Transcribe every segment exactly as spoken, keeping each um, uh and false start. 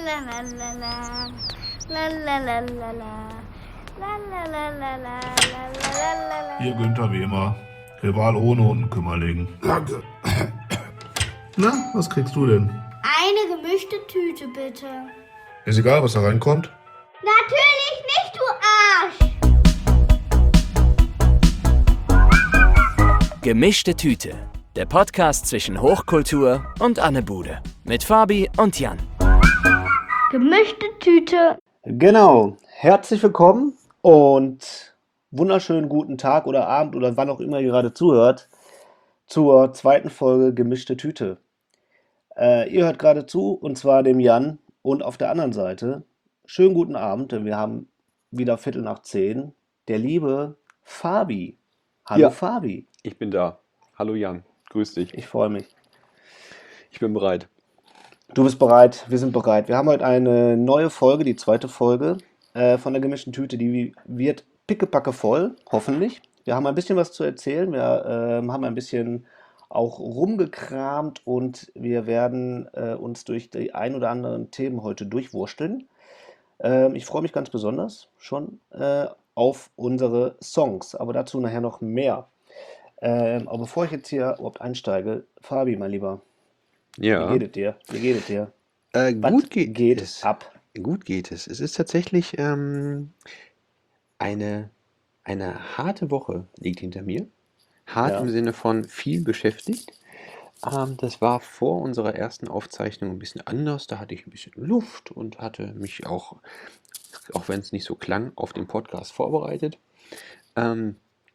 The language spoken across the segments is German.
la la la la. La la la la la. La la la la la. La la la la. Hier Günther wie immer. Rival ohne und ein Kümmerling. Danke. Na, was kriegst du denn? Eine gemischte Tüte, bitte. Ist egal, was da reinkommt. Natürlich nicht, du Arsch! Gemischte Tüte. Der Podcast zwischen Hochkultur und Anne Bude. Mit Fabi und Jan. Gemischte Tüte. Genau, herzlich willkommen und wunderschönen guten Tag oder Abend oder wann auch immer ihr gerade zuhört zur zweiten Folge Gemischte Tüte. Äh, ihr hört gerade zu und zwar dem Jan und auf der anderen Seite schönen guten Abend, denn wir haben wieder Viertel nach zehn, der liebe Fabi. Hallo Ja. Fabi, Ich bin da. Hallo Jan, grüß dich. ich freue mich. Ich bin bereit. Du bist bereit, wir sind bereit. Wir haben heute eine neue Folge, die zweite Folge äh, von der gemischten Tüte. Die wird pickepacke voll, hoffentlich. Wir haben ein bisschen was zu erzählen. Wir ähm, haben ein bisschen auch rumgekramt und wir werden äh, uns durch die ein oder anderen Themen heute durchwursteln. Ähm, ich freue mich ganz besonders schon äh, auf unsere Songs, aber dazu nachher noch mehr. Ähm, aber bevor ich jetzt hier überhaupt einsteige, Fabi, mein Lieber, Ja, wie geht es dir? Wie geht es dir? äh, Was gut geht, geht es. ab? Gut geht es. Es ist tatsächlich ähm, eine, eine harte Woche liegt hinter mir. Hart Ja. im Sinne von viel beschäftigt. Ähm, das war vor unserer ersten Aufzeichnung ein bisschen anders. Da hatte ich ein bisschen Luft und hatte mich auch, auch wenn es nicht so klang, auf den Podcast vorbereitet. Ähm,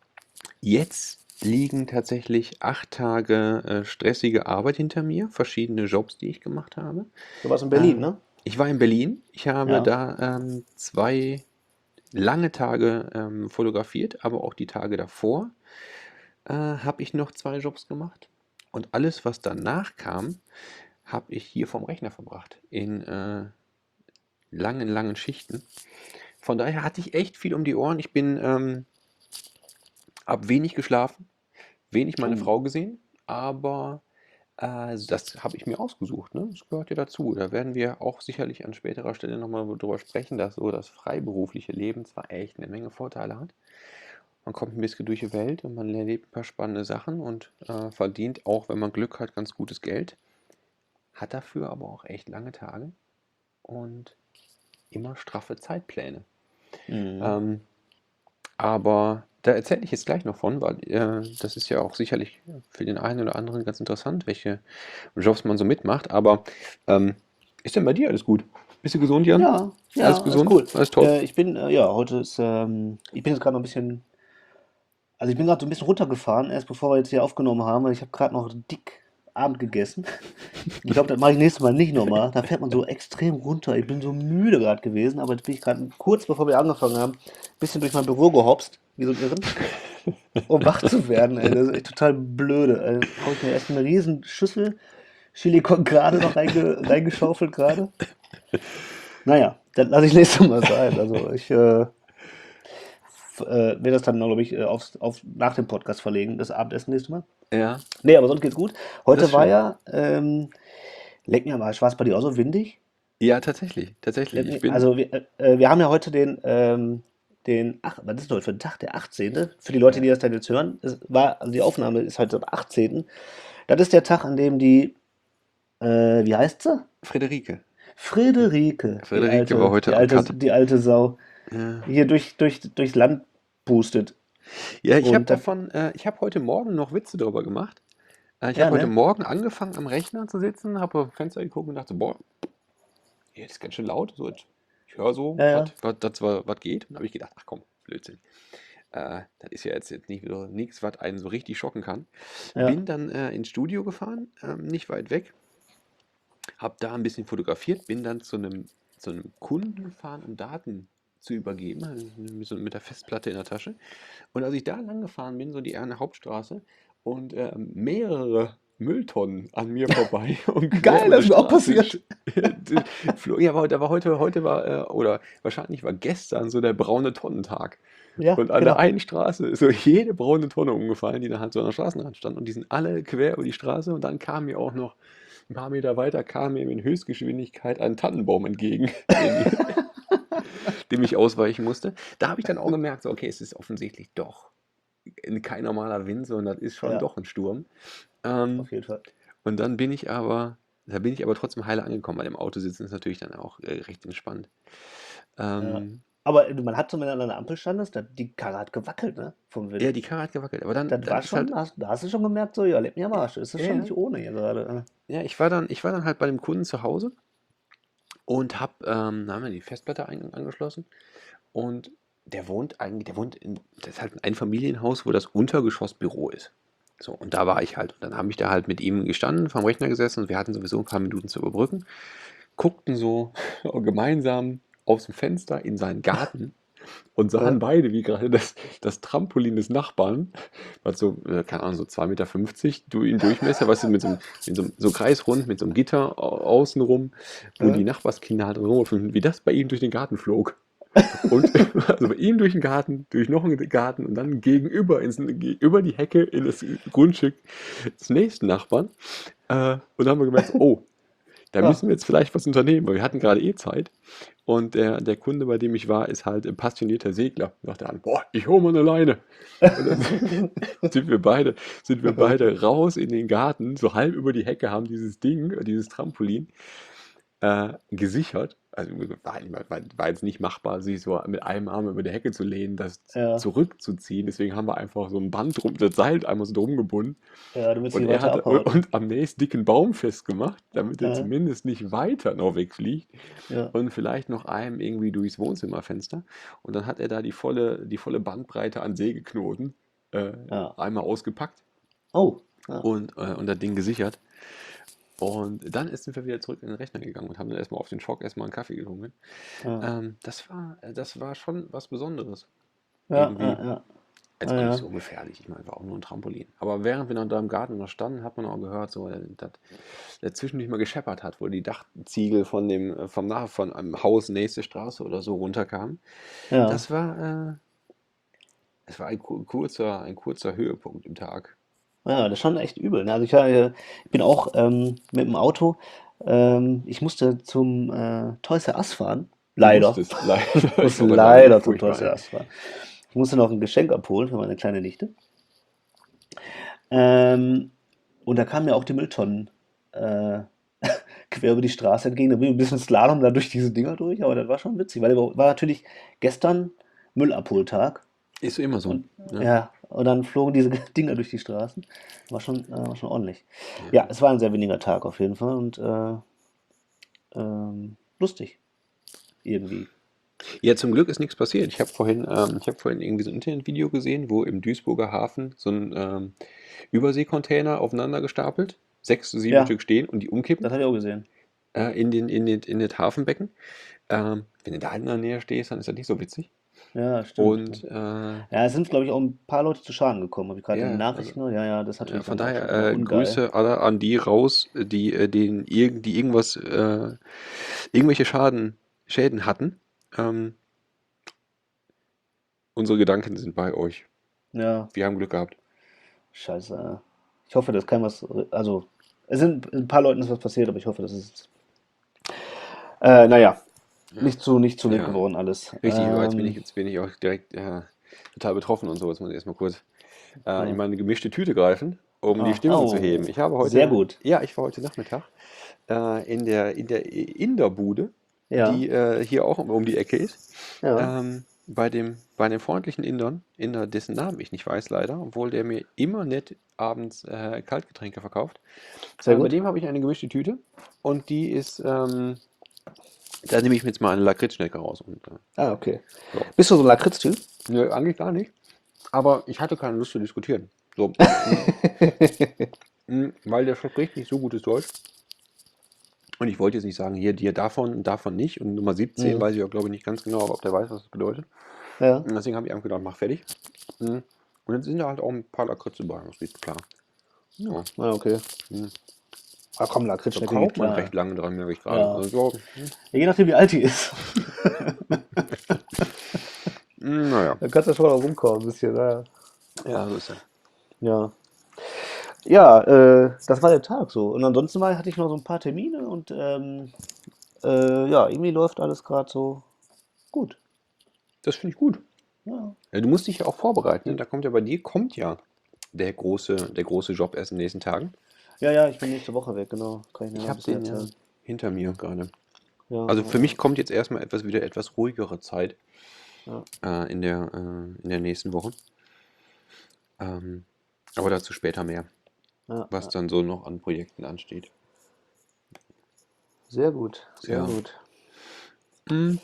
Jetzt liegen tatsächlich acht Tage äh, stressige Arbeit hinter mir, verschiedene Jobs, die ich gemacht habe. Du warst in Berlin, Ähm, ne? Ich war in Berlin. Ich habe Ja. da ähm, zwei lange Tage ähm, fotografiert, aber auch die Tage davor äh, habe ich noch zwei Jobs gemacht. Und alles, was danach kam, habe ich hier vorm Rechner verbracht, in äh, langen, langen Schichten. Von daher hatte ich echt viel um die Ohren. Ich bin ähm, habe wenig geschlafen, wenig meine Oh. Frau gesehen, aber äh, das habe ich mir ausgesucht. Ne? Das gehört ja dazu. Da werden wir auch sicherlich an späterer Stelle nochmal drüber sprechen, dass so das freiberufliche Leben zwar echt eine Menge Vorteile hat. Man kommt ein bisschen durch die Welt und man erlebt ein paar spannende Sachen und äh, verdient auch, wenn man Glück hat, ganz gutes Geld. Hat dafür aber auch echt lange Tage und immer straffe Zeitpläne. Mhm. Ähm, aber da erzähle ich jetzt gleich noch von, weil äh, das ist ja auch sicherlich für den einen oder anderen ganz interessant, welche Jobs man so mitmacht. Aber ähm, ist denn bei dir alles gut? Bist du gesund, Jan? Ja, ja, Alles alles gesund? cool. Alles toll? Äh, ich bin, äh, ja, heute ist, ähm, ich bin jetzt gerade noch ein bisschen, also ich bin gerade so ein bisschen runtergefahren, erst bevor wir jetzt hier aufgenommen haben, weil ich habe gerade noch dick Abend gegessen. Ich glaube, das mache ich nächstes Mal nicht nochmal. Da fährt man so extrem runter. Ich bin so müde gerade gewesen, aber jetzt bin ich gerade kurz bevor wir angefangen haben, ein bisschen durch mein Büro gehopst, wie so ein Irren, um wach zu werden. Ey. Das ist echt total blöde. Ey. Da habe ich mir erst eine riesen Schüssel Chili con Carne noch reinge reingeschaufelt gerade. Naja, das lasse ich nächstes Mal sein. Also ich äh, f- äh, werde das dann, glaube ich, äh, aufs, auf, nach dem Podcast verlegen, das Abendessen nächstes Mal. Ja, Nee, aber sonst geht's gut. das Heute ist war schön. ja, ähm, leck mir am Arsch, war es bei dir auch so windig? Ja, tatsächlich, tatsächlich. Leck Ich mir, bin, also wir, äh, wir haben ja heute den, ähm, den, ach, was ist denn heute für ein Tag? Der achtzehnte. Für die Leute, die ja, das dann jetzt hören, es war, also die Aufnahme ist heute am achtzehnten. Das ist der Tag, an dem die, äh, wie heißt sie? Friederike. Friederike, die Friederike war alte, heute die am alte, Cut. die alte Sau, Ja, hier durch, durch, durchs Land pustet. ja ich habe Und das, davon, äh, ich habe heute Morgen noch Witze darüber gemacht. Äh, ich ja, habe heute ne? Morgen angefangen am Rechner zu sitzen, habe auf Fenster geguckt und dachte, boah, ja, das ist ganz schön laut. So, ich höre so, Ja, was ja, was das war- was geht. Und dann habe ich gedacht, ach komm, Blödsinn. Äh, das ist ja jetzt, jetzt nicht so nichts, was einen so richtig schocken kann. ja. Bin dann äh, ins Studio gefahren, ähm, nicht weit weg, habe da ein bisschen fotografiert, bin dann zu einem zu einem Kunden gefahren, um Daten zu übergeben, also mit, so, mit der Festplatte in der Tasche. Und als ich da lang gefahren bin, so die Erne Hauptstraße, und äh, mehrere Mülltonnen an mir vorbei und quer Geil, über das die ist mir auch Straße passiert. sch- flo- ja, aber da war heute, heute war, äh, oder wahrscheinlich war gestern so der braune Tonnentag. Ja, Und an der genau. einen Straße ist so jede braune Tonne umgefallen, die da halt so an der Straßenrand stand. Und die sind alle quer über die Straße. Und dann kamen mir auch noch ein paar Meter weiter kam mir in Höchstgeschwindigkeit ein Tannenbaum entgegen, dem, dem ich ausweichen musste. Da habe ich dann auch gemerkt, so, okay, es ist offensichtlich doch kein normaler Wind, sondern das ist schon Ja. doch ein Sturm. Ähm, Auf jeden Fall. und dann bin ich aber, da bin ich aber trotzdem heile angekommen. Bei dem Auto sitzen ist natürlich dann auch äh, recht entspannt. Ähm, Aber äh, man hat so, wenn du an der Ampel standest, da, die Karre hat gewackelt, ne? Vom Wind. ja, die Karre hat gewackelt. Aber dann, das dann war ist schon, halt, da hast, da hast du schon gemerkt, so, ja, leck mir am Arsch. Es ist Ja, schon ja. nicht ohne hier gerade. ja, ich war dann, ich war dann halt bei dem Kunden zu Hause und hab, ähm, da haben wir die Festplatte ein, angeschlossen und der wohnt eigentlich, der wohnt in, das ist halt ein Einfamilienhaus, wo das Untergeschoss Büro ist. So, und da war ich halt. Und dann habe ich da halt mit ihm gestanden, vorm Rechner gesessen und wir hatten sowieso ein paar Minuten zu überbrücken, guckten so gemeinsam aus dem Fenster in seinen Garten und sahen Ja. beide, wie gerade das, das Trampolin des Nachbarn, was so, äh, keine Ahnung, so zwei Meter fünfzig du, in Durchmesser, was mit so, einem- mit so, einem- so kreisrund, mit so einem Gitter au- außenrum, wo Ja. die Nachbarskinder halt rumlaufen, wie das bei ihm durch den Garten flog. Und also bei ihm durch den Garten, durch noch einen Garten und dann gegenüber ins, über die Hecke in das Grundstück des nächsten Nachbarn. Äh, und dann haben wir gemerkt, oh, da Ja. müssen wir jetzt vielleicht was unternehmen, weil wir hatten gerade eh Zeit. Und der, der Kunde, bei dem ich war, ist halt ein passionierter Segler. Sagt er an, boah, ich hole mal eine Leine. Und dann sind wir beide, sind wir beide raus in den Garten, so halb über die Hecke, haben dieses Ding, dieses Trampolin äh, gesichert. Also war, war, war jetzt nicht machbar, sich so mit einem Arm über die Hecke zu lehnen, das Ja. zurückzuziehen. Deswegen haben wir einfach so ein Band drum, das Seil einmal so drum gebunden. Ja, du willst Und nicht er weiter hat abhauen. und am nächsten dicken Baum festgemacht, damit er Ja. zumindest nicht weiter noch wegfliegt Ja. und vielleicht noch einem irgendwie durchs Wohnzimmerfenster. Und dann hat er da die volle, die volle Bandbreite an Sägeknoten äh, Ja. einmal ausgepackt Oh. Ja. und, äh, und das Ding gesichert. Und dann sind wir wieder zurück in den Rechner gegangen und haben dann erstmal auf den Schock erstmal einen Kaffee getrunken. Ja. Ähm, das war, das war schon was Besonderes. Ja, irgendwie. ja, ja. Jetzt Ah, auch ja. nicht so gefährlich, ich meine, war auch nur ein Trampolin. Aber während wir noch da im Garten noch standen, hat man auch gehört, so, äh, dass der zwischendurch mal gescheppert hat, wo die Dachziegel von dem, äh, vom Nach von einem Haus nächste Straße oder so runterkamen. Ja. Das war, äh, es war ein ku- kurzer, ein kurzer Höhepunkt im Tag. Ja, das ist schon echt übel. Ne? Also ich, äh, ich bin auch ähm, mit dem Auto, ähm, ich musste zum äh, Toys R Us fahren. Leider. Du musstest leider. Ich Ich musste wollte leider sagen, zum Toys furchtbar. R Us fahren. Ich musste noch ein Geschenk abholen für meine kleine Nichte. Ähm, und da kamen mir auch die Mülltonnen äh, quer über die Straße entgegen. Da bin ich ein bisschen Slalom da durch diese Dinger durch, aber das war schon witzig, weil war natürlich gestern Müllabholtag. Ist immer so. Und, ne? ja, und dann flogen diese Dinger durch die Straßen. War schon, äh, war schon ordentlich. Ja, es war ein sehr weniger Tag auf jeden Fall und äh, ähm, lustig. Irgendwie. Ja, zum Glück ist nichts passiert. Ich habe vorhin, ähm, ich habe vorhin irgendwie so ein Internetvideo gesehen, wo im Duisburger Hafen so ein ähm, Überseekontainer aufeinander gestapelt, sechs, sieben Ja. Stück stehen und die umkippen Das habe ich auch gesehen. äh, in den, in den, in das Hafenbecken. Ähm, wenn du da in der Nähe stehst, dann ist das nicht so witzig. Ja, stimmt. Und äh, Ja, es sind, glaube ich, auch ein paar Leute zu Schaden gekommen. Habe ich gerade Ja, in den Nachrichten gehört. Ja, ja, das hat ja, natürlich von dann auch daher schon äh, ungeil. Grüße alle an die raus, die, äh, den, irg- die irgendwas, äh, irgendwelche Schaden, Schäden hatten. Ähm, unsere Gedanken sind bei euch. Ja, Wir haben Glück gehabt. scheiße. Ich hoffe, dass kein was. Also, es sind ein paar Leuten ist was passiert, aber ich hoffe, das ist. Äh, naja, nicht zu, nicht zu wild Ja. geworden alles. Richtig, aber jetzt bin ich, Ähm, jetzt bin ich auch direkt äh, total betroffen und so. Jetzt muss ich erstmal kurz äh, Ja. in meine gemischte Tüte greifen, um Ah, die Stimmung oh, zu heben. Ich habe heute, sehr gut. Ja, ich war heute Nachmittag äh, in der, in der Inderbude, Ja, die äh, hier auch um, um die Ecke ist. ja, Ähm, bei dem, bei dem freundlichen Indern, Inder, dessen Namen ich nicht weiß leider, obwohl der mir immer nett abends äh, Kaltgetränke verkauft. sehr Äh, bei gut. dem habe ich eine gemischte Tüte und die ist, ähm, da nehme ich mir jetzt mal eine Lakritzschnecke raus. Und, äh, Ah, okay. Ja. Bist du so ein Lakritz-Typ? nö, eigentlich gar nicht. Aber ich hatte keine Lust zu diskutieren. So, mm, weil der spricht nicht so gutes Deutsch. Und ich wollte jetzt nicht sagen, hier, dir davon und davon nicht. Und Nummer siebzehn Mhm. weiß ich auch, glaube ich, nicht ganz genau, aber ob der weiß, was das bedeutet. Ja. Und deswegen habe ich einfach gedacht, mach fertig. Mm. Und jetzt sind da halt auch ein paar Lakritze bei, das ist klar. Ja. Ah, okay. Mhm. Ah, komm, Da Lakritzschnecke kauft geht man klar. recht lange dran, merke ich gerade. Ja. Also, so, Ja, je nachdem, wie alt die ist. mm, naja, Da kannst du schon mal rumkommen, ein bisschen. Ja. ja, so ist es. Ja. Ja, äh, das war der Tag so. Und ansonsten war, hatte ich noch so ein paar Termine und ähm, äh, ja, irgendwie läuft alles gerade so gut. Das finde ich gut. Ja. Ja, du musst dich ja auch vorbereiten. Ne? Da kommt ja bei dir kommt ja der große, der große Job erst in den nächsten Tagen. Ja, ja, ich bin nächste Woche weg, genau. Kann ich mir Ich noch ein habe bisschen den ja erzählen. hinter mir gerade. Ja, Also für mich ja, kommt jetzt erstmal etwas wieder etwas ruhigere Zeit ja, äh, in der, äh, in der nächsten Woche. Ähm, aber dazu später mehr, ja, was ja. dann so noch an Projekten ansteht. Sehr gut, sehr Ja. gut. Hm,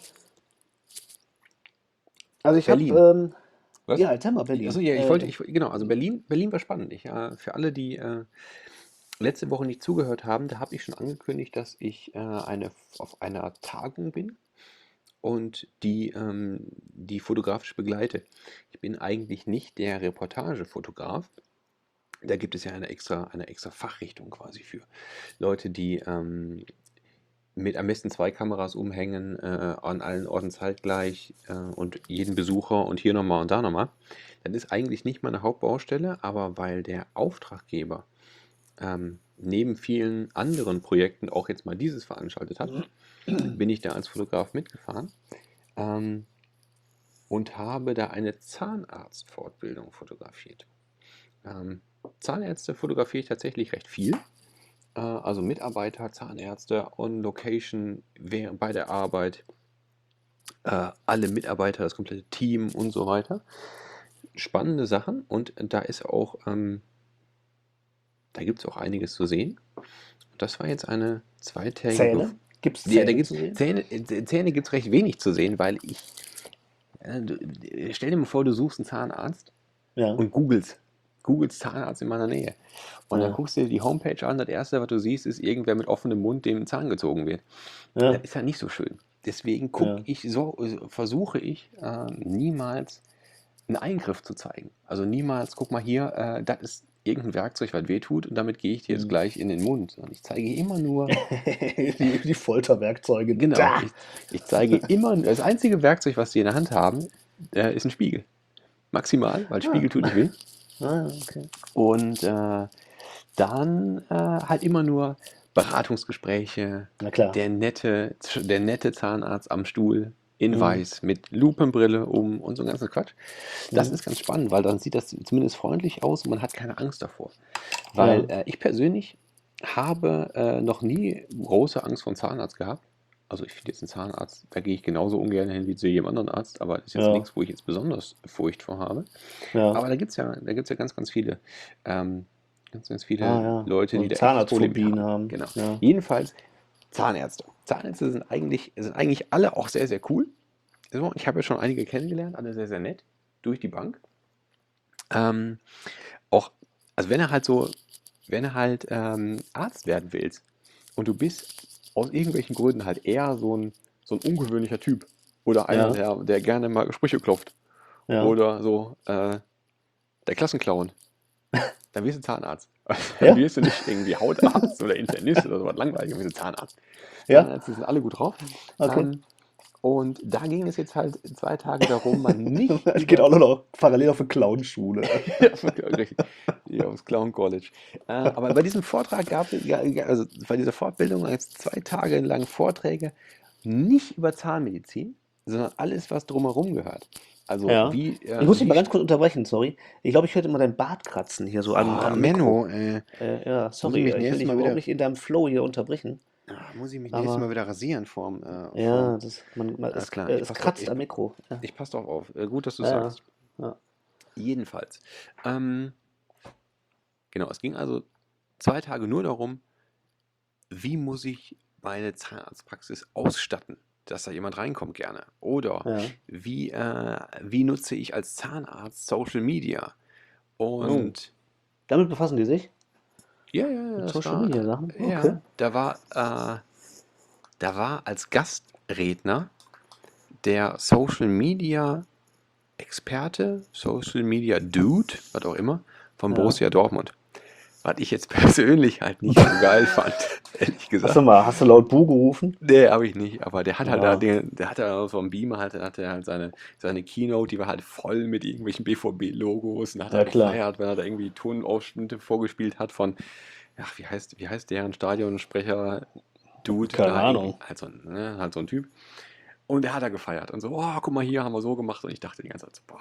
Also ich habe, Berlin. ähm, Was? ja, erzähl mal Also Berlin. ja, ich wollte, Äh, ich, genau, also Berlin, Berlin war spannend. Ich, äh, für alle, die äh, letzte Woche nicht zugehört haben, da habe ich schon angekündigt, dass ich äh, eine, auf einer Tagung bin und die, ähm, die fotografisch begleite. Ich bin eigentlich nicht der Reportagefotograf. Da gibt es ja eine extra, eine extra Fachrichtung quasi für Leute, die ähm, mit am besten zwei Kameras umhängen, äh, an allen Orten zeitgleich äh, und jeden Besucher und hier nochmal und da nochmal. Das ist eigentlich nicht meine Hauptbaustelle, aber weil der Auftraggeber ähm, neben vielen anderen Projekten auch jetzt mal dieses veranstaltet hat, bin ich da als Fotograf mitgefahren ähm, und habe da eine Zahnarztfortbildung fotografiert. Ähm, Zahnärzte fotografiere ich tatsächlich recht viel. Äh, also Mitarbeiter, Zahnärzte on Location während, bei der Arbeit, äh, alle Mitarbeiter, das komplette Team und so weiter. Spannende Sachen und da ist auch, ähm, da gibt es auch einiges zu sehen. Das war jetzt eine zweitägige. Zähne? Gibt's Ja, da Zähne gibt's zu sehen? Zähne, äh, Zähne gibt es recht wenig zu sehen, weil ich. Äh, du, äh, stell dir mal vor, du suchst einen Zahnarzt Ja, und googelst. Googelst Zahnarzt in meiner Nähe. Und dann ja, guckst du dir die Homepage an, das erste, was du siehst, ist irgendwer mit offenem Mund, dem ein Zahn gezogen wird. Das ja, ist ja nicht so schön. Deswegen gucke ja. ich so, äh, versuche ich äh, niemals einen Eingriff zu zeigen. Also niemals, guck mal hier, äh, das ist irgendein Werkzeug, was wehtut und damit gehe ich dir jetzt Hm. gleich in den Mund. Sondern ich zeige immer nur, Die, die Folterwerkzeuge. genau, Da! ich, ich zeige immer, das einzige Werkzeug, was die in der Hand haben, äh, ist ein Spiegel. Maximal, weil Ah, Spiegel tut nicht weh. ah, okay. Und äh, dann äh, halt immer nur Beratungsgespräche, Na klar. der nette, der nette Zahnarzt am Stuhl in Mhm. weiß mit Lupenbrille um und so ein ganzen Quatsch. Das Mhm. ist ganz spannend, weil dann sieht das zumindest freundlich aus und man hat keine Angst davor. Weil Ja. äh, ich persönlich habe äh, noch nie große Angst vor einem Zahnarzt gehabt. Also ich finde jetzt einen Zahnarzt, da gehe ich genauso ungern hin wie zu jedem anderen Arzt, aber das ist jetzt Ja. nichts, wo ich jetzt besonders Furcht vor habe. Ja. Aber da gibt es ja, da gibt's ja ganz, ganz viele, ähm, ganz, ganz viele Ah, ja. Leute, So die da echt Probleme Zahnarztphobien haben. haben. Genau. Ja. Jedenfalls Zahnärzte. Zahnärzte sind eigentlich, sind eigentlich alle auch sehr, sehr cool. So, ich habe ja schon einige kennengelernt, alle sehr, sehr nett, durch die Bank. Ähm, auch, also wenn er halt so, wenn er halt ähm, Arzt werden willst und du bist aus irgendwelchen Gründen halt eher so ein, so ein ungewöhnlicher Typ oder einer, Ja. der, der gerne mal Sprüche klopft Ja. oder so äh, der Klassenclown, dann wirst du Zahnarzt. Ja? Dann wirst du nicht irgendwie Hautarzt oder Internist oder sowas langweilig, dann wirst du Zahnarzt. Ja? Zahnärzte sind alle gut drauf. Okay. Ähm, und da ging es jetzt halt zwei Tage darum, man nicht Es geht auch noch parallel auf eine Clownschule. ja, richtig. Ja, aufs Clown College. Äh, aber bei diesem Vortrag gab es, ja, ja, also bei dieser Fortbildung jetzt zwei Tage lang Vorträge nicht über Zahnmedizin, sondern alles, was drumherum gehört. Also Ja. wie. Äh, Ich muss dich wie mal ganz kurz unterbrechen, sorry. Ich glaube, ich hörte immer deinen Bart kratzen hier so an, oh, am Mikro. Menno, äh, Äh, ja, muss ich sorry, mich ich will nächstes dich Mal überhaupt wieder, nicht in deinem Flow hier unterbrechen. ah, muss ich mich nächstes Aber Mal wieder rasieren vorm, äh, ja, vorm. das, man, man, Alles es, klar, äh, ich es passe auf, kratzt ich, am Mikro. Ja, ich passe drauf auf. Äh, gut, dass du ja, ja. sagst. Ja. Jedenfalls. Ähm, genau, es ging also zwei Tage nur darum, wie muss ich meine Zahnarztpraxis ausstatten, dass da jemand reinkommt gerne? Oder Ja. wie, äh, wie nutze ich als Zahnarzt Social Media? Oh. Und Damit befassen die sich? ja, ja, ja, Mit das Social war, Media Sachen? Okay. ja, da war, äh, da war als Gastredner der Social Media Experte, Social Media Dude, was auch immer, von Ja. Borussia Dortmund. Was ich jetzt persönlich halt nicht so geil fand, ehrlich Hast gesagt. du mal, hast du laut Bu gerufen? Nee, habe ich nicht, aber der hat halt da, Ja. den, der hat da so einen Beamer, halt, hat er halt seine, seine Keynote, die war halt voll mit irgendwelchen B V B-Logos und hat Ja, er klar. gefeiert, wenn er da irgendwie Tonausschnitte vorgespielt hat von, ach, wie heißt, wie heißt deren Stadionsprecher, Dude, Keine da Ahnung. irgendwie, halt so, ein, ne, halt so ein Typ. Und der hat er gefeiert und so, oh, guck mal hier, haben wir so gemacht und ich dachte die ganze Zeit so, boah.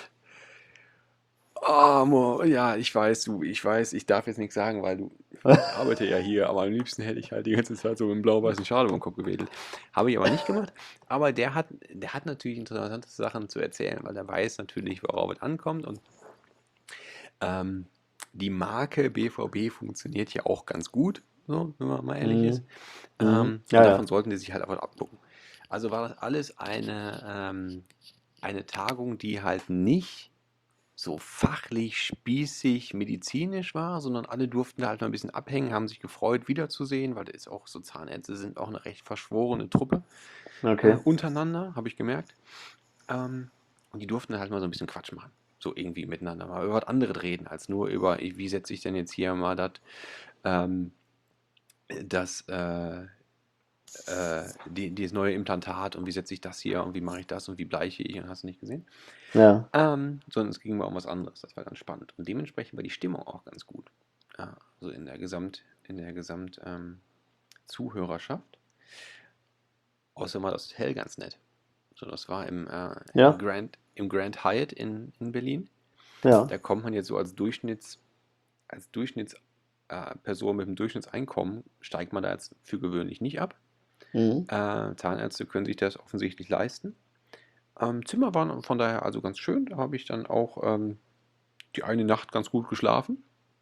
Oh, Mo, ja, ich weiß, du, ich weiß, ich darf jetzt nichts sagen, weil du, ich arbeite ja hier, aber am liebsten hätte ich halt die ganze Zeit so mit einem blau-weißen Schal über den Kopf gewedelt. Habe ich aber nicht gemacht. Aber der hat, der hat natürlich interessante Sachen zu erzählen, weil er weiß natürlich, worauf es ankommt. Und ähm, die Marke B V B funktioniert ja auch ganz gut, so, wenn man mal ehrlich ist. Mhm. Ähm, Ja, und ja. davon sollten die sich halt einfach abgucken. Also war das alles eine, ähm, eine Tagung, die halt nicht so fachlich, spießig, medizinisch war, sondern alle durften da halt mal ein bisschen abhängen, haben sich gefreut, wiederzusehen, weil da ist auch so Zahnärzte sind auch eine recht verschworene Truppe äh, Okay. untereinander, habe ich gemerkt. Ähm, und die durften halt mal so ein bisschen Quatsch machen. So irgendwie miteinander mal über was anderes reden, als nur über, wie setze ich denn jetzt hier mal das, ähm, das, äh, äh, die, dieses neue Implantat und wie setze ich das hier und wie mache ich das und wie bleiche ich und hast du nicht gesehen. Ja. Ähm, sondern es ging mal um was anderes. Das war ganz spannend. Und dementsprechend war die Stimmung auch ganz gut. Ja, also in der Gesamt, in der Gesamt ähm, Zuhörerschaft. Außerdem war das Hotel ganz nett. So, das war im, äh, Ja. im Grand, im Grand Hyatt in, in Berlin. Ja. Da kommt man jetzt so als Durchschnitts, als Durchschnittsperson äh, Person mit dem Durchschnittseinkommen steigt man da jetzt für gewöhnlich nicht ab. Mhm. Äh, Zahnärzte können sich das offensichtlich leisten. Ähm, Zimmer waren von daher also ganz schön. Da habe ich dann auch ähm, die eine Nacht ganz gut geschlafen.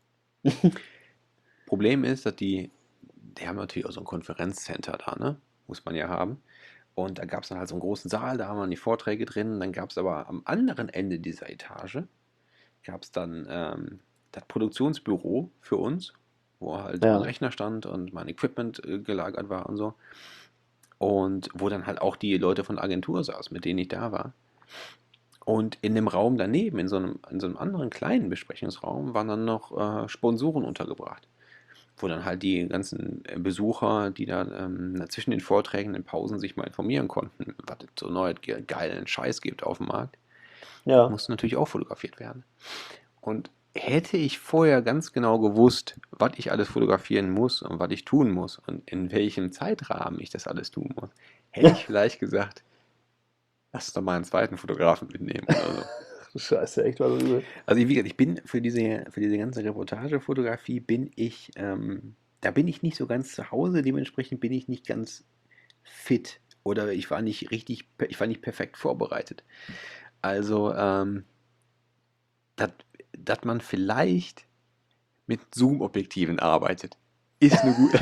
Problem ist, dass die, die haben natürlich auch so ein Konferenzcenter da, ne? Muss man ja haben. Und da gab es dann halt so einen großen Saal, da haben wir die Vorträge drin. Dann gab es aber am anderen Ende dieser Etage, gab es dann ähm, das Produktionsbüro für uns, wo halt Ja. mein Rechner stand und mein Equipment äh, gelagert war und so. Und wo dann halt auch die Leute von der Agentur saßen, mit denen ich da war. Und in dem Raum daneben, in so einem, in so einem anderen kleinen Besprechungsraum, waren dann noch äh, Sponsoren untergebracht. Wo dann halt die ganzen äh, Besucher, die da ähm, zwischen den Vorträgen, in den Pausen sich mal informieren konnten, was es so neuen ge- geilen Scheiß gibt auf dem Markt, Ja. musste natürlich auch fotografiert werden. Und hätte ich vorher ganz genau gewusst, was ich alles fotografieren muss und was ich tun muss und in welchem Zeitrahmen ich das alles tun muss, hätte ich vielleicht gesagt, lass doch mal einen zweiten Fotografen mitnehmen oder so. Scheiße, echt war so übel. Also wie gesagt, ich bin für diese, für diese ganze Reportagefotografie bin ich, ähm, da bin ich nicht so ganz zu Hause, dementsprechend bin ich nicht ganz fit oder ich war nicht richtig, ich war nicht perfekt vorbereitet. Also, ähm, dass dass man vielleicht mit Zoom-Objektiven arbeitet, ist eine gute,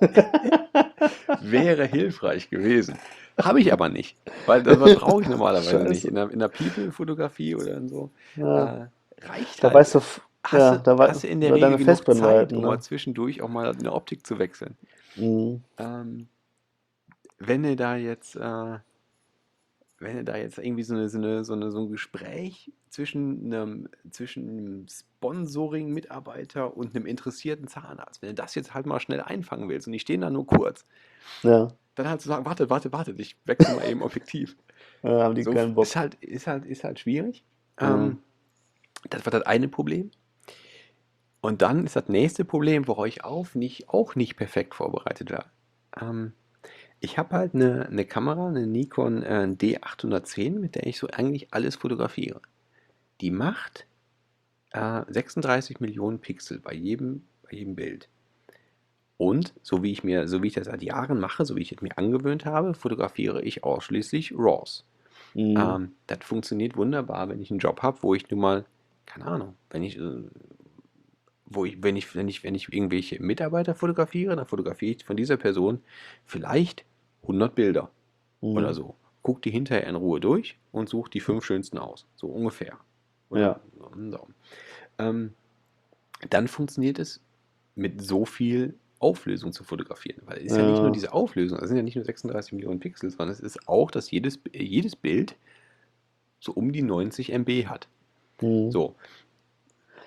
wäre hilfreich gewesen. Habe ich aber nicht, weil das was brauche ich normalerweise Scheiße. nicht. In der, in der People-Fotografie oder in so Ja. äh, reicht Da halt. weißt du, f- Hast, ja, du, da wei- hast du in der über Regel deine genug Zeit, Festbrennweiten, um ne? mal zwischendurch auch mal eine Optik zu wechseln. Mhm. Ähm, wenn du da jetzt, äh, wenn du da jetzt irgendwie so, eine, so, eine, so, eine, so ein Gespräch zwischen einem, zwischen einem Sponsoring-Mitarbeiter und einem interessierten Zahnarzt, wenn du das jetzt halt mal schnell einfangen willst und die stehen da nur kurz, Ja. dann halt zu sagen, warte, warte, warte, ich wechsle mal eben Objektiv. Ja, haben die So keinen Bock. ist halt, ist halt, ist halt schwierig. Mhm. Ähm, das war das eine Problem. Und dann ist das nächste Problem, worauf ich auch nicht, auch nicht perfekt vorbereitet war. Ähm, ich habe halt eine, eine Kamera, eine Nikon äh, D achthundertzehn, mit der ich so eigentlich alles fotografiere. Die macht äh, sechsunddreißig Millionen Pixel bei jedem, bei jedem Bild. Und so wie ich mir, so wie ich das seit Jahren mache, so wie ich es mir angewöhnt habe, fotografiere ich ausschließlich RAWs. Mhm. Ähm, das funktioniert wunderbar, wenn ich einen Job habe, wo ich nun mal, keine Ahnung, wenn ich, äh, wo ich, wenn ich, wenn ich, wenn ich irgendwelche Mitarbeiter fotografiere, dann fotografiere ich von dieser Person vielleicht hundert Bilder Mhm. oder so. Guck die hinterher in Ruhe durch und such die fünf schönsten aus. So ungefähr. Oder Ja. so. Ähm, dann funktioniert es mit so viel Auflösung zu fotografieren. Weil es ist ja nicht nur Ja. diese Auflösung, es sind ja nicht nur sechsunddreißig Millionen Pixel, sondern es ist auch, dass jedes, jedes Bild so um die neunzig Megabyte hat. Mhm. So.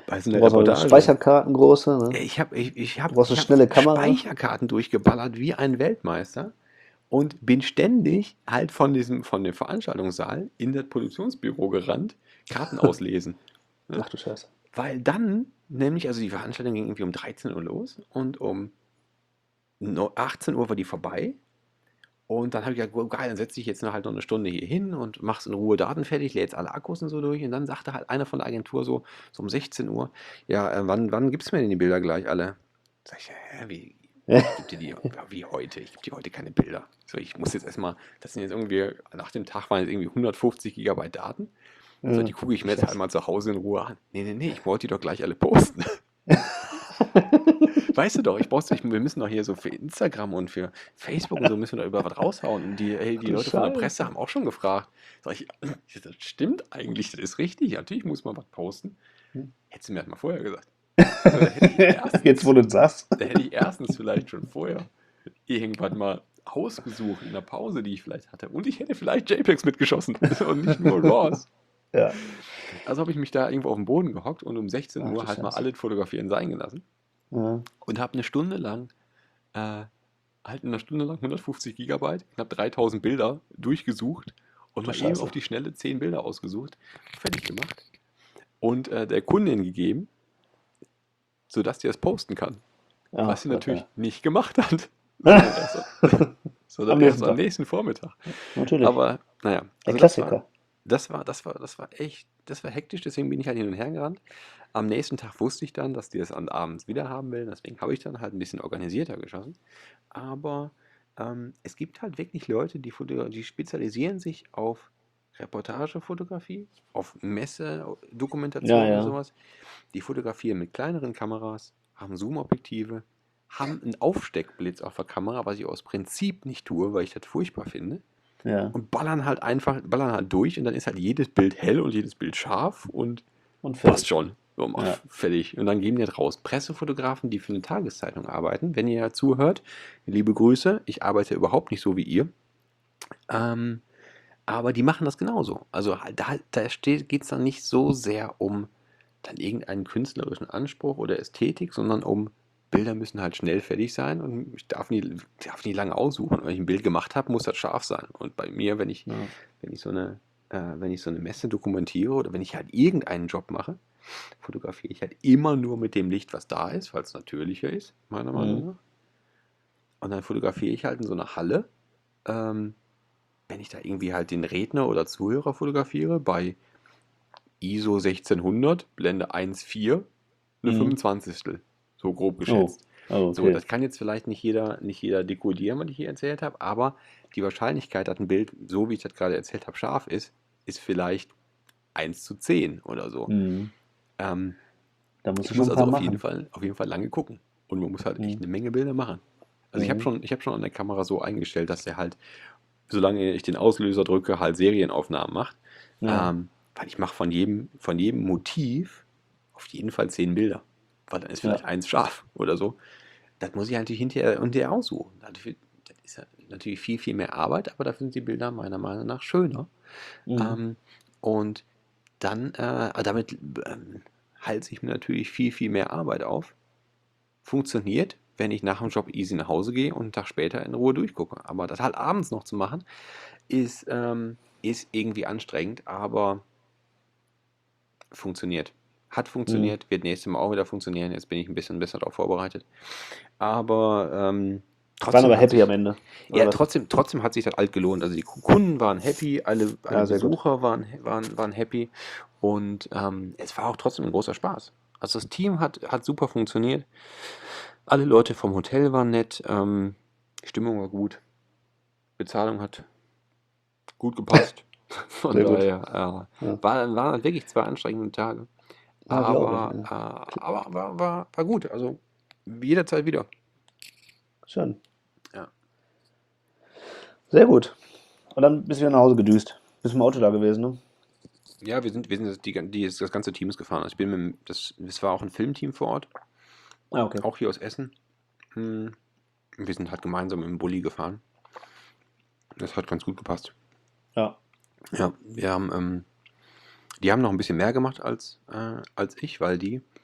Bei so Du einer brauchst auch Reportage. Speicherkarten große, ne? Ich habe ich, ich hab, Du brauchst eine ich hab schnelle Kamera. Speicherkarten durchgeballert wie ein Weltmeister und bin ständig halt von diesem, von dem Veranstaltungssaal in das Produktionsbüro gerannt, Karten auslesen. Ne? Ach du Scheiße. Weil dann, nämlich, also die Veranstaltung ging irgendwie um dreizehn Uhr los und um no- achtzehn Uhr war die vorbei. Und dann habe ich gesagt, oh, geil, dann setze ich jetzt noch halt noch eine Stunde hier hin und mach's in Ruhe Daten fertig, lädt jetzt alle Akkus und so durch. Und dann sagte halt einer von der Agentur so, so um sechzehn Uhr, ja, äh, wann, wann gibst du mir denn die Bilder gleich alle? Sag ich, hä, wie, ich geb dir die, ja, wie heute? Ich gebe dir heute keine Bilder. So, ich muss jetzt erstmal, das sind jetzt irgendwie, nach dem Tag waren jetzt irgendwie hundertfünfzig Gigabyte Daten. So, die gucke ich mir jetzt halt mal zu Hause in Ruhe an. Nee, nee, nee, ich wollte die doch gleich alle posten. Weißt du doch, ich brauch's, ich, wir müssen doch hier so für Instagram und für Facebook und so müssen wir da über was raushauen. Und die, hey, die Du Leute von der Scheiße. Presse haben auch schon gefragt. Sag ich, ich, das stimmt eigentlich, das ist richtig. Natürlich muss man was posten. Hättest du mir das mal vorher gesagt. Also, da hätte ich erstens, Jetzt, wo du das sagst. da hätte ich erstens vielleicht schon vorher irgendwann mal ausgesucht in der Pause, die ich vielleicht hatte. Und ich hätte vielleicht JPEGs mitgeschossen und nicht nur RAWs. Ja. Also habe ich mich da irgendwo auf den Boden gehockt und um sechzehn Ach, Uhr du halt mal Scheiße. alles fotografieren sein gelassen. Ja. Und habe eine Stunde lang, äh, halt in einer Stunde lang hundertfünfzig Gigabyte, knapp dreitausend Bilder durchgesucht und Du mal eben Scheiße. auf die Schnelle zehn Bilder ausgesucht, fertig gemacht und äh, der Kundin gegeben, sodass die das posten kann. Ja, Was sie Gott, natürlich ja. nicht gemacht hat. Sondern erst, sondern Am erst nächsten am Tag. nächsten Vormittag. Natürlich. Aber naja, Der also das Klassiker. war, das war, das war, das war echt, das war hektisch, deswegen bin ich halt hin und her gerannt. Am nächsten Tag wusste ich dann, dass die das an abends wieder haben will, deswegen habe ich dann halt ein bisschen organisierter geschossen. Aber ähm, es gibt halt wirklich Leute, die, foto- die spezialisieren sich auf Reportagefotografie, auf Messedokumentation Ja, oder ja. sowas. Die fotografieren mit kleineren Kameras, haben Zoom-Objektive, haben einen Aufsteckblitz auf der Kamera, was ich aus Prinzip nicht tue, weil ich das furchtbar finde. Ja. Und ballern halt einfach, ballern halt durch und dann ist halt jedes Bild hell und jedes Bild scharf und Und passt fertig. schon. So, mach, Ja. fertig. Und dann gehen die raus. Pressefotografen, die für eine Tageszeitung arbeiten, wenn ihr ja zuhört, liebe Grüße, ich arbeite überhaupt nicht so wie ihr. Ähm, aber die machen das genauso. Also halt, da, da geht es dann nicht so sehr um dann irgendeinen künstlerischen Anspruch oder Ästhetik, sondern um Bilder müssen halt schnell fertig sein und ich darf nie, darf nie lange aussuchen. Wenn ich ein Bild gemacht habe, muss das scharf sein. Und bei mir, wenn ich, Ja. wenn ich so eine, äh, wenn ich so eine Messe dokumentiere oder wenn ich halt irgendeinen Job mache, fotografiere ich halt immer nur mit dem Licht, was da ist, weil es natürlicher ist, meiner Meinung Mhm. nach. Und dann fotografiere ich halt in so einer Halle. Ähm, wenn ich da irgendwie halt den Redner oder Zuhörer fotografiere, bei I S O sechzehnhundert, Blende eins Komma vier, eine Mhm. fünfundzwanzigstel, so grob Oh. geschätzt. Oh, So, okay. das kann jetzt vielleicht nicht jeder, nicht jeder dekodieren, was ich hier erzählt habe, aber die Wahrscheinlichkeit, dass ein Bild, so wie ich das gerade erzählt habe, scharf ist, ist vielleicht eins zu zehn oder so. Mhm. Ähm, Da musst ich du muss schon ein also paar auf jeden machen. Fall, auf jeden Fall lange gucken. Und man muss halt echt Mhm. eine Menge Bilder machen. Also ich habe Mhm. schon, ich habe schon an der Kamera so eingestellt, dass der halt, solange ich den Auslöser drücke, halt Serienaufnahmen macht. Ja. Ähm, weil ich mache von jedem, von jedem Motiv auf jeden Fall zehn Bilder. Weil dann ist vielleicht Ja. eins scharf oder so. Das muss ich natürlich hinterher, hinterher aussuchen. Dafür- Das ist ja natürlich viel, viel mehr Arbeit, aber dafür sind die Bilder meiner Meinung nach schöner. Mhm. Ähm, und dann, äh, damit ähm, halte ich mir natürlich viel, viel mehr Arbeit auf. Funktioniert, wenn ich nach dem Job easy nach Hause gehe und einen Tag später in Ruhe durchgucke. Aber das halt abends noch zu machen, ist, ähm, ist irgendwie anstrengend, aber funktioniert. Hat Mhm. funktioniert, wird nächstes Mal auch wieder funktionieren. Jetzt bin ich ein bisschen besser darauf vorbereitet. Aber ähm, Waren trotzdem aber hat happy sich, am Ende. Oder ja, was? trotzdem, trotzdem hat sich das alt gelohnt. Also die Kunden waren happy, alle, alle Ja, sehr gut. Besucher waren, waren, waren happy und ähm, es war auch trotzdem ein großer Spaß. Also das Team hat, hat super funktioniert. Alle Leute vom Hotel waren nett, ähm, die Stimmung war gut, Bezahlung hat gut gepasst. Von Sehr gut. daher äh, Ja. waren, waren wirklich zwei anstrengende Tage. Ja, glaube Aber, ich. Ja. äh, aber war, war, war gut. Also jederzeit wieder. Schön. Ja. Sehr gut. Und dann bist du wieder nach Hause gedüst. Bist im Auto da gewesen, ne? Ja, wir sind, wir sind das, die, die, das ganze Team ist gefahren. Also ich bin mit, dem- das, das war auch ein Filmteam vor Ort, Ah, okay. auch hier aus Essen. Hm, Wir sind halt gemeinsam im Bulli gefahren. Das hat ganz gut gepasst. Ja. Ja, wir haben, ähm, die haben noch ein bisschen mehr gemacht als, äh, als ich, weil die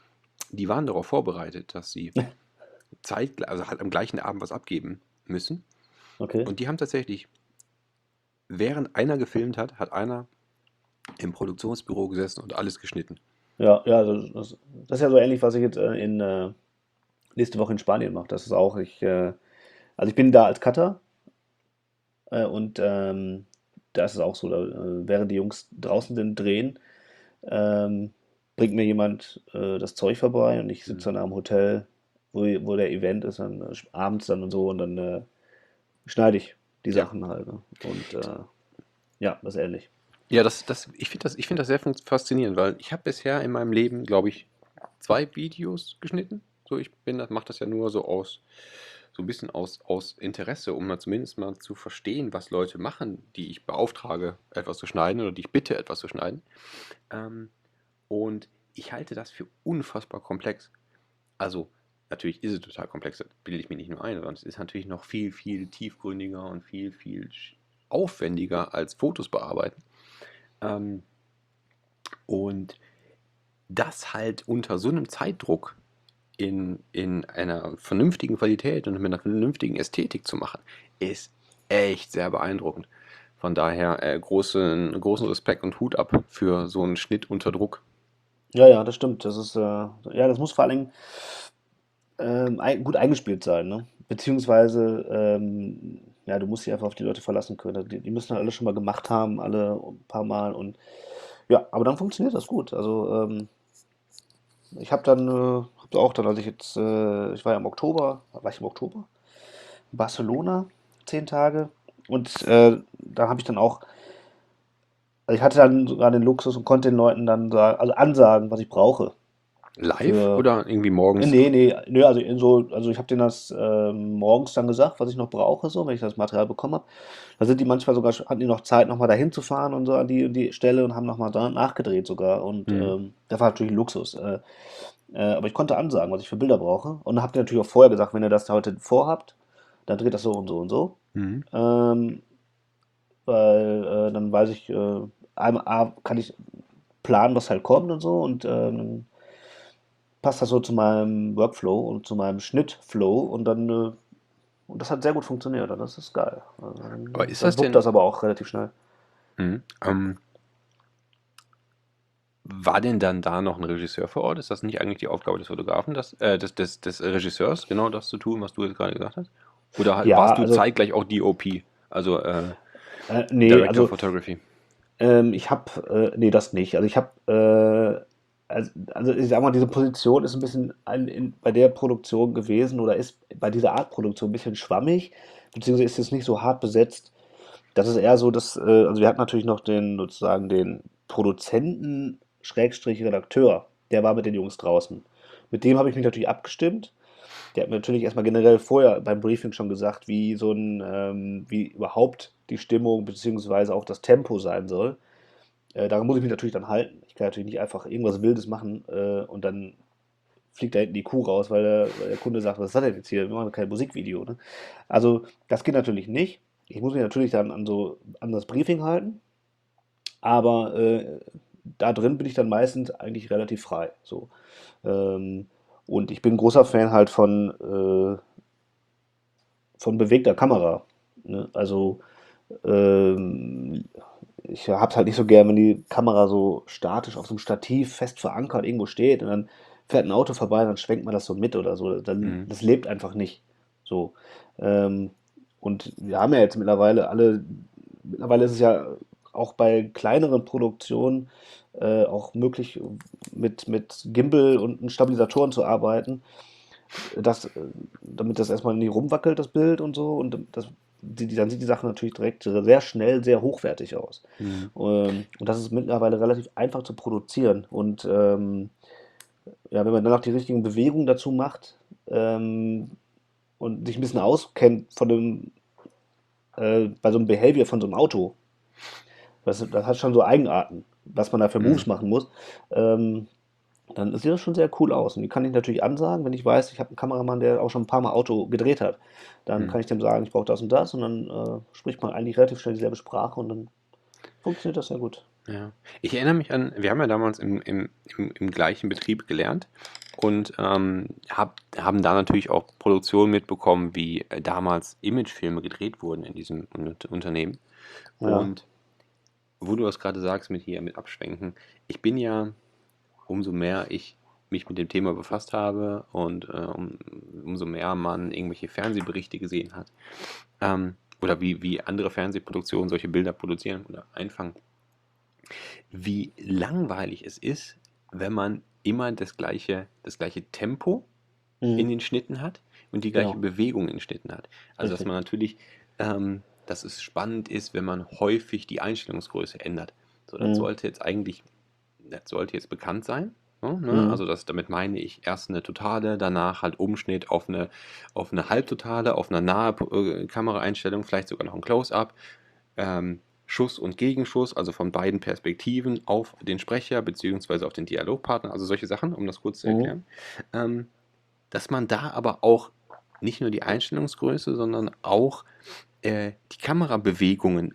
die waren darauf vorbereitet, dass sie zeitgleich, also halt am gleichen Abend was abgeben müssen. Okay. Und die haben tatsächlich, während einer gefilmt hat, hat einer im Produktionsbüro gesessen und alles geschnitten. Ja, ja, das, das, das ist ja so ähnlich, was ich jetzt äh, in äh, nächste Woche in Spanien mache. Das ist auch, ich, äh, also ich bin da als Cutter äh, und ähm, da ist es auch so, da, äh, während die Jungs draußen sind, drehen, ähm, bringt mir jemand äh, das Zeug vorbei und ich sitze dann am Hotel, wo, wo der Event ist, dann äh, abends dann und so und dann äh, schneide ich die Ja. Sachen halt. Ne? Und äh, ja, das ist ähnlich. Ja, das, das, ich finde das, ich find das sehr fun- faszinierend, weil ich habe bisher in meinem Leben, glaube ich, zwei Videos geschnitten. So, ich bin das, mache das ja nur so aus, so ein bisschen aus, aus Interesse, um mal zumindest mal zu verstehen, was Leute machen, die ich beauftrage, etwas zu schneiden oder die ich bitte, etwas zu schneiden. Ähm, und ich halte das für unfassbar komplex. Also, natürlich ist es total komplex, das bilde ich mir nicht nur ein, sondern es ist natürlich noch viel, viel tiefgründiger und viel, viel sch- aufwendiger als Fotos bearbeiten. Ähm, und das halt unter so einem Zeitdruck in, in einer vernünftigen Qualität und mit einer vernünftigen Ästhetik zu machen, ist echt sehr beeindruckend. Von daher äh, großen, großen Respekt und Hut ab für so einen Schnitt unter Druck. Ja, ja, das stimmt. Das ist, äh, ja, das muss vor allen Dingen ähm, ein, gut eingespielt sein, ne? Beziehungsweise, ähm, ja, du musst dich einfach auf die Leute verlassen können. Die, die müssen halt alle schon mal gemacht haben, alle ein paar Mal und ja, aber dann funktioniert das gut. Also ähm, ich habe dann, äh, hab auch dann, als ich jetzt, äh, ich war ja im Oktober, war ich im Oktober? In Barcelona, zehn Tage und äh, da habe ich dann auch, also ich hatte dann sogar den Luxus und konnte den Leuten dann sagen, also ansagen, was ich brauche. Live Für, oder irgendwie morgens? nee, nee, nee, also, in so, also ich habe denen das ähm, morgens dann gesagt, was ich noch brauche, so, wenn ich das Material bekommen habe. Da sind die manchmal sogar, schon- hatten die noch Zeit, nochmal dahin zu fahren und so an die, die Stelle und haben nochmal da nachgedreht sogar. Und Mhm. ähm, das war natürlich ein Luxus. Äh, äh, aber ich konnte ansagen, was ich für Bilder brauche. Und dann habt ihr natürlich auch vorher gesagt, wenn ihr das heute vorhabt, dann dreht das so und so und so. Mhm. Ähm, weil äh, dann weiß ich, äh, einmal A, kann ich planen, was halt kommt und so. Und ähm, passt das so zu meinem Workflow und zu meinem Schnittflow und dann, äh, und das hat sehr gut funktioniert, und das ist geil. Also, Aber dann, ist das dann wuppt denn, das aber auch relativ schnell. mhm. ähm, war denn dann da noch ein Regisseur vor Ort? Ist das nicht eigentlich die Aufgabe des Fotografen, das, äh, des, des, des Regisseurs, genau das zu tun, was du jetzt gerade gesagt hast? Oder halt, Ja, warst du also, zeitgleich auch D O P, also äh, äh, nee, Director of also, Photography? ähm, ich habe, äh, nee, das nicht. Also ich habe, äh, also, also ich sag mal, diese Position ist ein bisschen ein, in, bei der Produktion gewesen oder ist bei dieser Art Produktion ein bisschen schwammig, beziehungsweise ist jetzt nicht so hart besetzt. Das ist eher so, dass, äh, also wir hatten natürlich noch den, sozusagen den Produzenten, Schrägstrich Redakteur, der war mit den Jungs draußen. Mit dem habe ich mich natürlich abgestimmt. Der hat mir natürlich erstmal generell vorher beim Briefing schon gesagt, wie so ein, ähm, wie überhaupt die Stimmung beziehungsweise auch das Tempo sein soll. Äh, daran muss ich mich natürlich dann halten. Ich kann natürlich nicht einfach irgendwas Wildes machen äh, und dann fliegt da hinten die Kuh raus, weil der, weil der Kunde sagt, was ist das denn jetzt hier? Wir machen kein Musikvideo. Ne? Also das geht natürlich nicht. Ich muss mich natürlich dann an so an das Briefing halten, aber äh, da drin bin ich dann meistens eigentlich relativ frei. So. Ähm, und ich bin großer Fan halt von, äh, von bewegter Kamera. Ne? Also ähm, ich hab's halt nicht so gern, wenn die Kamera so statisch auf so einem Stativ fest verankert irgendwo steht und dann fährt ein Auto vorbei, dann schwenkt man das so mit oder so. Dann, Mhm. das lebt einfach nicht. So. Ähm, und wir haben ja jetzt mittlerweile alle, mittlerweile ist es ja auch bei kleineren Produktionen äh, auch möglich, mit, mit Gimbal und Stabilisatoren zu arbeiten, das, äh, damit das erstmal nie rumwackelt, das Bild und so. Und das, die, die, dann sieht die Sache natürlich direkt sehr schnell, sehr hochwertig aus. Mhm. Ähm, und das ist mittlerweile relativ einfach zu produzieren. Und ähm, ja, wenn man dann auch die richtigen Bewegungen dazu macht ähm, und sich ein bisschen auskennt von dem, äh, bei so einem Behavior von so einem Auto, das, das hat schon so Eigenarten, was man da für Mhm. Moves machen muss. Ähm, Dann sieht das schon sehr cool aus. Und die kann ich natürlich ansagen, wenn ich weiß, ich habe einen Kameramann, der auch schon ein paar Mal Auto gedreht hat. Dann Mhm. kann ich dem sagen, ich brauche das und das. Und dann äh, spricht man eigentlich relativ schnell dieselbe Sprache und dann funktioniert das sehr gut. Ja. Ich erinnere mich an, wir haben ja damals im, im, im, im gleichen Betrieb gelernt und ähm, hab, haben da natürlich auch Produktionen mitbekommen, wie äh, damals Imagefilme gedreht wurden in diesem Un- Unternehmen. Ja. Und wo du das gerade sagst mit hier, mit Abschwenken, ich bin ja, umso mehr ich mich mit dem Thema befasst habe und äh, um, umso mehr man irgendwelche Fernsehberichte gesehen hat, ähm, oder wie, wie andere Fernsehproduktionen solche Bilder produzieren oder einfangen, wie langweilig es ist, wenn man immer das gleiche, das gleiche Tempo in Mhm. den Schnitten hat und die gleiche Genau, Bewegung in den Schnitten hat. Also dass richtig. man natürlich, ähm, dass es spannend ist, wenn man häufig die Einstellungsgröße ändert. So, das Mhm. sollte jetzt eigentlich, das sollte jetzt bekannt sein. So, ne? Mhm. Also das, damit meine ich erst eine totale, danach halt Umschnitt auf eine, auf eine halbtotale, auf eine nahe äh, Kameraeinstellung, vielleicht sogar noch ein Close-up. Ähm, Schuss und Gegenschuss, also von beiden Perspektiven auf den Sprecher beziehungsweise auf den Dialogpartner, also solche Sachen, um das kurz zu Mhm. erklären. Ähm, dass man da aber auch nicht nur die Einstellungsgröße, sondern auch äh, die Kamerabewegungen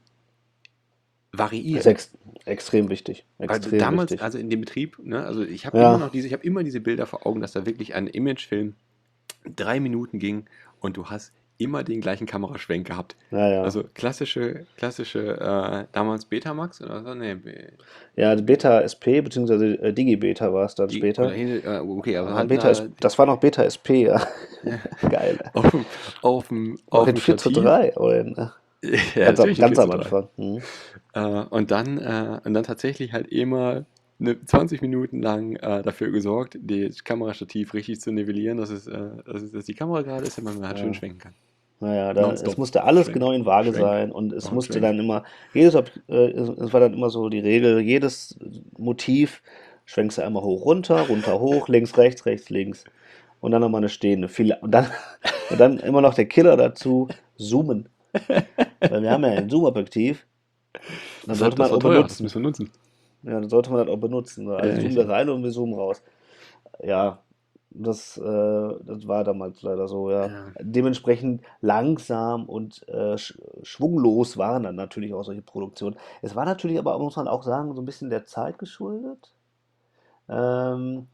Ist variiert. ex extrem wichtig. Weil Extrem damals, wichtig. also in dem Betrieb, ne, also ich habe immer Ja, noch diese, ich habe immer diese Bilder vor Augen, dass da wirklich ein Imagefilm drei Minuten ging und du hast immer den gleichen Kameraschwenk gehabt. ja, ja. Also klassische, klassische, äh, damals Betamax oder so, ne, Be- Ja, Beta S P, beziehungsweise äh, Digibeta war es dann die, oder später. hin, äh, okay, also Aber halt Beta S eine, das war noch Beta S P, ja. Geil. auf dem, auf dem, Noch auf in dem vier zu Stativ. drei. Oder in, äh, Ja, ganz, am, natürlich in ganz vier am zu drei. Anfang. Mhm. Äh, und dann, äh, und dann tatsächlich halt immer ne, zwanzig Minuten lang äh, dafür gesorgt, das Kamerastativ richtig zu nivellieren, dass, es, äh, dass, es, dass die Kamera gerade ist, damit man halt schön Ja. schwenken kann. Naja, da, es Nonstop. musste alles Schwenk, genau in Waage schwenk sein und es und musste schwenk. dann immer, jedes, Ob- äh, es es war dann immer so die Regel, jedes Motiv schwenkst du einmal hoch, runter, runter, hoch, links, rechts, rechts, links und dann nochmal eine stehende. Viel, und dann, und dann immer noch der Killer dazu, zoomen. Weil wir haben ja ein Zoom-Objektiv, dann Das, sollte hat, das man war auch teuer, das benutzen. müssen wir nutzen. Ja, dann sollte man das auch benutzen. So. Ja, Also zoomen richtig. wir rein und wir zoomen raus. Ja, das, äh, das war damals leider so, ja. Ja. Dementsprechend langsam und äh, sch schwunglos waren dann natürlich auch solche Produktionen. Es war natürlich aber, muss man auch sagen, so ein bisschen der Zeit geschuldet ähm,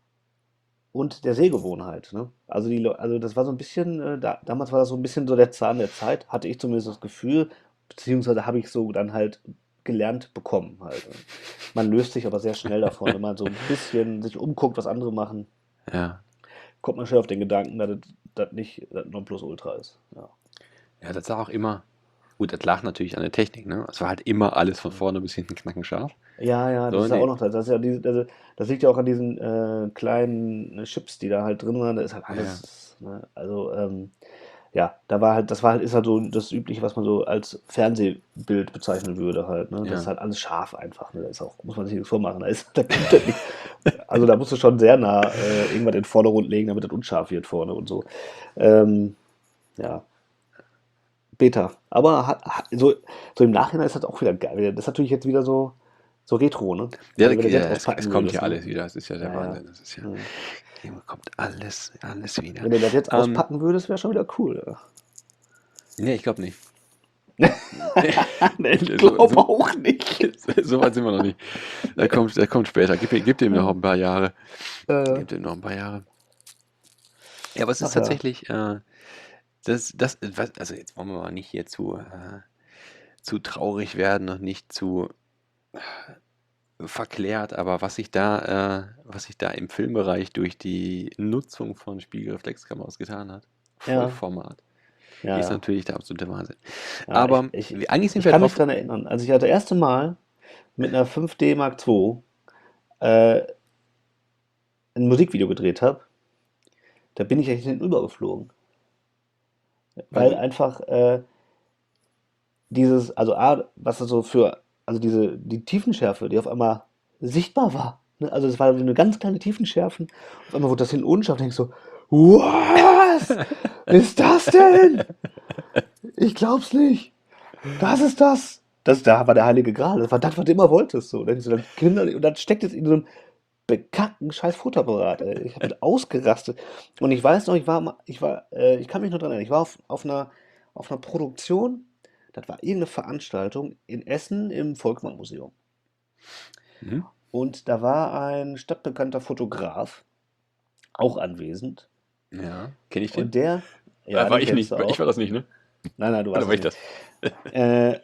und der Sehgewohnheit. Ne? Also, die, Leu- also das war so ein bisschen, äh, da, damals war das so ein bisschen so der Zahn der Zeit, hatte ich zumindest das Gefühl, beziehungsweise habe ich so dann halt gelernt bekommen halt. Ne? Man löst sich aber sehr schnell davon, wenn man so ein bisschen sich umguckt, was andere machen, Ja. kommt man schnell auf den Gedanken, dass das, das nicht das Nonplusultra ist. Ja. Ja, das sah auch immer. Gut, das lag natürlich an der Technik, ne? Es war halt immer alles von vorne bis hinten knackenscharf. Ja, ja, das So, ist ja auch nee. noch das. Das, ist ja diese, das, das liegt ja auch an diesen äh, kleinen Chips, die da halt drin waren. Da ist halt Ja. alles, ne? Also, ähm, ja, da war halt, das war halt, ist halt so das Übliche, was man so als Fernsehbild bezeichnen würde halt, ne? Das ist Ja. halt alles scharf einfach, ne? Da ist auch, muss man sich nichts vormachen. Da ist, da kommt das nicht. Also da musst du schon sehr nah äh, irgendwas in den Vordergrund legen, damit das unscharf wird vorne und so. Ähm, ja. Beta. Aber hat, hat, so, so im Nachhinein ist das auch wieder geil. Das ist natürlich jetzt wieder so, so Retro, ne? Ja, Also wenn du ja, jetzt es, auspacken es kommt würdest, ja ne? alles wieder. Das ist ja der Ja, ja. Wahnsinn. Das ist ja, Hm. hier kommt alles, alles wieder. Wenn du das jetzt Ähm, auspacken würdest, wäre schon wieder cool. Ja. nee, ich glaube nicht. Nee, ich So, glaube so, auch nicht. so weit sind wir noch nicht. Der kommt, der kommt später. Gib, ihm- gib dem noch ein paar Jahre. Äh, Gib dem noch ein paar Jahre. Ja, aber es ist ach ja. tatsächlich, äh, das, das, was, also jetzt wollen wir mal nicht hier zu, äh, zu traurig werden und nicht zu verklärt, aber was sich da, äh, was sich da im Filmbereich durch die Nutzung von Spiegelreflexkameras getan hat, Ja, Vollformat, ja, ist ja. natürlich der absolute Wahnsinn. Ja, Aber ich, ich, wir- eigentlich sind ich wir kann mich drauf. dran erinnern, als ich das erste Mal mit einer fünf D Mark zwei äh, ein Musikvideo gedreht habe, da bin ich echt hinübergeflogen. Weil Weil, einfach äh, dieses, also A, was das so für, also diese, die Tiefenschärfe, die auf einmal sichtbar war. Ne? Also es war so eine ganz kleine Tiefenschärfen. Auf einmal wurde das hinten unscharf. Da denk ich so, was ist das denn? Ich glaub's nicht. Das ist das. Das da war der heilige Gral. Das war das, was du immer wolltest. So. Und dann, so, dann, Kinder, und dann steckt es in so einem bekackten scheiß Fotoapparat. Ey. Ich habe ausgerastet. Und ich weiß noch, ich war, mal- ich war, äh, ich kann mich noch dran erinnern, ich war auf, auf einer, auf einer Produktion, das war irgendeine Veranstaltung in Essen im Volkmann-Museum. mhm. Und da war ein stadtbekannter Fotograf. auch anwesend. Ja, kenne ich den? Und der, ja, äh, war den ich kennst nicht. du Ich auch. war das nicht, ne? Nein, nein, du Oder warst war es ich das? nicht. Äh,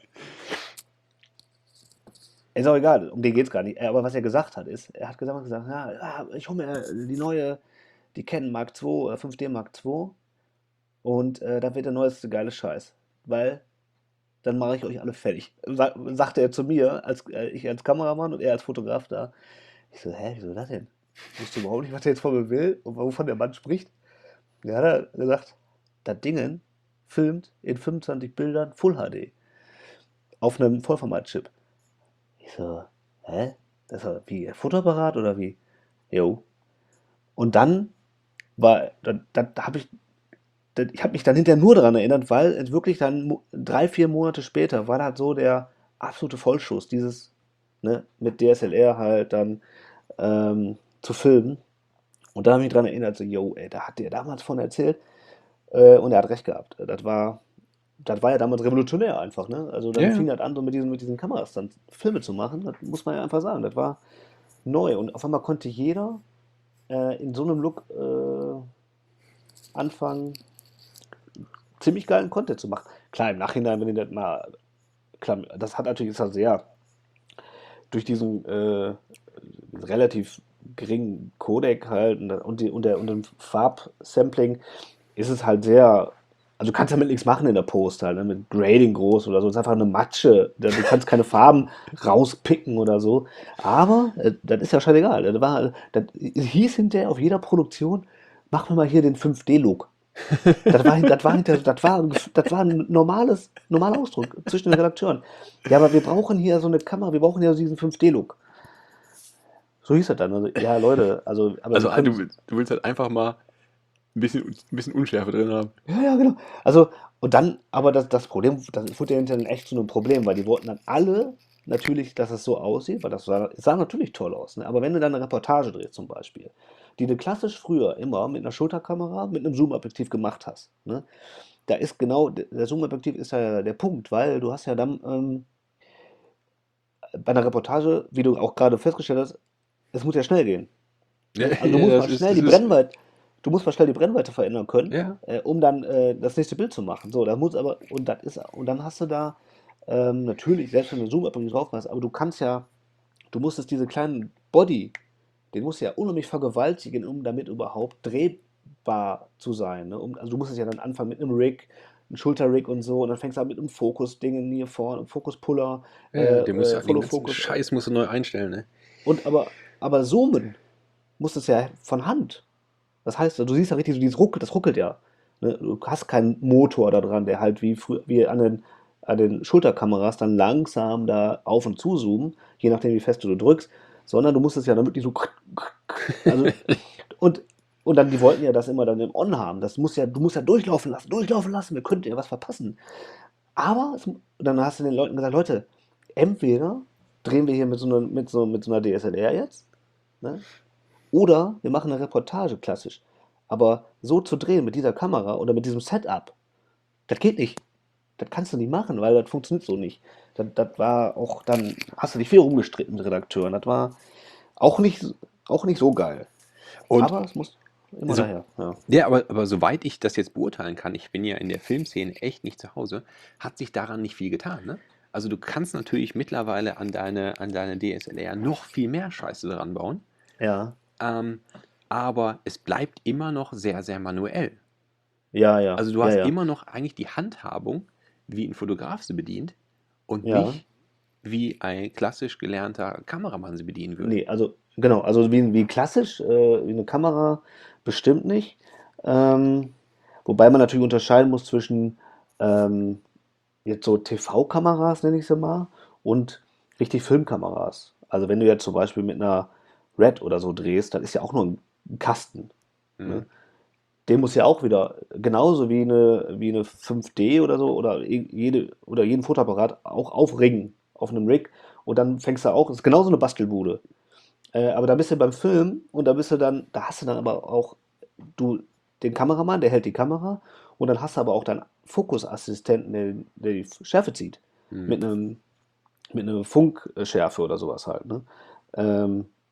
ist auch egal, um den geht's gar nicht. Äh, Aber was er gesagt hat, ist, er hat gesagt, gesagt ja, ja, ich hole mir die neue, die Canon Mark zwei, äh, fünf D Mark zwei und äh, da wird der neueste geile Scheiß, weil dann mache ich euch alle fertig. Sa sagte er zu mir, als äh, ich als Kameramann und er als Fotograf da. Ich so, hä, wieso das denn? Ich wusste überhaupt nicht, was er jetzt von mir will und wovon der Mann spricht. Ja, hat er gesagt, das Dingen filmt in fünfundzwanzig Bildern Full H D auf einem Vollformat-Chip. Ich so, hä? Das war wie Fotoapparat oder wie? Jo. Und dann war, da, da habe ich, da, ich habe mich dann hinterher nur daran erinnert, weil es wirklich dann mo- drei, vier Monate später war das so der absolute Vollschuss, dieses, ne, mit D S L R halt dann ähm, zu filmen. Und da habe ich mich dran erinnert, so, yo, ey, da hat der damals von erzählt äh, und er hat recht gehabt. Das war, das war ja damals revolutionär einfach, ne? Also dann Ja. fing das an, so mit diesen, mit diesen Kameras dann Filme zu machen. Das muss man ja einfach sagen. Das war neu. Und auf einmal konnte jeder äh, in so einem Look äh, anfangen, ziemlich geilen Content zu machen. Klar, im Nachhinein, wenn ihr das mal, klar, das hat natürlich, ist halt sehr, durch diesen äh, relativ geringen Codec halt und, und, die, und, der, und dem Farbsampling ist es halt sehr, also du kannst damit nichts machen in der Post halt, ne, mit Grading groß oder so, es ist einfach eine Matsche, da- du kannst keine Farben rauspicken oder so, aber äh, das ist ja scheißegal, das war, das hieß hinterher auf jeder Produktion, mach mir mal hier den fünf D-Look. Das war, das war, hinter, das war, ein Gef- das war ein normales, normaler Ausdruck zwischen den Redakteuren. Ja, aber wir brauchen hier so eine Kamera, wir brauchen ja so diesen fünf D-Look. So hieß das dann. Also, ja, Leute, also, aber Also wir ah, du, können. willst- du willst halt einfach mal ein bisschen, ein bisschen Unschärfe drin haben. Ja, ja, genau. Also, und dann, aber das, das Problem, das wurde ja hinterher echt zu einem Problem, weil die wollten dann alle natürlich, dass es so aussieht, weil das sah, es sah natürlich toll aus. Ne? Aber wenn du dann eine Reportage drehst zum Beispiel, die du klassisch früher immer mit einer Schulterkamera, mit einem Zoom-Objektiv gemacht hast, ne? Da ist genau, der Zoom-Objektiv ist ja der Punkt, weil du hast ja dann ähm, bei einer Reportage, wie du auch gerade festgestellt hast, es muss ja schnell gehen. Ja, Ne? Also du ja, musst das mal ist, schnell das die ist, Brennweite, du musst mal schnell die Brennweite verändern können, ja. äh, um dann äh, das nächste Bild zu machen. So, da muss aber, und das ist, und dann hast du da ähm, natürlich, selbst wenn du Zoom-App drauf hast, aber du kannst ja, du musstest diese kleinen Body, den musst du ja unheimlich vergewaltigen, um damit überhaupt drehbar zu sein. Ne? Um, also du musst es ja dann anfangen mit einem Rig, einem Schulter-Rig und so, und dann fängst du an mit einem Fokus-Dingen hier vorne, einem Fokus-Puller, Ja, äh, ja, den musst du, äh, den ganzen Follow-Focus. Scheiß musst du neu einstellen, ne? Und aber, aber zoomen musst es ja von Hand. Das heißt, du siehst ja richtig, so dieses Ruck, das ruckelt ja. Ne? Du hast keinen Motor da dran, der halt wie früher, wie an den, an den Schulterkameras dann langsam da auf und zu zoomen, je nachdem, wie fest du drückst, sondern du musst es ja dann wirklich so. Also, und, und dann, die wollten ja das immer dann im On haben. Das muss ja, du musst ja durchlaufen lassen, durchlaufen lassen, wir könnten ja was verpassen. Aber es, dann hast du den Leuten gesagt, Leute, entweder drehen wir hier mit so einer, mit so, mit so einer D S L R jetzt, ne? Oder wir machen eine Reportage klassisch. Aber so zu drehen mit dieser Kamera oder mit diesem Setup, das geht nicht. Das kannst du nicht machen, weil das funktioniert so nicht. Das, das war auch, dann hast du dich viel rumgestritten mit Redakteuren. Das war auch nicht, auch nicht so geil. Und Aber es muss immer so, daher. Ja. ja, aber, aber soweit ich das jetzt beurteilen kann, ich bin ja in der Filmszene echt nicht zu Hause, hat sich daran nicht viel getan, ne? Also du kannst natürlich mittlerweile an deine, an deine D S L R noch viel mehr Scheiße dran bauen, Ja, ähm, aber es bleibt immer noch sehr, sehr manuell. ja, ja, Also du ja, hast ja. immer noch eigentlich die Handhabung, wie ein Fotograf sie bedient und Ja. nicht wie ein klassisch gelernter Kameramann sie bedienen würde. Nee, also genau, also wie, wie klassisch, äh, wie eine Kamera bestimmt nicht. Ähm, wobei man natürlich unterscheiden muss zwischen ähm, jetzt so T V-Kameras, nenne ich sie mal, und richtig Filmkameras. Also wenn du jetzt zum Beispiel mit einer Red oder so drehst, das ist ja auch nur ein Kasten. Mhm. Ne? Den muss ja auch wieder, genauso wie eine, wie eine fünf D oder so, oder i- jede, oder jeden Fotoapparat auch aufringen auf einem Rig. Und dann fängst du auch, ist genauso eine Bastelbude. Äh, aber da bist du beim Film und da bist du dann, da hast du dann aber auch du den Kameramann, der hält die Kamera und dann hast du aber auch deinen Fokusassistenten, der, der die Schärfe zieht. Mhm. Mit einem mit einer Funkschärfe oder sowas halt. Ne? Ähm,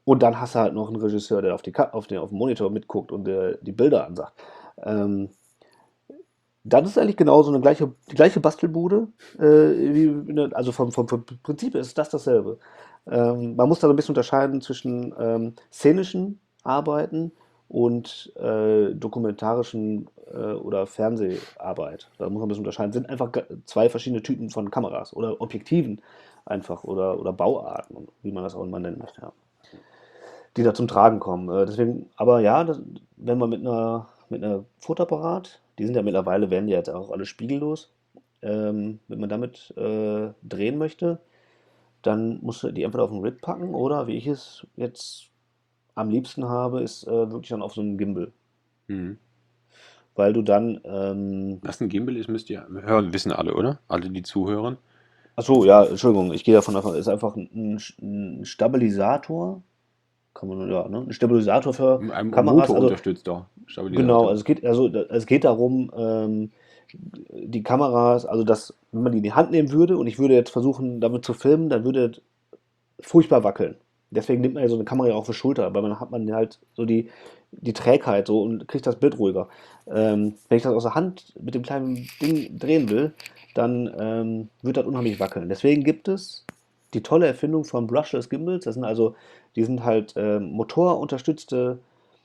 Und dann hast du halt noch einen Regisseur, der auf, die, Ka- auf, den, auf dem Monitor mitguckt und der die Bilder ansagt. Ähm, das ist eigentlich genauso eine gleiche, die gleiche Bastelbude. Äh, wie, eine- also vom, vom, vom Prinzip ist das dasselbe. Ähm, man muss da so ein bisschen unterscheiden zwischen ähm, szenischen Arbeiten und äh, dokumentarischen äh, oder Fernseharbeit. Da muss man ein bisschen unterscheiden. Sind einfach ga- zwei verschiedene Typen von Kameras oder Objektiven einfach oder, oder Bauarten, wie man das auch immer nennen möchte. Ja, die da zum Tragen kommen. Äh, deswegen, aber ja, das, wenn man mit einer, mit einer Fotoapparat, die sind ja mittlerweile, werden die jetzt auch alle spiegellos, ähm, wenn man damit äh, drehen möchte, dann musst du die entweder auf den Rig packen oder, wie ich es jetzt am liebsten habe, ist äh, wirklich dann auf so einen Gimbal. Mhm. Weil du dann, ähm, Was ein Gimbal ist, müsst ihr hören, wissen alle, oder? Alle, die zuhören. ach so, ja, Entschuldigung, ich gehe davon aus, ist einfach ein, ein Stabilisator, kann man, ja, ne? Ein Stabilisator für Mit einem Kameras, Motor also unterstützt doch, genau, Stabilisator. also es geht, also da- es geht darum, ähm, die Kameras, also dass, wenn man die in die Hand nehmen würde und ich würde jetzt versuchen, damit zu filmen, dann würde es furchtbar wackeln. Deswegen nimmt man ja so eine Kamera ja auch für Schulter, weil man hat man halt so die, die Trägheit so und kriegt das Bild ruhiger. Ähm, wenn ich das aus der Hand mit dem kleinen Ding drehen will, dann ähm, wird das unheimlich wackeln. Deswegen gibt es die tolle Erfindung von Brushless Gimbals. Das sind also, die sind halt ähm, motorunterstützte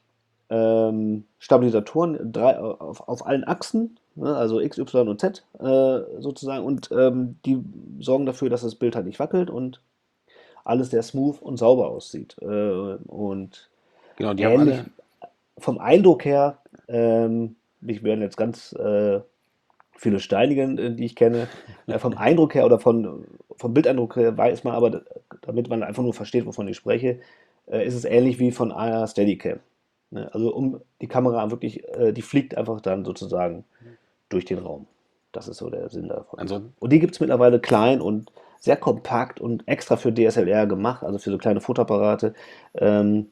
ähm, Stabilisatoren drei, auf, auf allen Achsen, ne, also X, Y und Z äh, sozusagen, und ähm, die sorgen dafür, dass das Bild halt nicht wackelt und alles sehr smooth und sauber aussieht. Äh, und Genau, die haben ähnlich alle. vom Eindruck her, ähm, mich werden jetzt ganz äh, viele steinigen, äh, die ich kenne, äh, vom Eindruck her oder von, vom Bildeindruck her weiß man aber, damit man einfach nur versteht, wovon ich spreche, äh, ist es ähnlich wie von einer Steadicam. Ne? Also um die Kamera wirklich, äh, die fliegt einfach dann sozusagen durch den Raum. Das ist so der Sinn davon. Ansonsten, Und die gibt es mittlerweile klein und sehr kompakt und extra für D S L R gemacht, also für so kleine Fotoapparate. Ähm,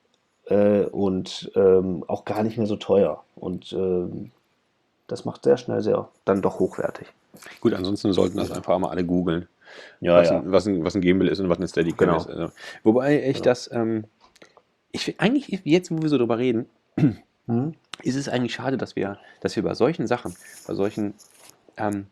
äh, und ähm, auch gar nicht mehr so teuer. Und ähm, das macht sehr schnell sehr dann doch hochwertig. gut, ansonsten sollten das einfach mal alle googeln, Ja, was ja, ein, was ein, was ein Gimbal ist und was eine Steadicam ist. genau. Also, wobei ich genau. das, ähm, ich finde eigentlich, ist- jetzt, wo wir so drüber reden, Mhm. ist es eigentlich schade, dass wir, dass wir bei solchen Sachen, bei solchen, ähm,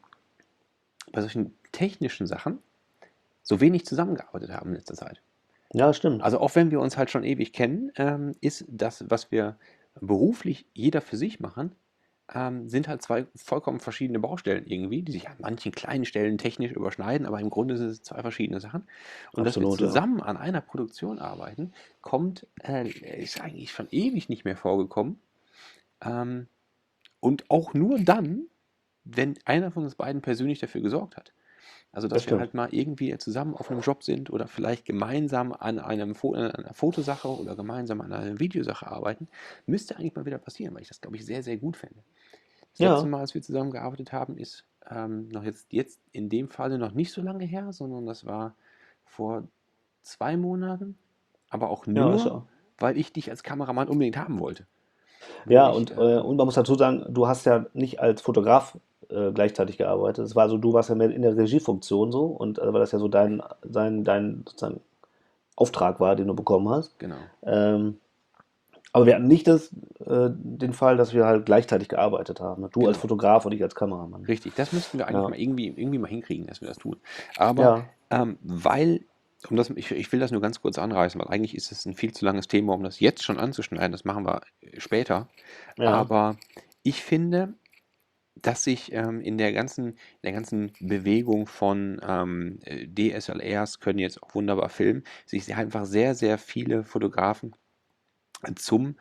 bei solchen technischen Sachen so wenig zusammengearbeitet haben in letzter Zeit. Ja, stimmt. Also auch wenn wir uns halt schon ewig kennen, ähm, ist das, was wir beruflich jeder für sich machen, ähm, sind halt zwei vollkommen verschiedene Baustellen irgendwie, die sich an manchen kleinen Stellen technisch überschneiden, aber im Grunde sind es zwei verschiedene Sachen. Und dass wir Absolut, ja. zusammen an einer Produktion arbeiten, kommt, äh, ist eigentlich schon ewig nicht mehr vorgekommen. Ähm, und auch nur dann, wenn einer von uns beiden persönlich dafür gesorgt hat. Also, Das dass wir stimmt. halt mal irgendwie zusammen auf einem Job sind oder vielleicht gemeinsam an einem Fo an einer Fotosache oder gemeinsam an einer Videosache arbeiten, müsste eigentlich mal wieder passieren, weil ich das, glaube ich, sehr, sehr gut fände. Das letzte Ja, Mal, als wir zusammengearbeitet haben, ist ähm, noch jetzt, jetzt in dem Falle noch nicht so lange her, sondern das war vor zwei Monaten, aber auch ja, ist nur, ja. weil ich dich als Kameramann unbedingt haben wollte. Wo Ja, ich, und, äh, ähm, und man muss dazu sagen, du hast ja nicht als Fotograf äh, gleichzeitig gearbeitet. Es war so, du warst ja mehr in der Regiefunktion so und äh, weil das ja so dein, dein, dein sozusagen Auftrag war, den du bekommen hast. genau. Ähm, aber wir hatten nicht das, äh, den Fall, dass wir halt gleichzeitig gearbeitet haben. Ne? Du als Genau. Fotograf und ich als Kameramann. Richtig, das müssten wir eigentlich Ja, mal irgendwie, irgendwie mal hinkriegen, dass wir das tun. Aber ja, ähm, weil, um das, ich, ich will das nur ganz kurz anreißen, weil eigentlich ist es ein viel zu langes Thema, um das jetzt schon anzuschneiden. Das machen wir äh, später. ja, Aber ich finde, dass sich ähm, in der ganzen, in der ganzen Bewegung von ähm, äh, D S L Rs können jetzt auch wunderbar filmen, sich einfach sehr, sehr viele Fotografen zum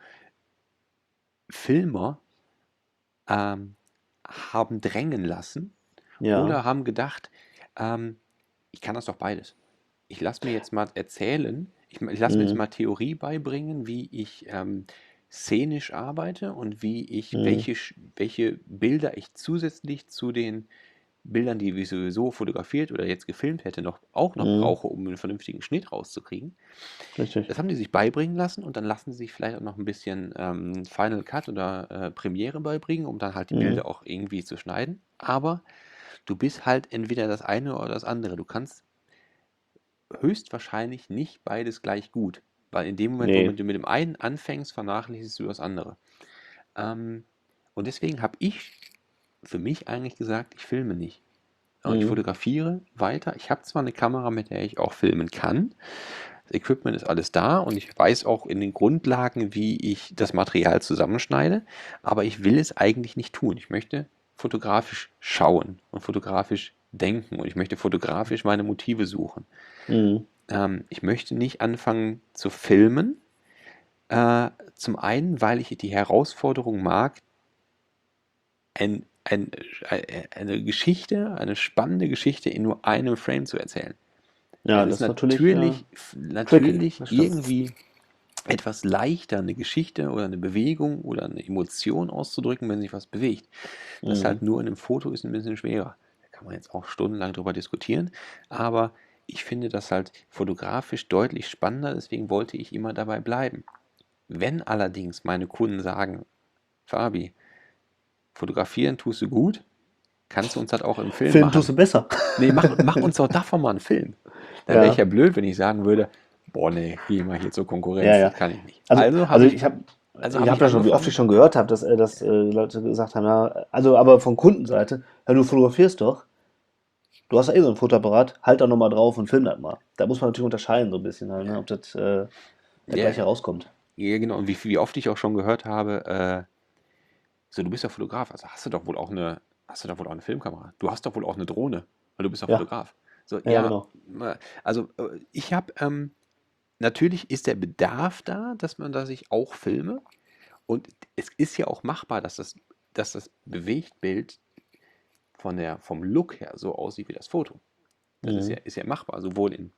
Filmer ähm, haben drängen lassen ja, oder haben gedacht, ähm, ich kann das doch beides. Ich lasse mir jetzt mal erzählen, ich, ich lasse mir jetzt mhm, mal Theorie beibringen, wie ich ähm, szenisch arbeite und wie ich, mhm, welche, Sch- welche Bilder ich zusätzlich zu den Bildern, die ich sowieso fotografiert oder jetzt gefilmt hätte, noch, auch noch mhm, brauche, um einen vernünftigen Schnitt rauszukriegen. richtig. Das haben die sich beibringen lassen und dann lassen sie sich vielleicht auch noch ein bisschen ähm, Final Cut oder äh, Premiere beibringen, um dann halt die Mhm, Bilder auch irgendwie zu schneiden. Aber du bist halt entweder das eine oder das andere. Du kannst höchstwahrscheinlich nicht beides gleich gut. Weil in dem Moment, wo Nee. du mit dem einen anfängst, vernachlässigst du das andere. Ähm, und deswegen habe ich für mich eigentlich gesagt, ich filme nicht. Und ich Mhm. fotografiere weiter. Ich habe zwar eine Kamera, mit der ich auch filmen kann. Das Equipment ist alles da und ich weiß auch in den Grundlagen, wie ich das Material zusammenschneide, aber ich will es eigentlich nicht tun. Ich möchte fotografisch schauen und fotografisch denken und ich möchte fotografisch meine Motive suchen. Mhm. Ähm, ich möchte nicht anfangen zu filmen. Äh, zum einen, weil ich die Herausforderung mag, ein, ein, äh, eine Geschichte, eine spannende Geschichte in nur einem Frame zu erzählen. Ja, Es das ist ist natürlich natürlich, äh, natürlich das stimmt. irgendwie etwas leichter, eine Geschichte oder eine Bewegung oder eine Emotion auszudrücken, wenn sich was bewegt. Das Mhm. halt nur in einem Foto ist ein bisschen schwerer. Da kann man jetzt auch stundenlang drüber diskutieren, aber ich finde das halt fotografisch deutlich spannender, deswegen wollte ich immer dabei bleiben. Wenn allerdings meine Kunden sagen, Fabi, fotografieren tust du gut, kannst du uns das auch im Film Film machen? tust du besser. Nee, mach, mach uns doch davon mal einen Film. Dann wäre Ja. ich ja blöd, wenn ich sagen würde, boah, nee, geh mal hier zur Konkurrenz, Ja, ja. das kann ich nicht. Also, Also also, habe ich, ich habe also ich hab hab ich das schon, wie oft angefangen. ich schon gehört habe, dass, äh, dass äh, Leute gesagt haben, ja, also aber von Kundenseite, ja, du fotografierst doch, du hast ja eh so ein Fotoapparat, halt da nochmal drauf und film das mal. Da muss man natürlich unterscheiden so ein bisschen, halt, ne, ob das äh, da Ja. gleich herauskommt. Ja, genau. Und wie, wie oft ich auch schon gehört habe, äh, so, du bist ja Fotograf, also hast du doch wohl auch eine, hast du doch wohl auch eine Filmkamera. Du hast doch wohl auch eine Drohne, weil du bist ja Ja, Fotograf. So, ja, ja, genau. äh, also äh, ich habe, ähm, natürlich ist der Bedarf da, dass man da sich auch filme. Und es ist ja auch machbar, dass das, dass das Bewegtbild von der, vom Look her so aussieht wie das Foto. Das ist ja, Mhm. ist ja machbar, sowohl in,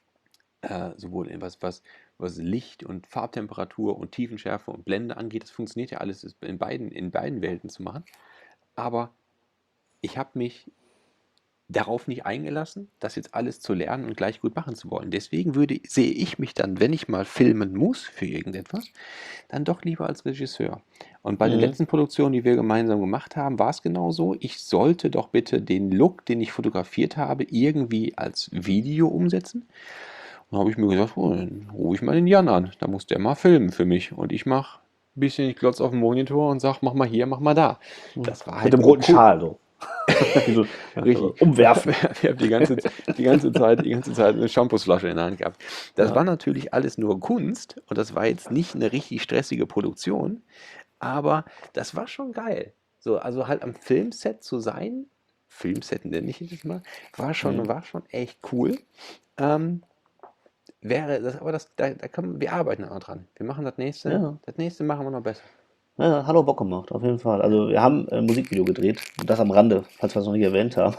äh, sowohl in was, was, was Licht und Farbtemperatur und Tiefenschärfe und Blende angeht. Das funktioniert ja alles ist in beiden, in beiden Welten zu machen. Aber ich habe mich darauf nicht eingelassen, das jetzt alles zu lernen und gleich gut machen zu wollen. Deswegen würde, sehe ich mich dann, wenn ich mal filmen muss für irgendetwas, dann doch lieber als Regisseur. Und bei den Mhm. letzten Produktionen, die wir gemeinsam gemacht haben, war es genauso. Ich sollte doch bitte den Look, den ich fotografiert habe, irgendwie als Video umsetzen. Und dann habe ich mir gesagt, oh, dann rufe ich mal den Jan an. Da muss der mal filmen für mich. Und ich mache ein bisschen, ich glotze auf den Monitor und sage, mach mal hier, mach mal da. Das war Mit halt dem roten cool. Schal so. Wie so Richtig. umwerfen. Ich habe die ganze, die ganze Zeit, die ganze Zeit eine Shampoosflasche in der Hand gehabt. Das Ja. war natürlich alles nur Kunst und das war jetzt nicht eine richtig stressige Produktion, aber das war schon geil. So, also halt am Filmset zu sein, Filmset nenne ich es mal, war schon, Mhm. war schon echt cool. Ähm, wäre das, aber das, da, da kann, wir arbeiten auch dran. Wir machen das nächste, Ja. das nächste machen wir noch besser. Ja, hat auch Bock gemacht, auf jeden Fall. Also wir haben ein Musikvideo gedreht, das am Rande, falls wir es noch nicht erwähnt haben.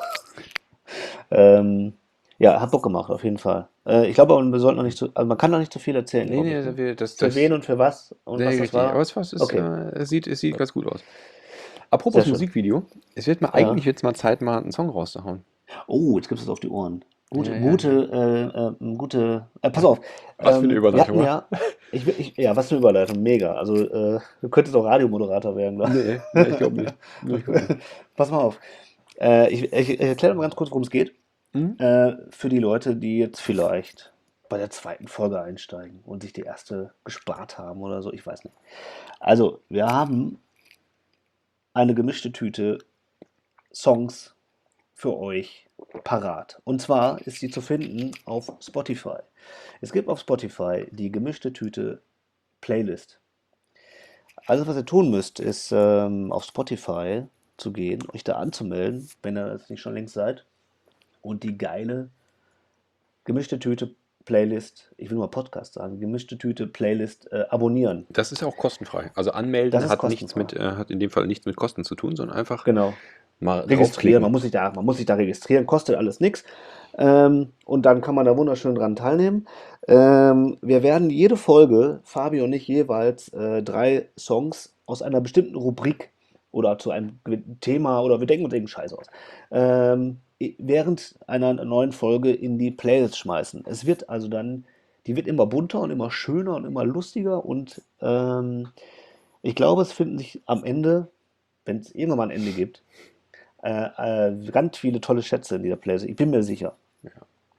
ähm, ja, hat Bock gemacht, auf jeden Fall. Äh, ich glaube, aber wir sollten noch nicht zu, also man kann noch nicht zu viel erzählen, Nee, glaube nee, ich, ne? wir- das, Zu das, wen und für was und nee, was das richtig. war. Aber es, es, ist, Okay, äh, es, sieht, es sieht ganz gut aus. Apropos sehr schön. Musikvideo, es wird mal Ja. eigentlich jetzt mal Zeit, mal einen Song rauszuhauen. Oh, jetzt gibt es auf die Ohren. Gute, Ja, ja, gute, äh, äh, gute. Äh, pass auf. Was für eine ähm, Überleitung, Wir hatten ja, ich, will- ich, ja, was für eine Überleitung, mega. Also äh, du könntest auch Radiomoderator werden, glaube Nee, nee, ich glaube nicht. Nee, ich glaub nicht. Pass mal auf. Äh, ich, ich, ich erkläre mal ganz kurz, worum es geht. Hm? Äh, für die Leute, die jetzt vielleicht bei der zweiten Folge einsteigen und sich die erste gespart haben oder so, ich weiß nicht. Also, wir haben eine gemischte Tüte Songs für euch parat. Und zwar ist sie zu finden auf Spotify. Es gibt auf Spotify die gemischte Tüte Playlist. Also, was ihr tun müsst, ist ähm, auf Spotify zu gehen, euch da anzumelden, wenn ihr das nicht schon längst seid, und die geile gemischte Tüte Playlist, ich will nur Podcast sagen, gemischte Tüte Playlist äh, abonnieren. Das ist auch kostenfrei. Also anmelden Das ist hat nichts kostenfrei. mit, äh, hat in dem Fall nichts mit Kosten zu tun, sondern einfach Genau. mal Registrieren, draufklicken. man muss sich da, man muss sich da registrieren, kostet alles nichts. Ähm, und dann kann man da wunderschön dran teilnehmen. Ähm, wir werden jede Folge, Fabi und ich jeweils, äh, drei Songs aus einer bestimmten Rubrik oder zu einem gewissen Thema oder wir denken uns irgendeinen Scheiß aus, ähm, i- während einer neuen Folge in die Playlist schmeißen. Es wird also dann, die wird immer bunter und immer schöner und immer lustiger und ähm, ich glaube, es finden sich am Ende, wenn es irgendwann mal ein Ende gibt, äh, äh, ganz viele tolle Schätze in dieser Playlist. Ich bin mir sicher.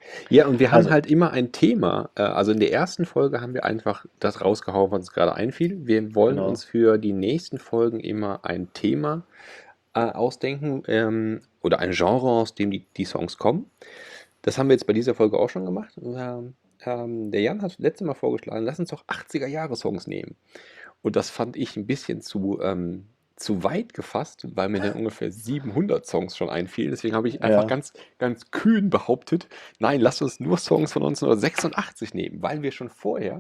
Ja, und wir haben Also, halt immer ein Thema. äh, Also in der ersten Folge haben wir einfach das rausgehauen, was uns gerade einfiel. Wir wollen uns genau. für die nächsten Folgen immer ein Thema äh, ausdenken ähm, oder ein Genre, aus dem die, die Songs kommen. Das haben wir jetzt bei dieser Folge auch schon gemacht. Ähm, ähm, der Jan hat letztes Mal vorgeschlagen, lass uns doch achtziger-Jahre-Songs nehmen. Und das fand ich ein bisschen zu, ähm, zu weit gefasst, weil mir dann ungefähr siebenhundert Songs schon einfielen. Deswegen habe ich einfach Ja, ganz, ganz kühn behauptet, nein, lasst uns nur Songs von neunzehnhundertsechsundachtzig nehmen, weil wir schon vorher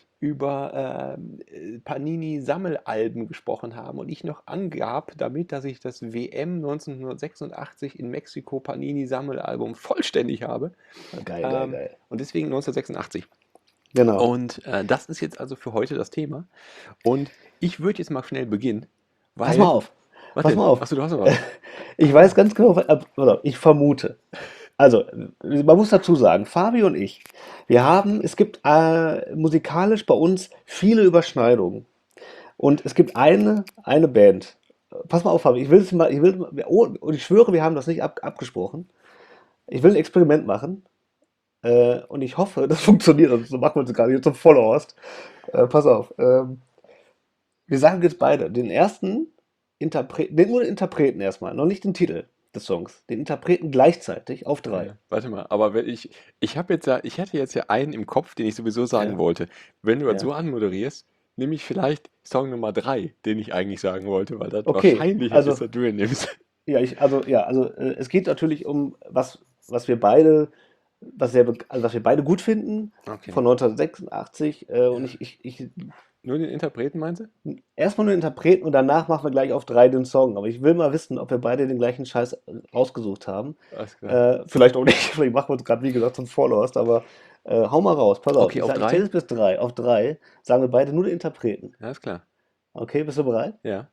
über ähm, äh, Panini-Sammelalben gesprochen haben und ich noch angab damit, dass ich das W M neunzehnhundertsechsundachtzig in Mexiko Panini-Sammelalbum vollständig habe. geil, geil, Ähm, geil. und deswegen neunzehnhundertsechsundachtzig. Genau. Und äh, das ist jetzt also für heute das Thema. Und ich würde jetzt mal schnell beginnen, Pass mal weil. auf. Was Pass denn? mal auf. Achso, du hast noch was. Ich weiß ganz genau, äh, pass auf, ich vermute. Also, man muss dazu sagen, Fabi und ich, wir haben, es gibt äh, musikalisch bei uns viele Überschneidungen. Und es gibt eine, eine Band. Pass mal auf, Fabi, ich will es mal, ich will, oh, und ich schwöre, wir haben das nicht ab, abgesprochen. Ich will ein Experiment machen. Äh, und ich hoffe, das funktioniert. Also, so machen wir uns gerade hier zum Vollhorst. Äh, pass auf. Ähm, wir sagen jetzt beide den ersten Interpreten, den nur den Interpreten erstmal, noch nicht den Titel des Songs. Den Interpreten gleichzeitig auf drei. Ja, warte mal, aber wenn ich, ich habe jetzt ja, ich hätte jetzt ja einen im Kopf, den ich sowieso sagen Ja, wollte. Wenn du das so ja. anmoderierst, nehme ich vielleicht Song Nummer drei, den ich eigentlich sagen wollte, weil das Okay, wahrscheinlicher ist, also, dass du ihn nimmst. ja, ich, also, ja, also, äh, es geht natürlich um was, was wir beide, was, sehr, be- also was wir beide gut finden, Okay. von neunzehnhundertsechsundachtzig. Äh, und Ja. ich, ich, ich, Nur den Interpreten meinst du? erstmal nur Interpreten und danach machen wir gleich auf drei den Song. Aber ich will mal wissen, ob wir beide den gleichen Scheiß äh, rausgesucht haben. Alles klar. Äh, vielleicht auch nicht, vielleicht machen wir uns gerade, wie gesagt, zum Vorlost, aber äh, hau mal raus, pass auf. Okay, Ich, auf sag, ich zähle drei? es bis drei. Auf drei sagen wir beide nur den Interpreten. Alles klar. Okay, bist du bereit? Ja.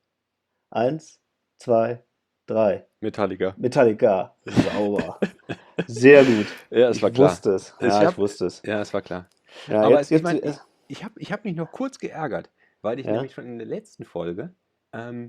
Eins, zwei, drei. Metallica. Metallica. Sauber. Sehr gut. Ja, es war Ich klar. wusste es. Ich Ja, ich hab, wusste es. ja, es war klar. Ja, Aber jetzt, es, ich jetzt, meine, ich, jetzt, ich habe ich hab mich noch kurz geärgert, weil ich ja, nämlich schon in der letzten Folge ähm,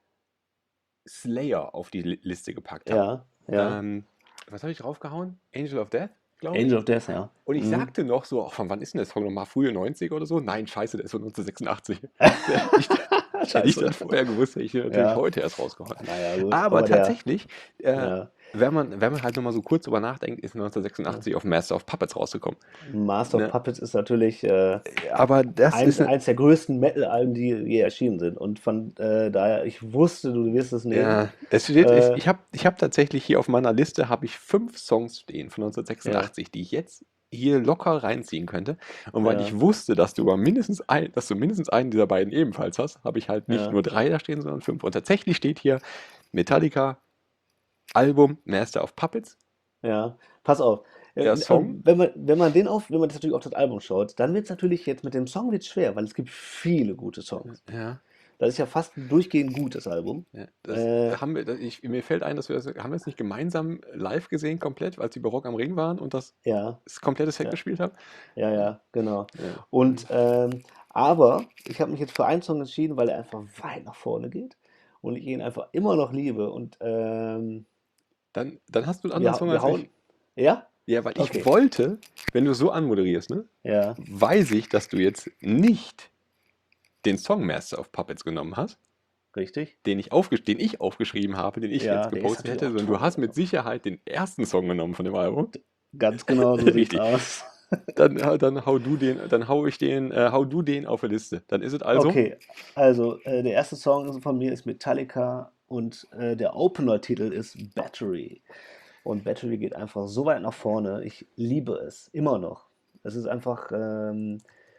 Slayer auf die Li- Liste gepackt habe. ja, ja. Ähm, was habe ich draufgehauen? Angel of Death, glaube Angel ich. of Death, ja. Und ich Mhm. sagte noch so, ach, von wann ist denn der Song nochmal? Frühe neunziger oder so? Nein, scheiße, der ist von neunzehnhundertsechsundachtzig. Hätte ich, hätte ich Scheiße. das vorher gewusst, hätte ich den natürlich Ja, heute erst rausgehauen. naja, gut. Aber Aber der, tatsächlich, äh, ja, wenn man, wenn man halt nochmal so kurz drüber nachdenkt, ist neunzehnhundertsechsundachtzig auf Master of Puppets rausgekommen. Master of Ne? Puppets ist natürlich äh, Aber das eins, ist, ne- eins der größten Metal-Alben, die je erschienen sind. Und von äh, daher, ich wusste, du wirst es nehmen. ja, es steht, es, Äh, ich habe ich hab tatsächlich hier auf meiner Liste habe ich fünf Songs stehen von ja, neunzehnhundertsechsundachtzig, die ich jetzt hier locker reinziehen könnte. Und weil ja, ich wusste, dass du aber mindestens ein, dass du mindestens einen dieser beiden ebenfalls hast, habe ich halt nicht ja, nur drei da stehen, sondern fünf. Und tatsächlich steht hier Metallica Album Master of Puppets, ja. Pass auf. Äh, der äh, Song. wenn man, wenn man den auf, wenn man das natürlich auf das Album schaut, dann wird es natürlich jetzt mit dem Song wird's schwer, weil es gibt viele gute Songs. Ja, Das ist ja fast durchgehend gut, das Album. ja, das Äh, haben wir, das- ich, mir fällt ein, dass wir das, haben wir es nicht gemeinsam live gesehen, komplett, als die bei Rock am Ring waren und das, ja, das komplette Set ja, gespielt haben? ja, ja, genau. Ja. Und ähm, aber ich habe mich jetzt für einen Song entschieden, weil er einfach weit nach vorne geht und ich ihn einfach immer noch liebe. Und ähm, Dann, dann hast du einen wir, anderen hau- Song wir als hauen. ich. Ja? Ja, weil ich Okay. wollte, wenn du so anmoderierst, ne, Ja, weiß ich, dass du jetzt nicht den Song Master of Puppets genommen hast, richtig. den ich, aufgesch den ich aufgeschrieben habe, den ich Ja, jetzt der ist gepostet natürlich hätte, auch sondern du toll. hast mit Sicherheit den ersten Song genommen von dem Album. Ganz genau, so sieht's Richtig. aus. Dann, äh, dann hau du den, dann hau ich den, äh, hau du den auf die Liste. Dann ist es also. Okay, also äh, der erste Song von mir ist Metallica und äh, der Opener-Titel ist Battery. Und Battery geht einfach so weit nach vorne. Ich liebe es, immer noch. Es ist einfach, ähm,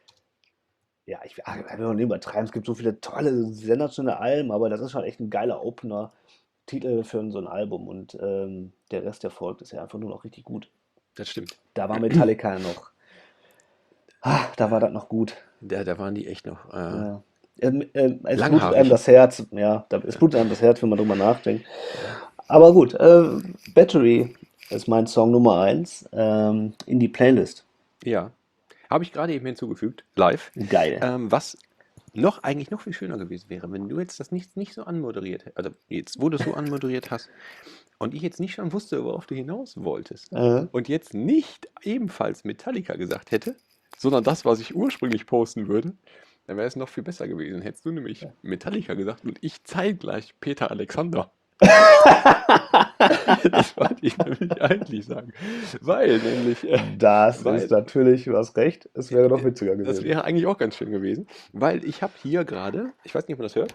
ja, ich, ach, ich will auch nicht übertreiben, es gibt so viele tolle, sensationelle Alben, aber das ist schon echt ein geiler Opener-Titel für so ein Album. Und ähm, der Rest, der folgt, ist ja einfach nur noch richtig gut. Das stimmt. Da war Metallica noch, ah, da war das noch gut. Da, da waren die echt noch. Äh, Ja. Ähm, ähm, es blutet Langhaarig. einem das Herz, ja, da- es blutet einem das Herz, wenn man drüber nachdenkt. Aber gut, äh, Battery ist mein Song Nummer eins ähm, in die Playlist. ja. Habe ich gerade eben hinzugefügt, live. Geil. Ähm, was noch eigentlich noch viel schöner gewesen wäre, wenn du jetzt das nicht, nicht so anmoderiert hättest. Also jetzt, wo du es so anmoderiert hast, und ich jetzt nicht schon wusste, worauf du hinaus wolltest Äh, und jetzt nicht ebenfalls Metallica gesagt hätte, sondern das, was ich ursprünglich posten würde, dann wäre es noch viel besser gewesen. Hättest du nämlich Metallica gesagt und ich zeitgleich Peter Alexander. Das wollte ich nämlich eigentlich sagen. Weil nämlich, äh, Das weil ist natürlich, du hast recht, es wäre noch witziger das gewesen. wäre eigentlich auch ganz schön gewesen, weil ich habe hier gerade, ich weiß nicht, ob man das hört,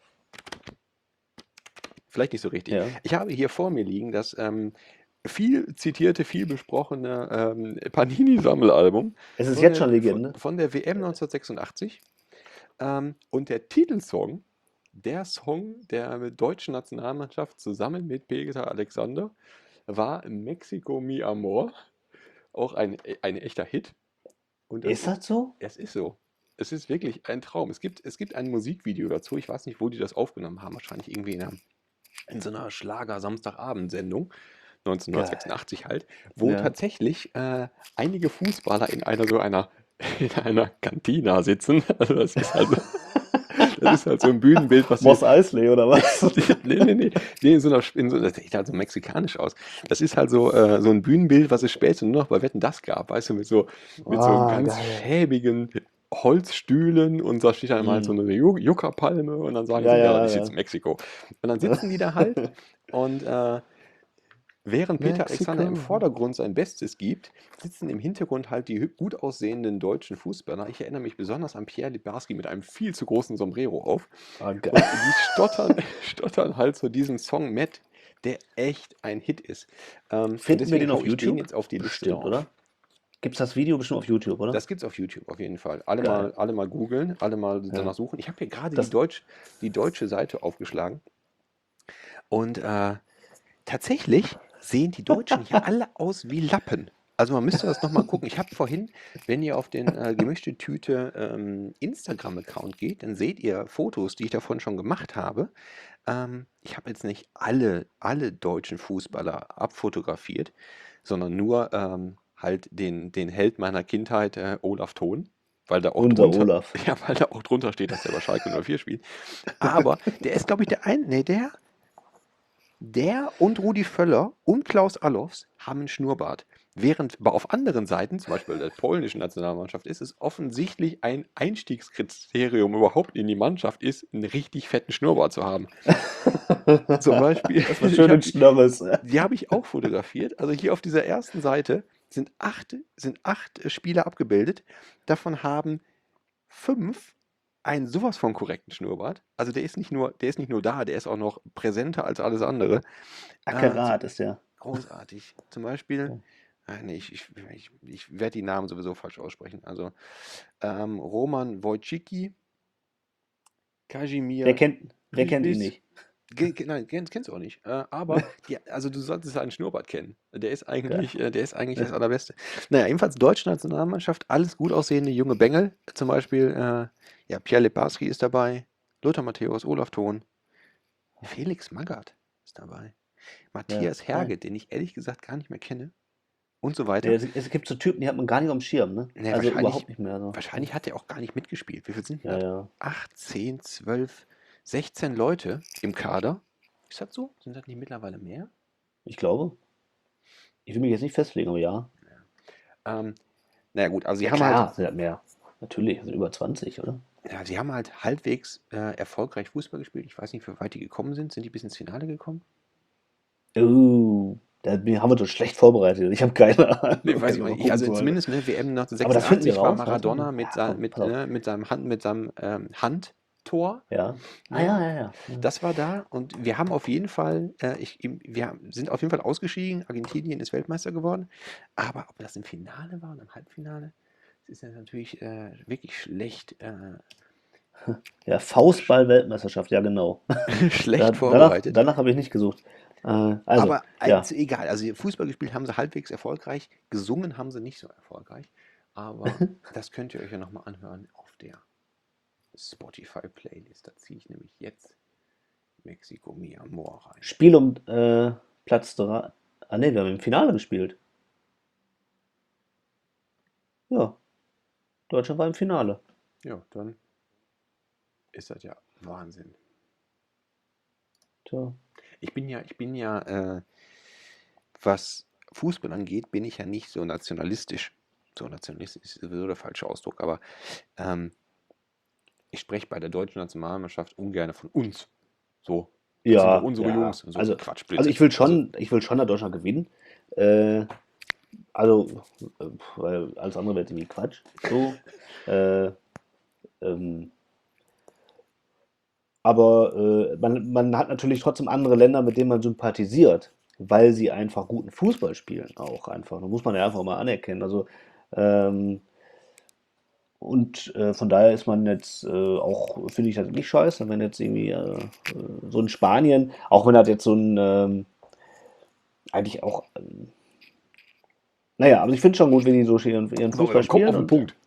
vielleicht nicht so richtig. Ja. Ich habe hier vor mir liegen das ähm, viel zitierte, viel besprochene ähm, Panini-Sammelalbum Es ist von jetzt der, schon Legende. von, von der W M neunzehnhundertsechsundachtzig. Ähm, und der Titelsong, der Song der deutschen Nationalmannschaft zusammen mit Peter Alexander, war Mexico Mi Amor. Auch ein, ein echter Hit. Und das Ist das so? Es ist so. Es ist wirklich ein Traum. Es gibt, es gibt ein Musikvideo dazu. Ich weiß nicht, wo die das aufgenommen haben. Wahrscheinlich irgendwie in, einer, in so einer Schlager-Samstagabend-Sendung. neunzehnhundertsechsundachtzig halt. Wo Ja. tatsächlich äh, einige Fußballer in einer so einer, in einer Cantina sitzen. Also das ist halt, das ist halt so ein Bühnenbild, was Moss Eisley oder was? nee, nee, nee, nee, in so einer, in so, das sieht halt so mexikanisch aus. Das ist halt so, äh, so ein Bühnenbild, was es später nur noch bei Wetten, das gab, weißt du, mit so, mit so Ah, ganz geil. schäbigen Holzstühlen und da steht dann mal so Mm. eine Ju- Yucca-Palme und dann sagen Ja, sie, ja, ja, das ist ja. jetzt Mexiko. Und dann sitzen die da halt und äh, während Peter Alexander im Mexiko. Vordergrund sein Bestes gibt, sitzen im Hintergrund halt die hü- gut aussehenden deutschen Fußballer. Ich erinnere mich besonders an Pierre Libarski mit einem viel zu großen Sombrero auf. Ah, Und geil. die stottern, stottern halt zu diesem Song Matt, der echt ein Hit ist. Ähm, und Finden wir deswegen den auf hau ich den YouTube? jetzt auf die Liste Bestimmt, drauf. oder? Gibt es das Video bestimmt auf YouTube, oder? Das gibt's auf YouTube auf jeden Fall. Alle Geil. mal, alle mal googeln, alle mal Ja. danach suchen. Ich habe hier gerade die, Das, Deutsch, die deutsche Seite aufgeschlagen und äh, tatsächlich sehen die Deutschen hier alle aus wie Lappen. Also man müsste das nochmal gucken. Ich habe vorhin, wenn ihr auf den äh, gemischte Tüte ähm, Instagram-Account geht, dann seht ihr Fotos, die ich davon schon gemacht habe. Ähm, ich habe jetzt nicht alle, alle deutschen Fußballer abfotografiert, sondern nur ähm, halt den, den Held meiner Kindheit, äh, Olaf Thon, weil da auch unser drunter, Olaf. ja, weil da auch drunter steht, dass der bei Schalke null vier spielt. Aber der ist, glaube ich, der ein, nee, der, der und Rudi Völler und Klaus Allofs haben einen Schnurrbart. Während bei auf anderen Seiten, zum Beispiel der polnischen Nationalmannschaft, ist es offensichtlich ein Einstiegskriterium überhaupt in die Mannschaft ist, einen richtig fetten Schnurrbart zu haben. Zum Beispiel, Das war ich schön hab in die, Schnörres. die habe ich auch fotografiert. Also hier auf dieser ersten Seite sind acht, sind acht äh, Spieler abgebildet. Davon haben fünf einen sowas von korrekten Schnurrbart. Also der ist nicht nur, der ist nicht nur da, der ist auch noch präsenter als alles andere. Äh, Ackerat ist der. großartig. Zum Beispiel, ah, nee, ich, ich, ich, ich werde die Namen sowieso falsch aussprechen. Also ähm, Roman Wojcicki, Kazimir. Wer kennt, wer kennt ihn Privis. nicht? Ge- ge- Nein, kennst, kennst du auch nicht. Äh, aber die, also du solltest seinen Schnurrbart kennen. Der ist eigentlich, äh, der ist eigentlich das Allerbeste. Naja, ebenfalls deutsche Nationalmannschaft, alles gut aussehende junge Bengel. Zum Beispiel, äh, ja, Pierre Libarski ist dabei, Lothar Matthäus, Olaf Thon, Felix Magath ist dabei, Matthias Ja, Herge, geil. den ich ehrlich gesagt gar nicht mehr kenne und so weiter. Der, es, es gibt so Typen, die hat man gar nicht auf dem Schirm, ne? Nee, also wahrscheinlich- überhaupt nicht mehr. So. Wahrscheinlich hat er auch gar nicht mitgespielt. Wie viel sind denn Ja, das? ja. acht, zehn, zwölf, sechzehn Leute im Kader. Ist das so? Sind das nicht mittlerweile mehr? Ich glaube. Ich will mich jetzt nicht festlegen, aber ja. Ähm, naja gut, also sie Ja, haben klar, halt, sind halt mehr. Natürlich, sind über zwanzig, oder? ja, sie haben halt halbwegs äh, erfolgreich Fußball gespielt. Ich weiß nicht, wie weit die gekommen sind. Sind die bis ins Finale gekommen? Oh, da haben wir doch schlecht vorbereitet. Ich habe keine Ahnung. Nee, weiß ich Mal nicht. Ich, also gucken zumindest ne, W M Aber das finden wir neunzehnhundertsechsundachtzig war raus, weißt du? Maradona mit, Ja, sein, komm, mit, pass auf. ne, mit seinem, Hand, mit seinem ähm, Handtor. Ja. Ah, ja, ja, ja. Das war da und wir haben auf jeden Fall, äh, ich, wir haben- sind auf jeden Fall ausgeschieden. Argentinien ist Weltmeister geworden. Aber ob das im Finale war und im Halbfinale, das ist ja natürlich äh, wirklich schlecht, äh, Ja, Faustball-Weltmeisterschaft, ja, genau. schlecht Da, danach vorbereitet. danach habe ich nicht gesucht. Äh, also, Aber ja. also, egal, also Fußball gespielt haben sie halbwegs erfolgreich, gesungen haben sie nicht so erfolgreich. Aber das könnt ihr euch ja nochmal anhören auf der Spotify-Playlist. Da ziehe ich nämlich jetzt Mexico Mi Amor rein. Spiel um äh, Platz drei. Ah, ne, wir haben im Finale gespielt. Ja, Deutschland war im Finale. Ja, dann ist das ja Wahnsinn. Tja. Ich bin ja, ich bin ja, äh, was Fußball angeht, bin ich ja nicht so nationalistisch. So nationalistisch ist sowieso der falsche Ausdruck, aber ähm, ich spreche bei der deutschen Nationalmannschaft ungern von uns. So, das sind doch Ja, unsere ja. Jungs. So Also, Quatsch, also ich Blödsinn. will Also, schon, ich will schon, dass Deutschland gewinnen. Äh, also, äh, weil alles andere wäre irgendwie Quatsch. So. Äh, ähm, aber äh, man, man hat natürlich trotzdem andere Länder, mit denen man sympathisiert, weil sie einfach guten Fußball spielen, auch einfach. Das muss man ja einfach mal anerkennen. Also, ähm, und äh, von daher ist man jetzt äh, auch, finde ich das nicht scheiße, wenn jetzt irgendwie äh, äh, so in Spanien, auch wenn das jetzt so ein, ähm, eigentlich auch, ähm, naja, aber ich finde schon gut, wenn die so ihren, ihren so, Fußball dann komm auf spielen den und Punkt.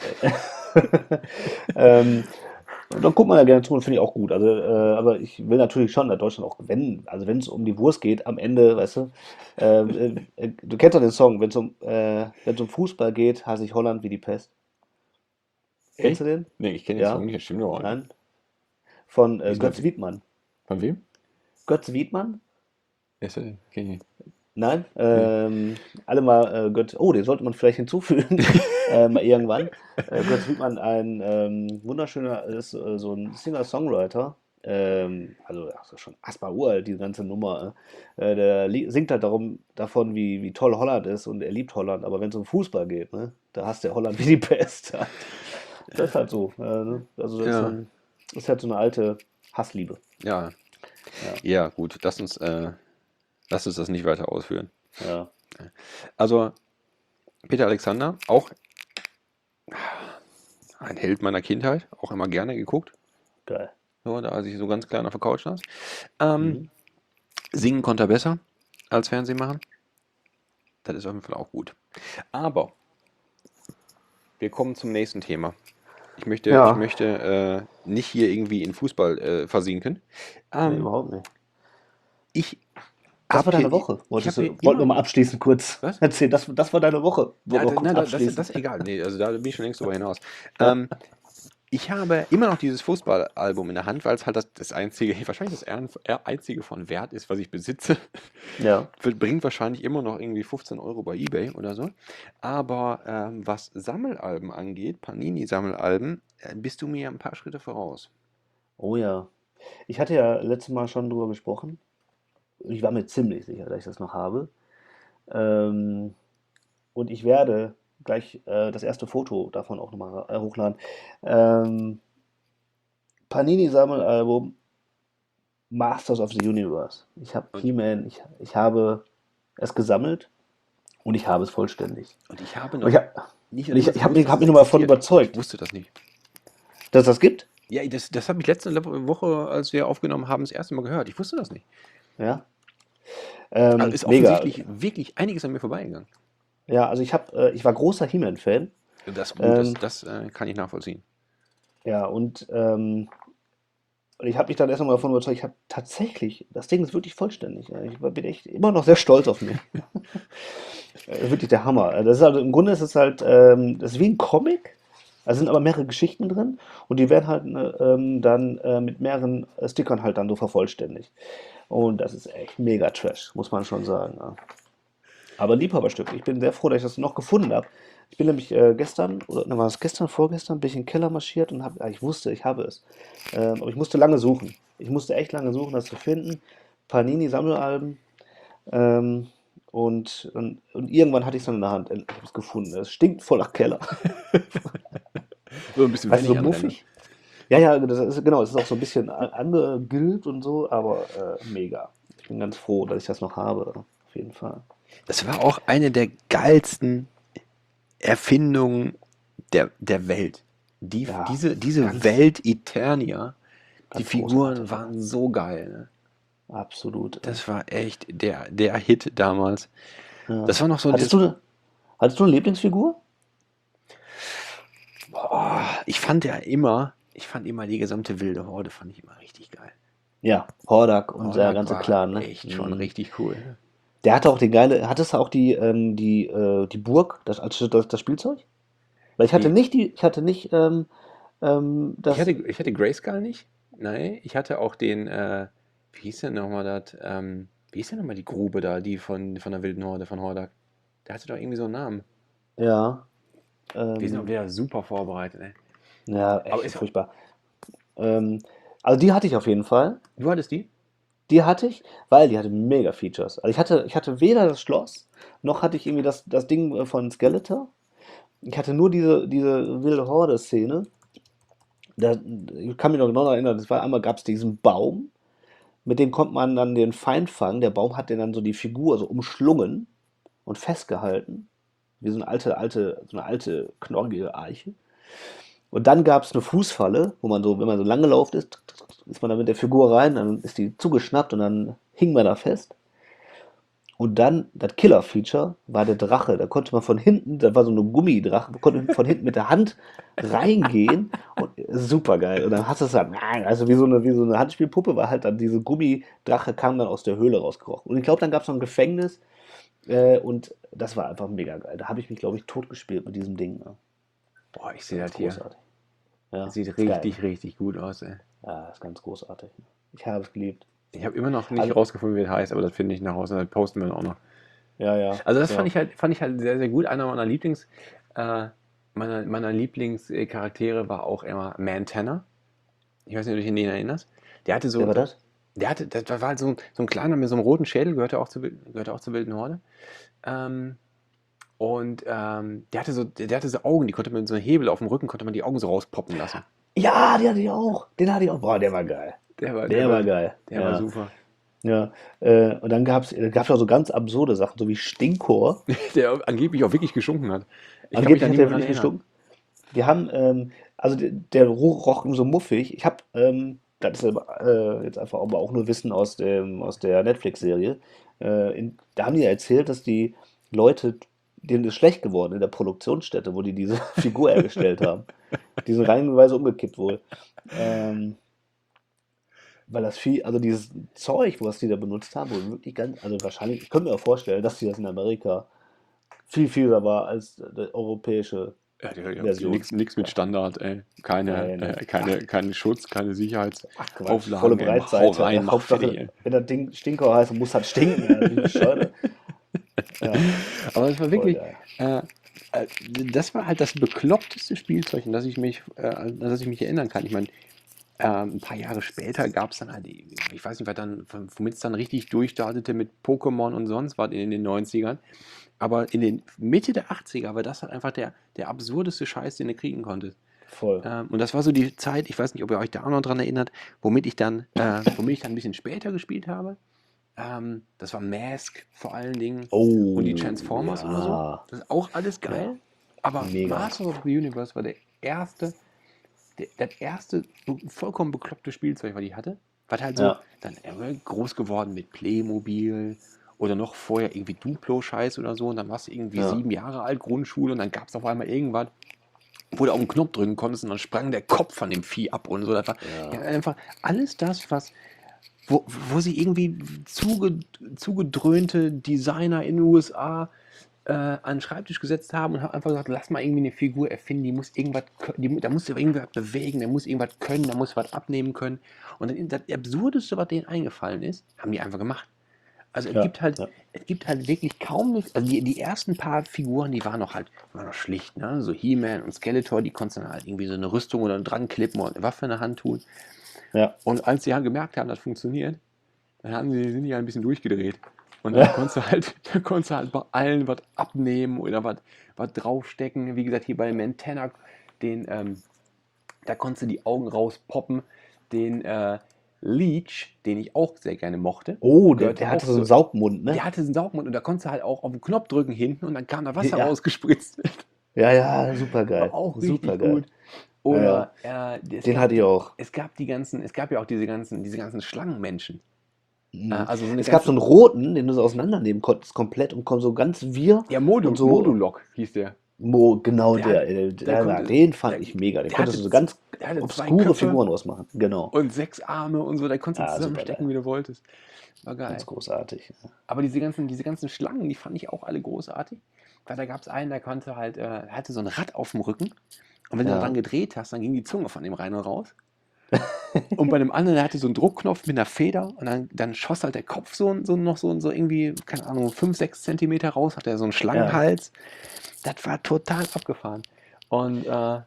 ähm, und dann guckt man da gerne zu und finde ich auch gut. Also, äh, aber ich will natürlich schon, dass Deutschland auch gewinnen. Also wenn es um die Wurst geht, am Ende, weißt du, äh, äh, äh, du kennst doch den Song, wenn es um, äh, wenn es um Fußball geht, hasse ich Holland wie die Pest. Kennst Echt? du den? Nee, ich kenne den Ja? Song nicht, das stimmt doch nicht. Nein? Von Wie äh, ist denn Götz der? Wiedmann. Von wem? Götz Wiedmann? Wer ist der denn? Kenn ich nicht. Nein? Nee. Ähm, alle mal äh, Götz. Oh, den sollte man vielleicht hinzufügen. äh, mal irgendwann. Äh, Götz Wiedmann, ein ähm, wunderschöner, ist äh, so ein Singer-Songwriter. Ähm, also ach, so schon Asper uralt, die ganze Nummer. Äh, der li- singt halt darum, davon, wie, wie toll Holland ist und er liebt Holland. Aber wenn es um Fußball geht, ne, da hasst der Holland wie die Pest. Das ist halt so. Äh, ne? Also das ist, Ja, dann, ist halt so eine alte Hassliebe. ja, Ja, ja, gut. Lass uns, äh, lass uns das nicht weiter ausführen. ja. Also, Peter Alexander, auch ein Held meiner Kindheit, auch immer gerne geguckt. Geil. So, da als ich so ganz klein auf der Couch saß. Ähm, Mhm. singen konnte er besser als Fernsehen machen. Das ist auf jeden Fall auch gut. Aber wir kommen zum nächsten Thema. Ich möchte, ich Ja, möchte äh, nicht hier irgendwie in Fußball äh, versinken. nee, Ähm, überhaupt nicht. ich Das war habe deine hier, Woche. ich Wolltest habe du, hier wollten wir immer. mal abschließend kurz Was? erzählen. Das, das war deine Woche. Ja, Wollen wir da, kurz na, da, das, abschließen. das ist egal. Nee, also da bin ich schon längst drüber hinaus. Ja. Ähm, ich habe immer noch dieses Fußballalbum in der Hand, weil es halt das, das einzige, wahrscheinlich das eher- eher einzige von Wert ist, was ich besitze. Ja. Wird- Bringt wahrscheinlich immer noch irgendwie fünfzehn Euro bei eBay oder so. Aber ähm, was Sammelalben angeht, Panini-Sammelalben, äh, bist du mir ein paar Schritte voraus. Oh ja. Ich hatte ja letztes Mal schon drüber gesprochen. Ich war mir ziemlich sicher, dass ich das noch habe. Ähm, und ich werde gleich äh, das erste Foto davon auch nochmal äh, hochladen. Ähm, Panini-Sammelalbum Masters of the Universe. Ich habe Und, He-Man, ich, ich habe es gesammelt und ich habe es vollständig. und ich habe Und ich noch habe nicht und nur ich, das ich hab gewusst, mich, dass hab es mich nochmal davon existiert. Ich überzeugt, wusste das nicht. dass es das gibt. Ja, das, das habe ich letzte Le- Woche, als wir aufgenommen haben, das erste Mal gehört. Ich wusste das nicht. Ja. Also Ähm, ist mega. offensichtlich wirklich einiges an mir vorbeigegangen. Ja, also ich habe, äh, ich war großer He-Man-Fan. Das, gut, das, Ähm, das äh, kann ich nachvollziehen. ja, und ähm, und ich habe mich dann erst mal davon überzeugt, ich habe tatsächlich, das Ding ist wirklich vollständig. Ja. Ich bin echt immer noch sehr stolz auf mich. Äh, Wirklich der Hammer. Äh, Das ist also, im Grunde ist es halt, ähm, das ist wie ein Comic. Da sind aber mehrere Geschichten drin und die werden halt äh, ähm, dann äh, mit mehreren äh, Stickern halt dann so vervollständigt. Und das ist echt mega Trash, muss man schon sagen. Ja. Aber ein Liebhaberstück. Ich bin sehr froh, dass ich das noch gefunden habe. Ich bin nämlich äh, gestern, oder ne, war es gestern, vorgestern, bin ich in den Keller marschiert und habe, ich wusste, ich habe es. Ähm, aber ich musste lange suchen. Ich musste echt lange suchen, das zu finden. Panini-Sammelalben. Ähm, und, und, und irgendwann hatte ich es dann in der Hand. Ich habe es gefunden. Es stinkt voller Keller. So ein bisschen Weißt du, so wenig anrennen. muffig. Ja, ja, das ist, genau, es ist auch so ein bisschen a- angegilbt und so, aber äh, mega. Ich bin ganz froh, dass ich das noch habe, auf jeden Fall. Das war auch eine der geilsten Erfindungen der, der Welt. Die, Ja, diese, diese ganz, Welt Eternia, die ganz Figuren großartig. waren so geil. Ne? Absolut. Ey. Das war echt der, der Hit damals. Ja. Das war noch so Hattest dieses. du, hattest du eine Lieblingsfigur? Boah, ich fand ja immer, ich fand immer die gesamte wilde Horde, fand ich immer richtig geil. Ja, Hordak und der Hordak ganze war Clan, ne? echt schon Mhm. richtig cool. Ne? Der hatte auch die geile, hattest du auch die, ähm, die, äh, die Burg, das, also das, das Spielzeug? Weil ich hatte Die, nicht die, ich hatte nicht ähm, ähm, ich hatte, das, ich hatte Grayskull nicht. Nein, ich hatte auch den, äh, wie hieß der nochmal das? Ähm, Wie ist denn nochmal die Grube da, die von, von der wilden Horde, von Hordak? Der hatte doch irgendwie so einen Namen. Ja. Wir sind auch Ähm, wieder super vorbereitet, ey. ja, Aber echt ist auch, furchtbar. Ähm, also die hatte ich auf jeden Fall. du hattest die? Die hatte ich, weil die hatte mega Features. Also ich hatte, ich hatte weder das Schloss, noch hatte ich irgendwie das, das Ding äh, von Skeletor. Ich hatte nur diese, diese wilde Horde-Szene. Da, ich kann mich noch genau daran erinnern, das war einmal gab es diesen Baum, mit dem konnte man dann den Feind fangen. Der Baum hat den dann so die Figur so umschlungen und festgehalten. Wie so eine alte, alte, so eine alte, knorrige Eiche. Und dann gab es eine Fußfalle, wo man so, wenn man so lang gelaufen ist, ist man da mit der Figur rein, dann ist die zugeschnappt und dann hing man da fest. Und dann, das Killer-Feature war der Drache. Da konnte man von hinten, da war so eine Gummidrache, man konnte von hinten mit der Hand reingehen und super geil. Und dann hast du es dann, also wie so eine, wie so eine Handspielpuppe, war halt dann diese Gummidrache kam dann aus der Höhle rausgekrochen. Und ich glaube, dann gab es noch ein Gefängnis äh, und das war einfach mega geil. Da habe ich mich, glaube ich, totgespielt mit diesem Ding. Ne? Boah, ich sehe Ganz das hier. großartig. Ja, Das sieht ist geil. richtig, richtig gut aus, ey. Ja, ist ganz großartig. Ich habe es geliebt. Ich habe immer noch nicht Also, rausgefunden, wie das heißt, aber das finde ich nach Hause, das posten wir dann auch noch. ja, ja, Also das fand ja. ich halt, fand ich halt sehr, sehr gut. Einer meiner Lieblings, äh, meiner, meiner Lieblingscharaktere war auch immer Mantenna. Ich weiß nicht, ob du dich an den erinnerst. Der hatte so, Wer war das? der hatte, das war halt so, ein- so ein kleiner mit so einem roten Schädel, gehörte auch zur, Wil- gehörte auch zur wilden Horde. Ähm, und ähm, der hatte so, der, der hatte so Augen, die konnte man mit so einem Hebel auf dem Rücken, konnte man die Augen so rauspoppen lassen. Ja, den hatte ich auch. Den hatte ich auch. Boah, der war geil. Der war, Der der war war, geil. der war Ja, super. ja. Äh, und dann gab es gab's auch so ganz absurde Sachen, so wie Stinkor. Der angeblich auch wirklich geschunken hat. Ich kann mich Angeblich da hat nicht der mehr dran wirklich erinnern. gestunken. Die haben, ähm, also der, der roch so muffig. Ich habe, ähm, das ist aber, äh, jetzt einfach aber auch nur Wissen aus dem, aus der Netflix-Serie. Äh, in, da haben die ja erzählt, dass die Leute, denen ist schlecht geworden in der Produktionsstätte, wo die diese Figur hergestellt haben. Die sind reihenweise umgekippt wohl. Ähm, weil das viel, also dieses Zeug, was die da benutzt haben, wohl wirklich ganz, also wahrscheinlich, ich könnte mir auch vorstellen, dass die das in Amerika viel, viel da war als die europäische Ja, der, der, Version. nix, nix mit Standard, ey. Keine, Nee, nee. äh, keine, keinen Schutz, keine Ach Quatsch, Sicherheitsauflagen. volle ey. Hau Breitseite. rein, Äh, mach Hauptsache, fertig, ey. wenn das Ding Stinker heißt, muss das stinken. Ja, wie bescheuert. Ja, Aber es war voll wirklich, geil. äh, äh, das war halt das bekloppteste Spielzeug, an das ich mich, äh, an das ich mich erinnern kann. Ich meine, ähm, ein paar Jahre später gab es dann halt, ich weiß nicht, was dann, womit es dann richtig durchstartete mit Pokémon und sonst was in den neunzigern. Aber in den Mitte der achtziger war das halt einfach der, der absurdeste Scheiß, den du kriegen konntest. Voll. Ähm, und das war so die Zeit, ich weiß nicht, ob ihr euch da auch noch dran erinnert, womit ich dann, äh, womit ich dann ein bisschen später gespielt habe. Ähm, das war Mask vor allen Dingen Oh, und die Transformers oder so. ja. Das ist auch alles geil. Aber Mega. Masters of the Universe war der erste, der, das erste be- vollkommen bekloppte Spielzeug, was ich hatte. Was halt so Ja. dann immer groß geworden mit Playmobil oder noch vorher irgendwie Duplo-Scheiß oder so. Und dann warst du irgendwie Ja. sieben Jahre alt, Grundschule, und dann gab es auf einmal irgendwas, wo du auf den Knopf drücken konntest und dann sprang der Kopf von dem Vieh ab und so. Das war ja, einfach alles das, was, wo, wo sie irgendwie zuge, zugedröhnte Designer in den U S A äh, an den Schreibtisch gesetzt haben und haben einfach gesagt, lass mal irgendwie eine Figur erfinden, die muss irgendwas, kö- die, mu- da muss irgendwas bewegen, der muss irgendwas können, da muss was abnehmen können. Und dann, das Absurdeste, was denen eingefallen ist, haben die einfach gemacht. Also es Ja, gibt halt, ja. es gibt halt wirklich kaum, eine- also die, die ersten paar Figuren, die waren noch halt, waren noch schlicht, ne? So He-Man und Skeletor, die konntest du dann halt irgendwie so eine Rüstung oder dran klippen oder eine Waffe in der Hand tun. Ja. Und als sie halt gemerkt haben, das funktioniert, dann haben sie, sind die halt ein bisschen durchgedreht. Und dann konntest du halt, dann konntest du halt bei allen was abnehmen oder was, was draufstecken. Wie gesagt, hier bei Mantenna, den, ähm, da konntest du die Augen rauspoppen. Den äh, Leech, den ich auch sehr gerne mochte. Oh, der, gehörte der hatte auch so einen Saugmund, ne? Der hatte einen Saugmund und da konntest du halt auch auf den Knopf drücken hinten und dann kam da Wasser Ja. rausgespritzt. Ja, ja, super geil. War auch richtig Super geil. gut. Oder äh, es, Den gab, hatte ich auch. es gab die ganzen, es gab ja auch diese ganzen, diese ganzen Schlangenmenschen. Mhm. Äh, also so eine Es gab so ganze- einen roten, den du so auseinandernehmen konntest, komplett und komm so ganz wir. Ja, Modu, und so- Modulok hieß der. Mo, genau Der der. hat- äh, der der, konnte- den fand der- ich mega. Den der konntest hatte du so ganz der hatte zwei obskure Köpfe. Figuren ausmachen. Genau. Und sechs Arme und so, da konntest du Ah, super zusammenstecken, geil. wie du wolltest. War geil. Ganz großartig. Aber diese ganzen, diese ganzen Schlangen, die fand ich auch alle großartig. Weil da gab es einen, der konnte halt, äh, der hatte so ein Rad auf dem Rücken. Und wenn du Ja. daran gedreht hast, dann ging die Zunge von dem rein und raus. Und bei dem anderen, der hatte so einen Druckknopf mit einer Feder und dann, dann schoss halt der Kopf so, so noch so, so irgendwie, keine Ahnung, fünf, sechs Zentimeter raus, hat er so einen Ja. Schlangenhals. Das war total abgefahren. Und äh,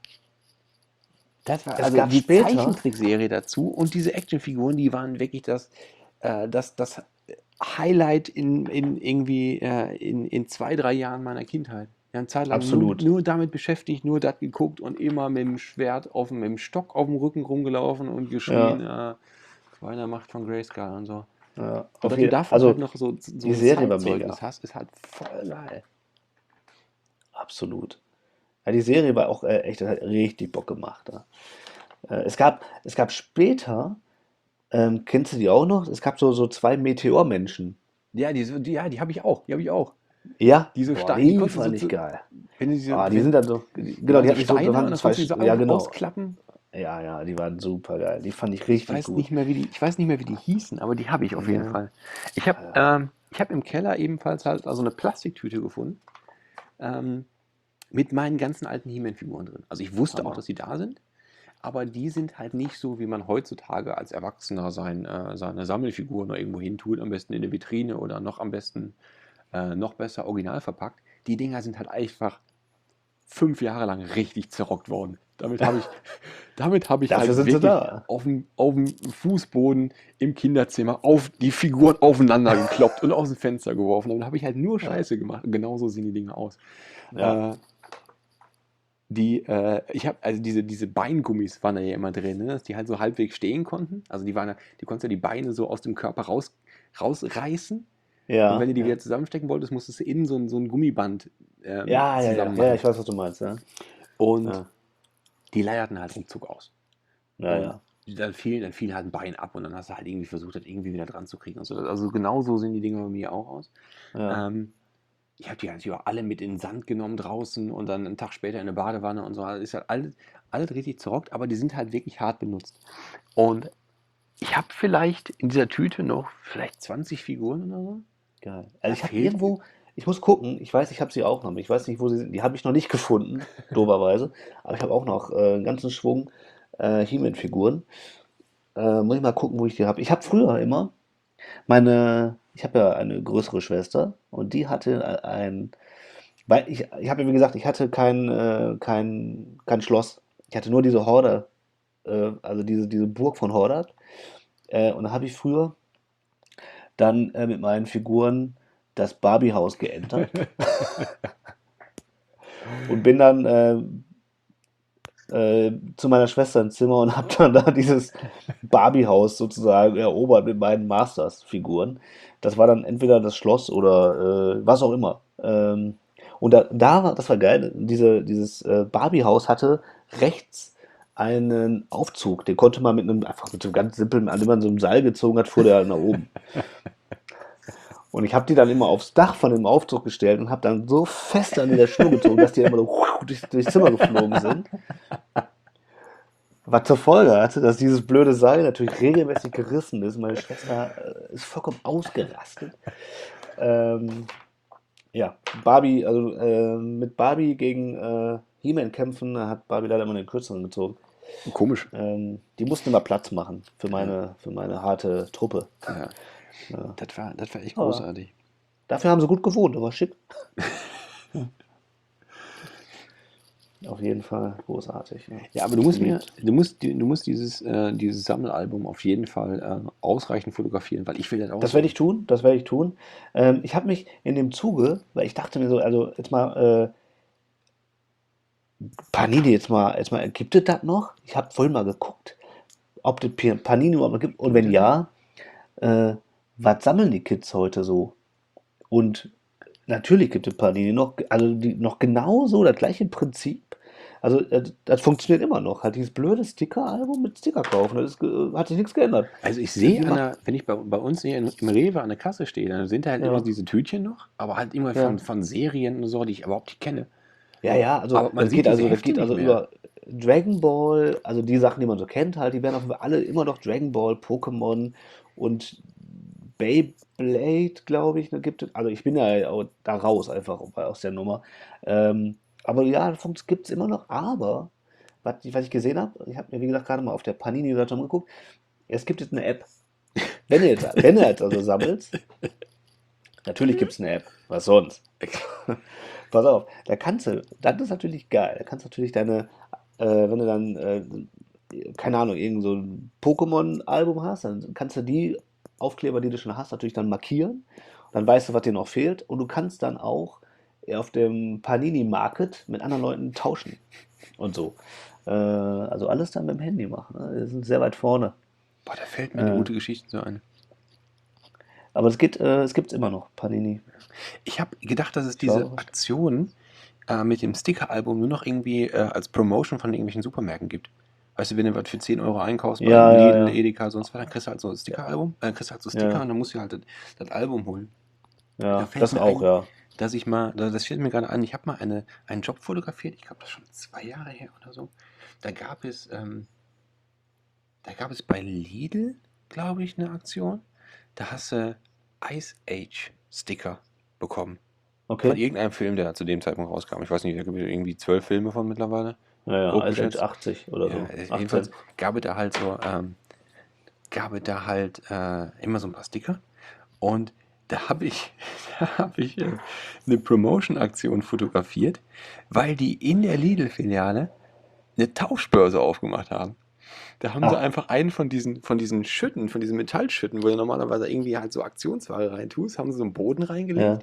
das war Es also gab die später, Zeichentrickserie dazu und diese Actionfiguren, die waren wirklich das, äh, das, das Highlight in, in irgendwie äh, in, in zwei, drei Jahren meiner Kindheit. Wir haben eine Zeit lang nur, absolut. nur damit beschäftigt, nur das geguckt und immer mit dem Schwert, auf dem, mit dem Stock auf dem Rücken rumgelaufen und geschrien, Ja, äh, Weiner Macht von Grayskull und so. ja. Und Auf dass du jeden, davon halt also noch so, so die ein Serie war Zeitzeugnis mega. hast, ist halt voll geil. Absolut. Ja, die Serie war auch äh, echt, das hat richtig Bock gemacht. Ja. Äh, es gab, es gab später, ähm, kennst du die auch noch? Es gab so, so zwei Meteormenschen. Ja, die, so- die, ja, die habe ich auch. Die habe ich auch. Ja, Die so boah, stark, die die konntest du so, fand ich zu- geil. wenn du diese, Ah, die wenn, sind dann so, die- die genau, waren die so hatten nicht so, da Steine und waren dann zwei, konntest du diese Sch- ja auch genau. ausklappen. Ja, ja, die waren super geil. Die fand ich Ich richtig weiß gut. nicht mehr, wie die, ich weiß nicht mehr, wie die hießen, aber die habe ich auf jeden Ja, Fall. Ich habe ja. ähm, ich hab im Keller ebenfalls halt also eine Plastiktüte gefunden ähm, mit meinen ganzen alten He-Man-Figuren drin. Also ich wusste auch, Hammer. dass die da sind, aber die sind halt nicht so, wie man heutzutage als Erwachsener sein, äh, seine Sammelfiguren noch irgendwo hin tut, am besten in eine Vitrine oder noch am besten äh, noch besser original verpackt. Die Dinger sind halt einfach fünf Jahre lang richtig zerrockt worden. Damit habe ich, damit habe ich Dafür halt sind sie wirklich da. auf dem, auf dem Fußboden im Kinderzimmer auf die Figuren aufeinander gekloppt und aus dem Fenster geworfen. Damit habe ich halt nur Ja, Scheiße gemacht. Und genauso sehen die Dinge aus. ja, Äh, die, äh, ich habe, also diese, diese Beingummis waren da ja immer drin, ne? Dass die halt so halbwegs stehen konnten. Also die waren ja, die konntest ja die Beine so aus dem Körper raus, rausreißen. Und wenn ja, du die ja. wieder zusammenstecken wolltest, musstest du innen so ein, so ein Gummiband ähm, Ja, ja, ja, zusammen ja, machen. ich weiß, was du meinst, ja. Und Ja, die leierten halt ruckzuck aus. ja, Und ja. dann fiel, dann fiel halt ein Bein ab und dann hast du halt irgendwie versucht, das irgendwie wieder dran zu kriegen und so. Also genau so sehen die Dinger bei mir auch aus. Ja. Ähm, ich habe die natürlich auch alle mit in den Sand genommen draußen und dann einen Tag später in eine Badewanne und so. Also ist halt alles, alles richtig zerrockt, aber die sind halt wirklich hart benutzt. Und ich habe vielleicht in dieser Tüte noch vielleicht zwanzig Figuren oder so. Geil. Da Also ich habe fehlt, irgendwo, ich muss gucken, ich weiß, ich habe sie auch noch. Ich weiß nicht, wo sie sind. Die habe ich noch nicht gefunden, doberweise. Aber ich habe auch noch äh, einen ganzen Schwung äh, He-Man-Figuren. Äh, muss ich mal gucken, wo ich die habe. Ich habe früher immer meine, ich habe ja eine größere Schwester und die hatte äh, ein, weil ich, ich habe ja wie gesagt, ich hatte kein, äh, kein, kein Schloss. Ich hatte nur diese Horde, äh, also diese, diese Burg von Hordat. Äh, und da habe ich früher dann äh, mit meinen Figuren das Barbie-Haus geentert und bin dann äh, äh, zu meiner Schwester ins Zimmer und habe dann da dieses Barbie-Haus sozusagen erobert mit meinen Masters-Figuren. Das war dann entweder das Schloss oder äh, was auch immer. Ähm, und da, da war, das war geil, diese, dieses äh, Barbie-Haus hatte rechts einen Aufzug, den konnte man mit einem, einfach mit so ganz simpel, an dem man so ein Seil gezogen hat, fuhr der halt nach oben. Und ich habe die dann immer aufs Dach von dem Aufzug gestellt und habe dann so fest an dieser Schnur gezogen, dass die immer so durch, durchs Zimmer geflogen sind. Was zur Folge hatte, dass dieses blöde Seil natürlich regelmäßig gerissen ist. Meine Schwester äh, ist vollkommen ausgerastet. Ähm, ja, Barbie, also äh, mit Barbie gegen äh, He-Man kämpfen, da hat Barbie leider immer den kürzeren gezogen. Komisch. Ähm, die mussten immer Platz machen für meine, für meine harte Truppe. Ja, Ja. das war, das war echt Aber großartig. dafür haben sie gut gewohnt, aber schick. Auf jeden Fall großartig. Ja. Ja, aber du musst mir, Geliebt. du musst, die- du musst dieses, äh, dieses Sammelalbum auf jeden Fall äh, ausreichend fotografieren, weil ich will das auch Das werde so. ich tun, das werde ich tun. Ähm, ich habe mich in dem Zuge, weil ich dachte mir so, also jetzt mal, äh, Panini, jetzt mal, jetzt mal, gibt es das noch? Ich habe vorhin mal geguckt, ob das Pi- Panini überhaupt noch gibt. Und wenn ja, äh, was sammeln die Kids heute so? Und natürlich gibt es Panini noch, also die, noch genauso das gleiche Prinzip. Also äh, das funktioniert immer noch. Halt dieses blöde Sticker-Album mit Sticker kaufen, das ist, ge- hat sich nichts geändert. Also ich Die sehe, an macht, der, wenn ich bei, bei uns hier in, im Rewe an der Kasse stehe, dann sind da halt immer ja, diese Tütchen noch, aber halt immer von, ja. von Serien und so, die ich überhaupt nicht kenne. Ja, ja, also Aber man das sieht geht diese also, das Hefte geht nicht also mehr. über Dragon Ball, also die Sachen, die man so kennt, halt, die werden auf jeden Fall alle immer noch Dragon Ball, Pokémon und Beyblade, glaube ich, ne, gibt es. Also ich bin ja auch da raus einfach aus der Nummer. Ähm, aber ja, gibt es immer noch, aber was, ich- was ich gesehen habe, ich habe mir wie gesagt gerade mal auf der Panini-Seite umgeguckt, es gibt jetzt eine App. Wenn du jetzt, wenn du jetzt also sammelst, natürlich gibt es eine App, was sonst? Pass auf, da kannst du, das ist natürlich geil, da kannst du natürlich deine, äh, wenn du dann, äh, keine Ahnung, irgend so ein Pokémon-Album hast, dann kannst du die Aufkleber, die du schon hast, natürlich dann markieren. Dann weißt du, was dir noch fehlt. Und du kannst dann auch auf dem Panini Market mit anderen Leuten tauschen und so. Äh, also alles dann mit dem Handy machen. Ne? Wir sind sehr weit vorne. Boah, da fällt mir eine Äh, gute Geschichte so ein. aber es gibt äh, es gibt's immer noch, Panini. Ich habe gedacht, dass es Ich war diese überrascht. Aktion äh, mit dem Sticker-Album nur noch irgendwie äh, als Promotion von irgendwelchen Supermärkten gibt. Weißt du, wenn du was für zehn Euro einkaufst bei Ja, ja, Lidl, ja. Edeka, sonst was, dann kriegst du halt so ein Sticker-Album, äh, kriegst halt so Sticker Ja, und dann musst du halt das, das Album holen. Da ja, fällt das mir auch, ein, ja. dass ich mal, da- das fällt mir gerade ein, ich habe mal eine, einen Job fotografiert, ich glaube, das ist schon zwei Jahre her oder so. Da gab es, ähm, da gab es bei Lidl, glaube ich, eine Aktion. Da hast du Ice Age Sticker bekommen. Von Okay. irgendeinem Film, der da zu dem Zeitpunkt rauskam. Ich weiß nicht, da gibt es irgendwie zwölf Filme von mittlerweile, Ja, ja, grob Ice Age geschätzt. achtzig oder Ja, so. äh, achtzehn. jedenfalls gab es da halt so, ähm, gab es da halt äh, immer so ein paar Sticker. Und da habe ich, da habe ich äh, eine Promotion-Aktion fotografiert, weil die in der Lidl-Filiale eine Tauschbörse aufgemacht haben. Da haben sie Ah, einfach einen von diesen, von diesen Schütten, von diesen Metallschütten, wo du normalerweise irgendwie halt so Aktionsware reintust, haben sie so einen Boden reingelegt ja,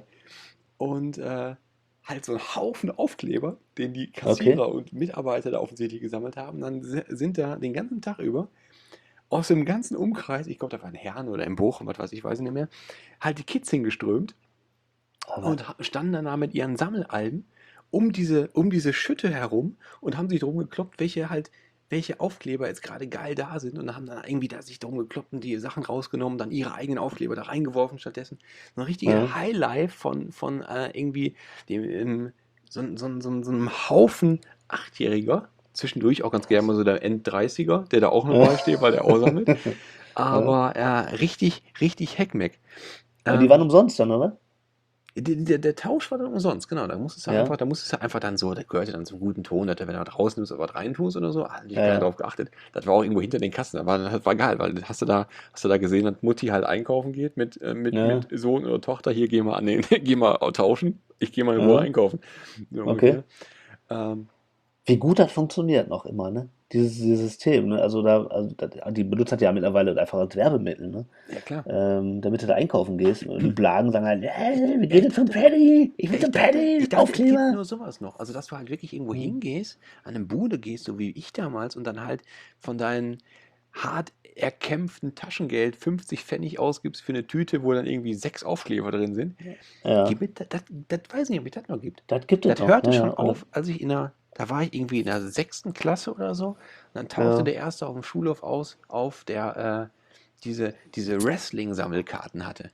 und äh, halt so einen Haufen Aufkleber, den die okay. Kassierer und Mitarbeiter da offensichtlich gesammelt haben. Dann si- sind da den ganzen Tag über aus dem ganzen Umkreis, ich glaube, da war in Herne oder in Bochum, was weiß ich, weiß ich nicht mehr, halt die Kids hingeströmt Aber, und ha- standen dann da mit ihren Sammelalben um diese, um diese Schütte herum und haben sich drum gekloppt, welche halt, welche Aufkleber jetzt gerade geil da sind und haben dann irgendwie da sich drum gekloppt und die Sachen rausgenommen, dann ihre eigenen Aufkleber da reingeworfen stattdessen. So ein richtiger ja, Highlife von, von äh, irgendwie dem, ähm, so, so, so, so einem Haufen Achtjähriger. Zwischendurch auch ganz gerne mal so der End-dreißiger, der da auch noch beisteht, weil der auch sammelt. ja. Aber äh, richtig, richtig Heckmeck. Aber die waren Ähm, umsonst dann, oder? der, der, der Tausch war dann umsonst, genau. Da musstest du einfach, Ja, da musstest du einfach dann so, da gehörte dann zum guten Ton, dass du, wenn du was rausnimmst oder was reintust oder so, hat natürlich ja, keiner ja, drauf geachtet. Das war auch irgendwo hinter den Kassen, aber das war geil, weil hast du da, hast du da gesehen, dass Mutti halt einkaufen geht mit, äh, mit, ja, mit Sohn oder Tochter, hier geh mal an den, geh mal tauschen, ich gehe mal in Ruhe ja. einkaufen. So Okay. ungefähr. Ähm, Wie gut das funktioniert noch immer, ne? Dieses, dieses System, ne? Also da, also das, die benutzen das ja mittlerweile einfach als Werbemittel, ne? ja klar. Ähm, damit du da einkaufen gehst. Und die Blagen sagen halt, hey, wir gehen jetzt zum Paddy, ich will Ich zum dachte, Paddy, ich dachte, es gibt Aufkleber. nur sowas noch. Also, dass du halt wirklich irgendwo Hm. hingehst, an eine Bude gehst, so wie ich damals, und dann halt von deinem hart erkämpften Taschengeld fünfzig Pfennig ausgibst für eine Tüte, wo dann irgendwie sechs Aufkleber drin sind. Ja, Gibt es, das, das, das weiß ich nicht, ob es das noch gibt. das gibt es Das noch. hörte Ja, schon ja. Und, auf, als ich in der, da war ich irgendwie in der sechsten Klasse oder so. Und dann tauchte ja, der Erste auf dem Schulhof aus, auf, der äh, diese, diese Wrestling-Sammelkarten hatte.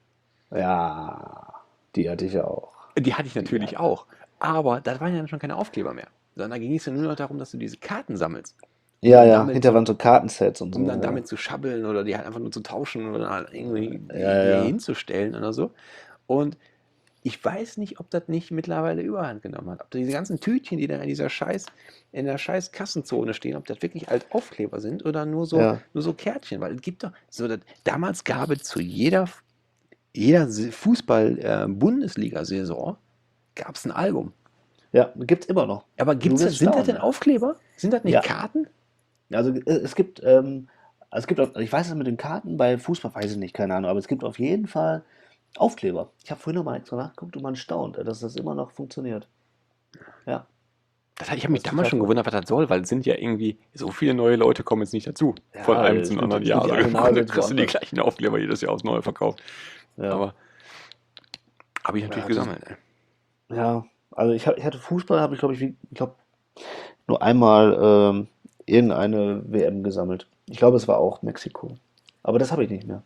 ja, die hatte ich auch. Die hatte ich Die natürlich hatte. auch. Aber da waren ja dann schon keine Aufkleber mehr. Sondern da ging es ja nur noch darum, dass du diese Karten sammelst. Um Ja, dann ja, damit hinterher zu, waren so Kartensets und um so, dann ja. damit zu schabbeln oder die halt einfach nur zu tauschen oder halt irgendwie Ja, ja, hier ja. hinzustellen oder so. Und ich weiß nicht, ob das nicht mittlerweile Überhand genommen hat. Ob diese ganzen Tütchen, die da in dieser scheiß, in der scheiß Kassenzone stehen, ob das wirklich als Aufkleber sind oder nur so, Ja, nur so Kärtchen. Weil es gibt doch, so das, damals gab es zu jeder, jeder Fußball-Bundesliga-Saison gab es ein Album. ja, gibt's immer noch. Aber Du gibt's das, wirst sind das staunen. denn Aufkleber? Sind das nicht Ja, Karten? also äh, es gibt, ähm, also es gibt, auch, ich weiß es mit den Karten, bei Fußball weiß ich nicht, keine Ahnung, aber es gibt auf jeden Fall Aufkleber. Ich habe vorhin noch mal extra nachgeguckt und man staunt, dass das immer noch funktioniert. Ja, Das, ich habe mich das ist damals total schon cool. gewundert, was das soll, weil es sind ja irgendwie so viele neue Leute kommen jetzt nicht dazu. Von Ja, einem es zum sind, anderen sind Jahr. die So, alle im Nase Grunde jetzt kriegst du die woanders. gleichen Aufkleber jedes Jahr aufs Neue verkauft. Ja, Aber habe ich natürlich ja, das, gesammelt. Ey. ja, also ich, hab, ich hatte Fußball, habe ich glaube ich, wie- ich glaube nur einmal ähm, irgendeine W M gesammelt. Ich glaube, es war auch Mexiko. Aber das habe ich nicht mehr.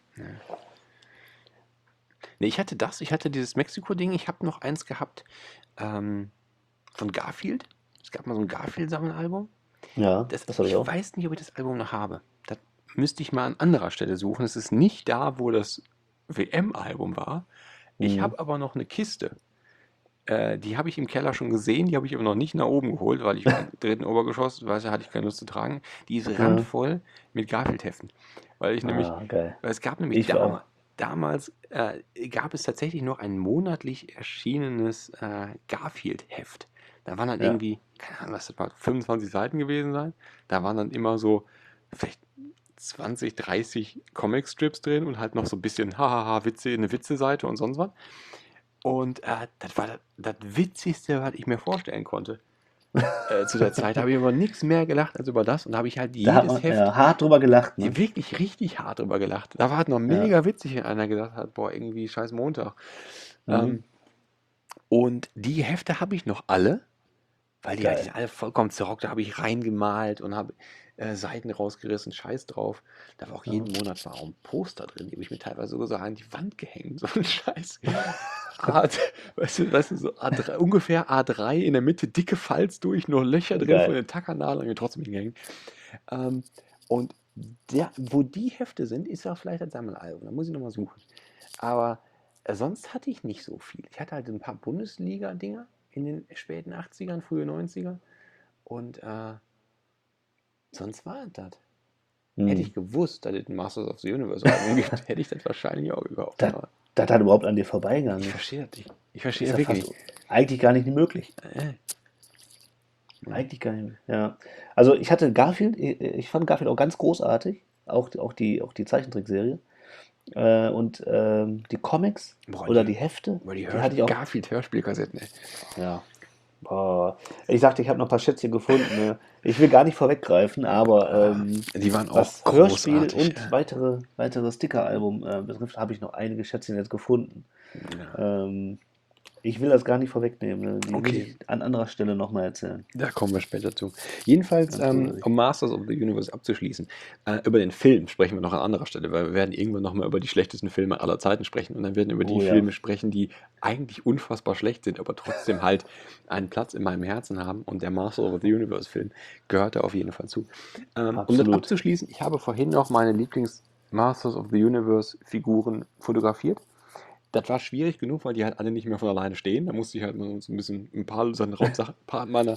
Nee, ich hatte das, ich hatte dieses Mexiko-Ding, ich habe noch eins gehabt ähm, von Garfield. Es gab mal so ein Garfield-Sammelalbum. Ja, Das, das habe ich ich auch. weiß nicht, ob ich das Album noch habe. Das müsste ich mal an anderer Stelle suchen. Es ist nicht da, wo das W M-Album war. Ich Mhm. habe aber noch eine Kiste. Äh, die habe ich im Keller schon gesehen, die habe ich aber noch nicht nach oben geholt, weil ich im dritten Obergeschoss, weißt du, hatte ich keine Lust zu tragen. Die ist Ja. randvoll mit Garfield-Heften. Weil ich nämlich, Ah, geil. weil es gab nämlich Ich auch. dam damals, äh, gab es tatsächlich noch ein monatlich erschienenes äh, Garfield-Heft. Da waren dann Ja. irgendwie, keine Ahnung, was das war, fünfundzwanzig Seiten gewesen sein. Da waren dann immer so vielleicht zwanzig, dreißig Comicstrips drin und halt noch so ein bisschen hahaha, Witze, eine Witze-Seite und sonst was. Und äh, das war das, das Witzigste, was ich mir vorstellen konnte. Äh, zu der Zeit habe ich über nichts mehr gelacht als über das und da habe ich halt Da hat jedes man Heft ja, hart drüber gelacht, ne? wirklich richtig hart drüber gelacht. Da war halt noch Ja. mega witzig, wenn einer gesagt hat, boah, irgendwie scheiß Montag. Mhm. Ähm, und die Hefte habe ich noch alle, weil die halt Geil. alle vollkommen zerrockt, da habe ich reingemalt und habe äh, Seiten rausgerissen, Scheiß drauf. Da war auch Ja. jeden Monat war auch ein Poster drin, die habe ich mir teilweise sogar so an die Wand gehängt, so ein Scheiß. A, weißt du, weißt du, so A drei, ungefähr A drei, in der Mitte dicke Falz durch, noch Löcher drin Geil. von den Tackernadeln, und mir trotzdem hingehängt. Ähm, und der, wo die Hefte sind, ist ja vielleicht ein Sammelalbum, da muss ich nochmal suchen. Aber äh, sonst hatte ich nicht so viel. Ich hatte halt ein paar Bundesliga-Dinger in den späten achtzigern, frühe neunziger und äh, sonst war es das. Hätte ich Hm. gewusst, dass es ein Masters of the Universe Album gibt, hätte ich das wahrscheinlich auch gekauft. Das, Aber das hat überhaupt an dir vorbeigegangen. ich verstehe das nicht. Ich Ist verstehe ja das wirklich fast eigentlich gar nicht möglich. nicht. Äh, Eigentlich gar nicht. Ja. Also ich hatte Garfield, ich, ich fand Garfield auch ganz großartig, auch, auch die, auch die Zeichentrickserie. Äh, und ähm, die Comics Boah, oder die, die Hefte, boah, die, die Hör hatte ich auch. Garfield-Hörspielkassetten, ey. Ja. Boah. Ich sagte, ich habe noch ein paar Schätzchen gefunden. Ne? Ich will gar nicht vorweggreifen, aber Ah, ähm, die waren auch was Hörspiel großartig. und weitere, weitere Sticker-Album äh, betrifft, habe ich noch einige Schätzchen jetzt gefunden. Ja. Ähm, ich will das gar nicht vorwegnehmen. Ne? Die will Okay, ich an anderer Stelle nochmal erzählen. da kommen wir später zu. Jedenfalls, Ganz ähm, großartig. um Masters of the Universe abzuschließen, äh, über den Film sprechen wir noch an anderer Stelle, weil wir werden irgendwann nochmal über die schlechtesten Filme aller Zeiten sprechen und dann werden wir über die Oh ja. Filme sprechen, die eigentlich unfassbar schlecht sind, aber trotzdem halt einen Platz in meinem Herzen haben und der Masters of the Universe Film gehört da auf jeden Fall zu. Ähm, um das Absolut. abzuschließen, ich habe vorhin noch meine Lieblings-Masters of the Universe Figuren fotografiert. Das war schwierig genug, weil die halt alle nicht mehr von alleine stehen. Da musste ich halt mal so ein bisschen ein paar seine Hauptsachen, ein paar meiner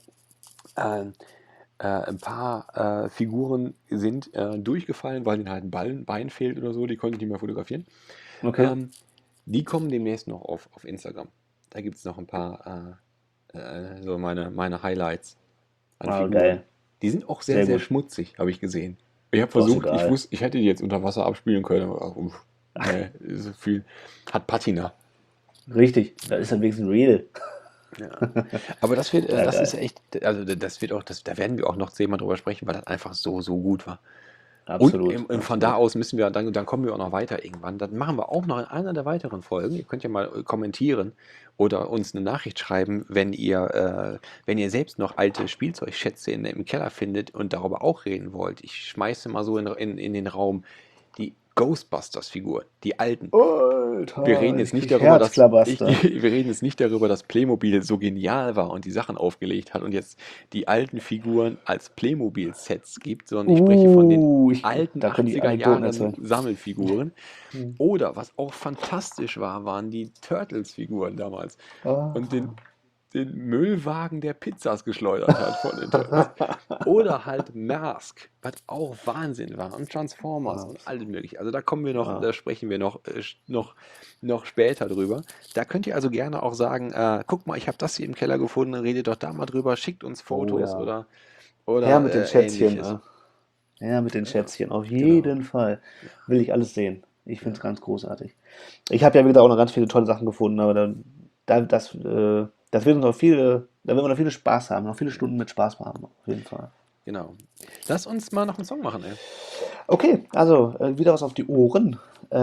äh, äh, ein paar äh, Figuren sind äh, durchgefallen, weil ihnen halt ein Bein, Bein fehlt oder so, die konnte ich nicht mehr fotografieren. Okay. Ähm, die kommen demnächst noch auf, auf Instagram. Da gibt es noch ein paar äh, äh, so meine, meine Highlights an Ah, Figuren. geil. Die sind auch sehr, Sehr sehr gut. schmutzig, habe ich gesehen. Ich habe Doch, ist versucht, ich egal. wusste, ich hätte die jetzt unter Wasser abspielen können, aber ach, uff, nee, so viel hat Patina. Richtig. Das ist dann wenigstens real. Ja. Aber das wird, äh, Ja, das geil. ist echt, also das wird auch, das, da werden wir auch noch zehnmal drüber sprechen, weil das einfach so, so gut war. Und, Absolut. ähm, und von da Absolut. aus müssen wir, dann, dann kommen wir auch noch weiter irgendwann. Dann machen wir auch noch in einer der weiteren Folgen. Ihr könnt ja mal äh, kommentieren oder uns eine Nachricht schreiben, wenn ihr, äh, wenn ihr selbst noch alte Spielzeugschätze in, im Keller findet und darüber auch reden wollt. Ich schmeiße mal so in, in, in den Raum die Ghostbusters-Figuren, die alten. Alter, Wir reden ich jetzt nicht krieg darüber, dass ich, Herzklabaster. wir reden jetzt nicht darüber, dass Playmobil so genial war und die Sachen aufgelegt hat und jetzt die alten Figuren als Playmobil-Sets gibt, sondern ich spreche von den Uh, ich, alten da können die achtziger Anekdoten Jahren erzählen. Sammelfiguren. Hm. Oder was auch fantastisch war, waren die Turtles-Figuren damals. Und den, Ah. den Müllwagen, der Pizzas geschleudert hat von den Turtles. Oder halt Mask, was auch Wahnsinn war. Und Transformers und alles mögliche. Also da kommen wir noch, Ja. da sprechen wir noch, äh, noch, noch später drüber. Da könnt ihr also gerne auch sagen, äh, guck mal, ich habe das hier im Keller gefunden, redet doch da mal drüber, schickt uns Oh Fotos ja. oder, Her oder mit den äh, Schätzchen. ähnliches. Äh. Her mit den Ja, Schätzchen. Auf genau. jeden Fall. Will ich alles sehen. Ich finde es Ja. ganz großartig. Ich habe ja wieder auch noch ganz viele tolle Sachen gefunden, aber dann, da, das, äh, das wird uns noch viele, da werden wir noch viele Spaß haben, noch viele Stunden mit Spaß haben, auf jeden Fall. Genau. Lass uns mal noch einen Song machen, ey. Okay, also äh, wieder was auf die Ohren.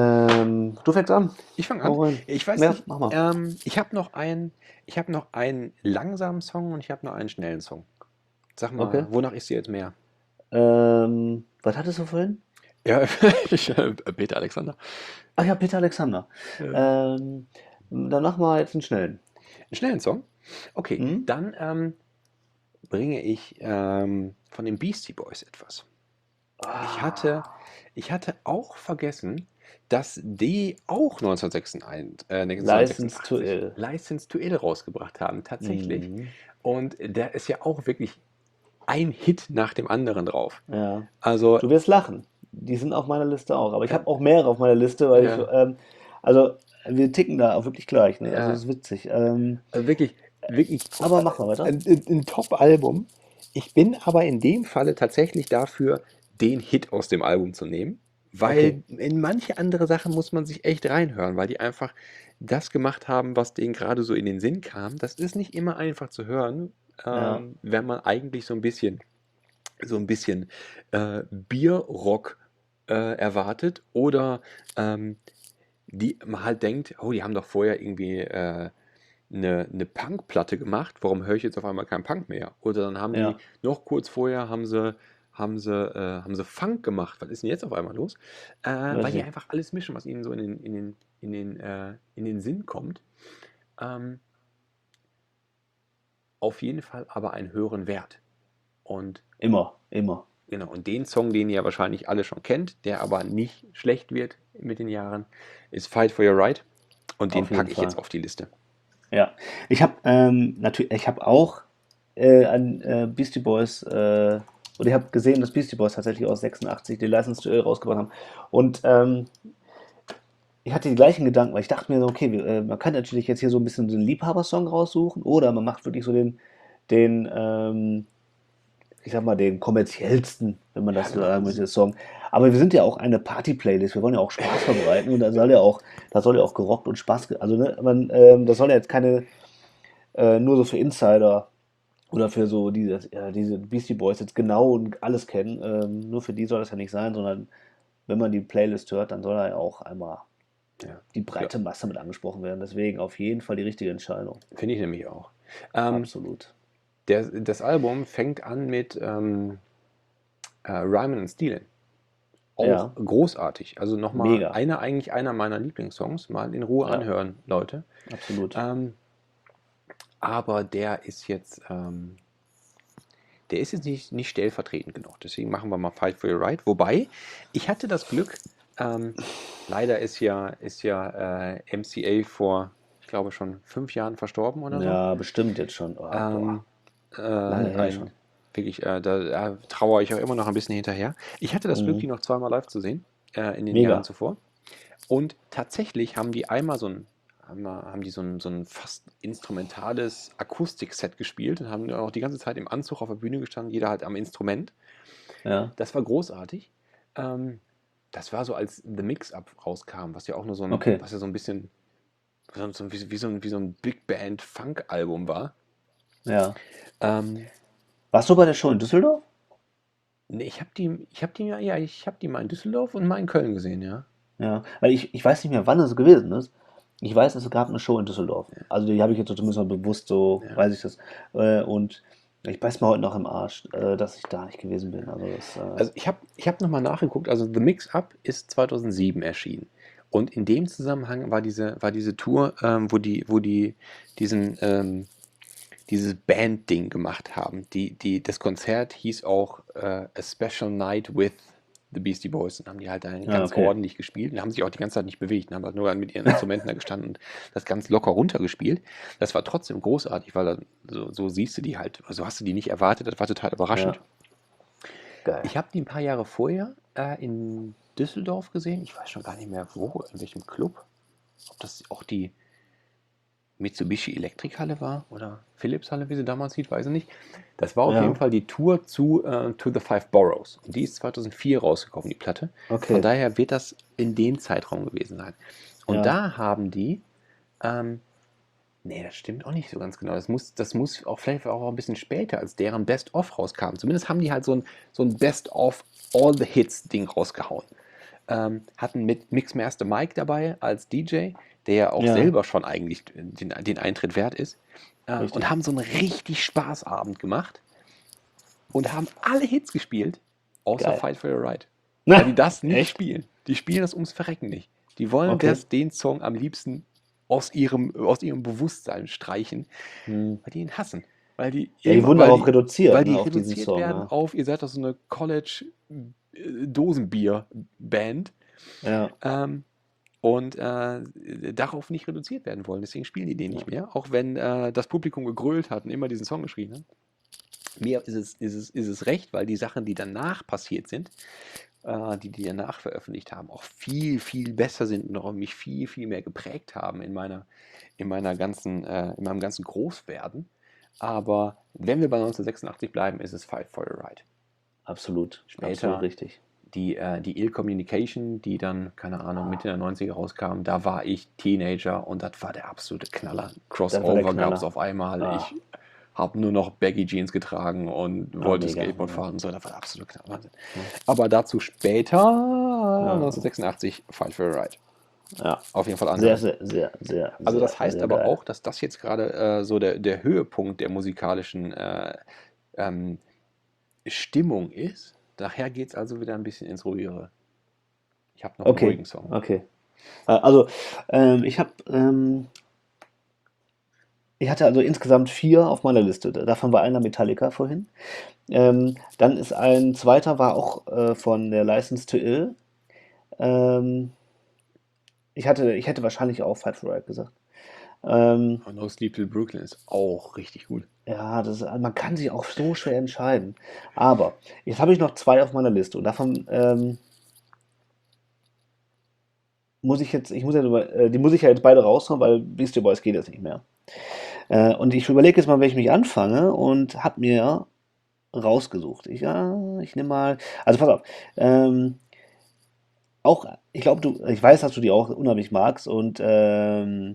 Ähm, du fängst an. Ich fange Hau an. rein. Ich weiß Ja, nicht, mach mal. ähm, ich habe noch einen, ich habe noch einen langsamen Song und ich habe noch einen schnellen Song. Sag mal, Okay. wonach ist dir jetzt mehr? Ähm, was hattest du vorhin? Ja, ich, äh, Peter Alexander. Ach ja, Peter Alexander. Ja. Ähm, dann machen wir jetzt einen schnellen. Einen schnellen Song? Okay, Hm? dann ähm, bringe ich ähm, von den Beastie Boys etwas. Ich hatte, Ah, ich hatte auch vergessen, dass die auch neunzehnhundertsechsundeinundachtzig, äh, License to neunzehnhundertsechsundachtzig Ill. License to Ill rausgebracht haben, tatsächlich. Mhm. Und der ist ja auch wirklich ein Hit nach dem anderen drauf. Ja. Also, Du wirst lachen. Die sind auf meiner Liste auch. Aber ich Ja. habe auch mehrere auf meiner Liste, weil Ja. ich, ähm, also wir ticken da auch wirklich gleich. Ne? Also Ja. das ist witzig. Ähm, also wirklich, wirklich aber mach mal weiter. ein, ein, ein Top-Album. Ich bin aber in dem Falle tatsächlich dafür, den Hit aus dem Album zu nehmen, weil in manche andere Sachen muss man sich echt reinhören, weil die einfach das gemacht haben, was denen gerade so in den Sinn kam. Das ist nicht immer einfach zu hören, ähm, Ja. wenn man eigentlich so ein bisschen, so ein bisschen äh, Bierrock äh, erwartet oder ähm, die man halt denkt, oh, die haben doch vorher irgendwie äh, eine, eine Punkplatte gemacht, warum höre ich jetzt auf einmal keinen Punk mehr? Oder dann haben Ja. die noch kurz vorher haben sie, haben sie, äh, haben sie Funk gemacht. Was ist denn jetzt auf einmal los? Äh, weil die nicht. einfach alles mischen, was ihnen so in den, in den, in den, äh, in den Sinn kommt. Ähm, auf jeden Fall aber einen höheren Wert. Und Immer, immer. genau, und den Song, den ihr wahrscheinlich alle schon kennt, der aber nicht schlecht wird mit den Jahren, ist Fight for Your Right. Und den Auf jeden packe ich Fall. jetzt auf die Liste. Ja. Ich habe ähm, natürlich, ich habe auch äh, an äh, Beastie Boys, äh, oder ich habe gesehen, dass Beastie Boys tatsächlich aus sechsundachtzig die License to Ill rausgebracht haben. Und ähm, ich hatte die gleichen Gedanken, weil ich dachte mir so, okay, wir, äh, man kann natürlich jetzt hier so ein bisschen so einen Liebhabersong raussuchen oder man macht wirklich so den, den, ähm, ich sag mal, den kommerziellsten, wenn man das so sagen möchte, Song. Aber wir sind ja auch eine Party-Playlist, wir wollen ja auch Spaß verbreiten und da soll ja auch, da soll ja auch gerockt und Spaß, ge- also ne, man, ähm, das soll ja jetzt keine, äh, nur so für Insider oder für so diese, ja, diese Beastie Boys jetzt genau und alles kennen, ähm, nur für die soll das ja nicht sein, sondern wenn man die Playlist hört, dann soll da ja auch einmal Ja. die breite Masse mit angesprochen werden. Deswegen auf jeden Fall die richtige Entscheidung. Finde ich nämlich auch. Ähm, Absolut. der, das Album fängt an mit ähm, äh, Rhymen and Stealin'. Auch Ja. großartig. Also nochmal Mega. einer, eigentlich einer meiner Lieblingssongs. Mal in Ruhe Ja. anhören, Leute. Absolut. Ähm, aber der ist jetzt, ähm, der ist jetzt nicht, nicht stellvertretend genug. Deswegen machen wir mal Fight for Your Right. Wobei, ich hatte das Glück, ähm, leider ist ja, ist ja äh, M C A vor, ich glaube, schon fünf Jahren verstorben oder so. Ja, bestimmt jetzt schon. Oh, Ähm, boah. äh, Lange her ein, schon. wirklich, äh, da, da trauere ich auch immer noch ein bisschen hinterher. Ich hatte das Glück, Mhm. die noch zweimal live zu sehen, äh, in den Mega. Jahren zuvor. Und tatsächlich haben die einmal so ein, haben, wir- haben die so ein, so ein fast instrumentales Akustikset gespielt und haben auch die ganze Zeit im Anzug auf der Bühne gestanden, jeder halt am Instrument. Ja. Das war großartig. Ähm, das war so, als The Mix-Up rauskam, was ja auch nur so ein, Okay. was ja so ein bisschen so, so, wie, wie, so ein, wie so ein Big Band Funk-Album war. Ja. Ähm, Warst du bei der Show in Düsseldorf? nee, ich habe die, ich habe die, ja, ja, ich habe die mal in Düsseldorf und mal in Köln gesehen, ja. Ja. Weil ich, ich weiß nicht mehr, wann es gewesen ist. Ich weiß, es gab eine Show in Düsseldorf. Also die habe ich jetzt so zumindest mal bewusst, so Ja. weiß ich das. Äh, Und ich beiß mir heute noch im Arsch, äh, dass ich da nicht gewesen bin. Also das, äh, Also ich habe ich hab nochmal nachgeguckt, also The Mix-Up ist zweitausendsieben erschienen. Und in dem Zusammenhang war diese, war diese Tour, ähm, wo die, wo die diesen, ähm, dieses Band-Ding gemacht haben. Die, die, das Konzert hieß auch äh, A Special Night with the Beastie Boys. Und haben die halt dann Ja, ganz okay. ordentlich gespielt und haben sich auch die ganze Zeit nicht bewegt. Und haben halt nur mit ihren Instrumenten da gestanden und das ganz locker runtergespielt. Das war trotzdem großartig, weil dann, so, so siehst du die halt, so hast du die nicht erwartet. Das war total überraschend. ja. Geil. Ich habe die ein paar Jahre vorher äh, in Düsseldorf gesehen. Ich weiß schon gar nicht mehr wo, in welchem Club. Ob das auch die Mitsubishi Elektrikhalle war oder Philips Halle, wie sie damals hieß, weiß ich nicht. Das war auf Ja. jeden Fall die Tour zu äh, To the Five Boroughs. Und die ist zweitausendvier rausgekommen, die Platte. Okay. Von daher wird das in dem Zeitraum gewesen sein. Und Ja. da haben die, ähm, nee, das stimmt auch nicht so ganz genau. Das muss, das muss auch vielleicht auch ein bisschen später, als deren Best-of rauskam. Zumindest haben die halt so ein, so ein Best-of All the Hits-Ding rausgehauen. Ähm, hatten mit Mixmaster Mike dabei als D J, der ja auch Ja. selber schon eigentlich den, den Eintritt wert ist. Äh, Richtig. und haben so einen richtig Spaßabend gemacht und haben alle Hits gespielt, außer Geil. Fight for Your Right. Na, Weil die das nicht echt? spielen. Die spielen das ums Verrecken nicht. Die wollen Okay. das, den Song am liebsten aus ihrem, aus ihrem Bewusstsein streichen, Hm. weil die ihn hassen. Weil die, Ja, die eben- wurden weil darauf die, reduziert, weil die ne, auf diesen reduziert Song. werden Ja. auf, ihr seid doch so eine College-Dosenbier-Band Ja. Ähm, und äh, darauf nicht reduziert werden wollen. Deswegen spielen die den nicht mehr. Auch wenn äh, das Publikum gegrölt hat und immer diesen Song geschrien hat. Mir ist es, ist, es, ist es recht, weil die Sachen, die danach passiert sind, äh, die die danach veröffentlicht haben, auch viel, viel besser sind und auch mich viel, viel mehr geprägt haben in meiner, in meiner ganzen, äh, in meinem ganzen Großwerden. Aber wenn wir bei neunzehnhundertsechsundachtzig bleiben, ist es Fight for Your Right. Absolut. Später Absolut richtig. die, äh, die Ill Communication, die dann, keine Ahnung, Mitte der neunziger rauskam, da war ich Teenager und das war der absolute Knaller. Das war der Crossover gab Knaller. es auf einmal. Ah. Ich habe nur noch Baggy Jeans getragen und Ah, wollte mega, Skateboard ja. fahren und so. Das war der absolute Knaller. Wahnsinn. Aber dazu später, neunzehnhundertsechsundachtzig, Fight for Your Right. Ja. Auf jeden Fall Sehr, anders. sehr, sehr, sehr. Also sehr, das heißt sehr aber geil. auch, dass das jetzt gerade äh, so der, der Höhepunkt der musikalischen äh, ähm, Stimmung ist. Daher geht es also wieder ein bisschen ins Ruhigere. Ich habe noch einen Okay, ruhigen Song. okay. Äh, Also, ähm, ich habe, ähm, ich hatte also insgesamt vier auf meiner Liste. Davon war einer Metallica vorhin. Ähm, dann ist ein zweiter, war auch äh, von der License to Ill. Ähm, ich hatte, ich hätte wahrscheinlich auch Fight for Right gesagt. Ähm, Und No Sleep Till Brooklyn ist auch richtig gut. ja, das, ist- man kann sich auch so schwer entscheiden. Aber jetzt habe ich noch zwei auf meiner Liste und davon ähm, muss ich jetzt, ich muss ja, nur- äh, die muss ich ja jetzt beide raushauen, weil Beastie Boys geht jetzt nicht mehr. Äh, und ich überlege jetzt mal, welchen ich anfange und habe mir rausgesucht. Ich, ja, ich nehme mal, also pass auf, ähm, auch, ich glaube, du, ich weiß, dass du die auch unheimlich magst und ähm,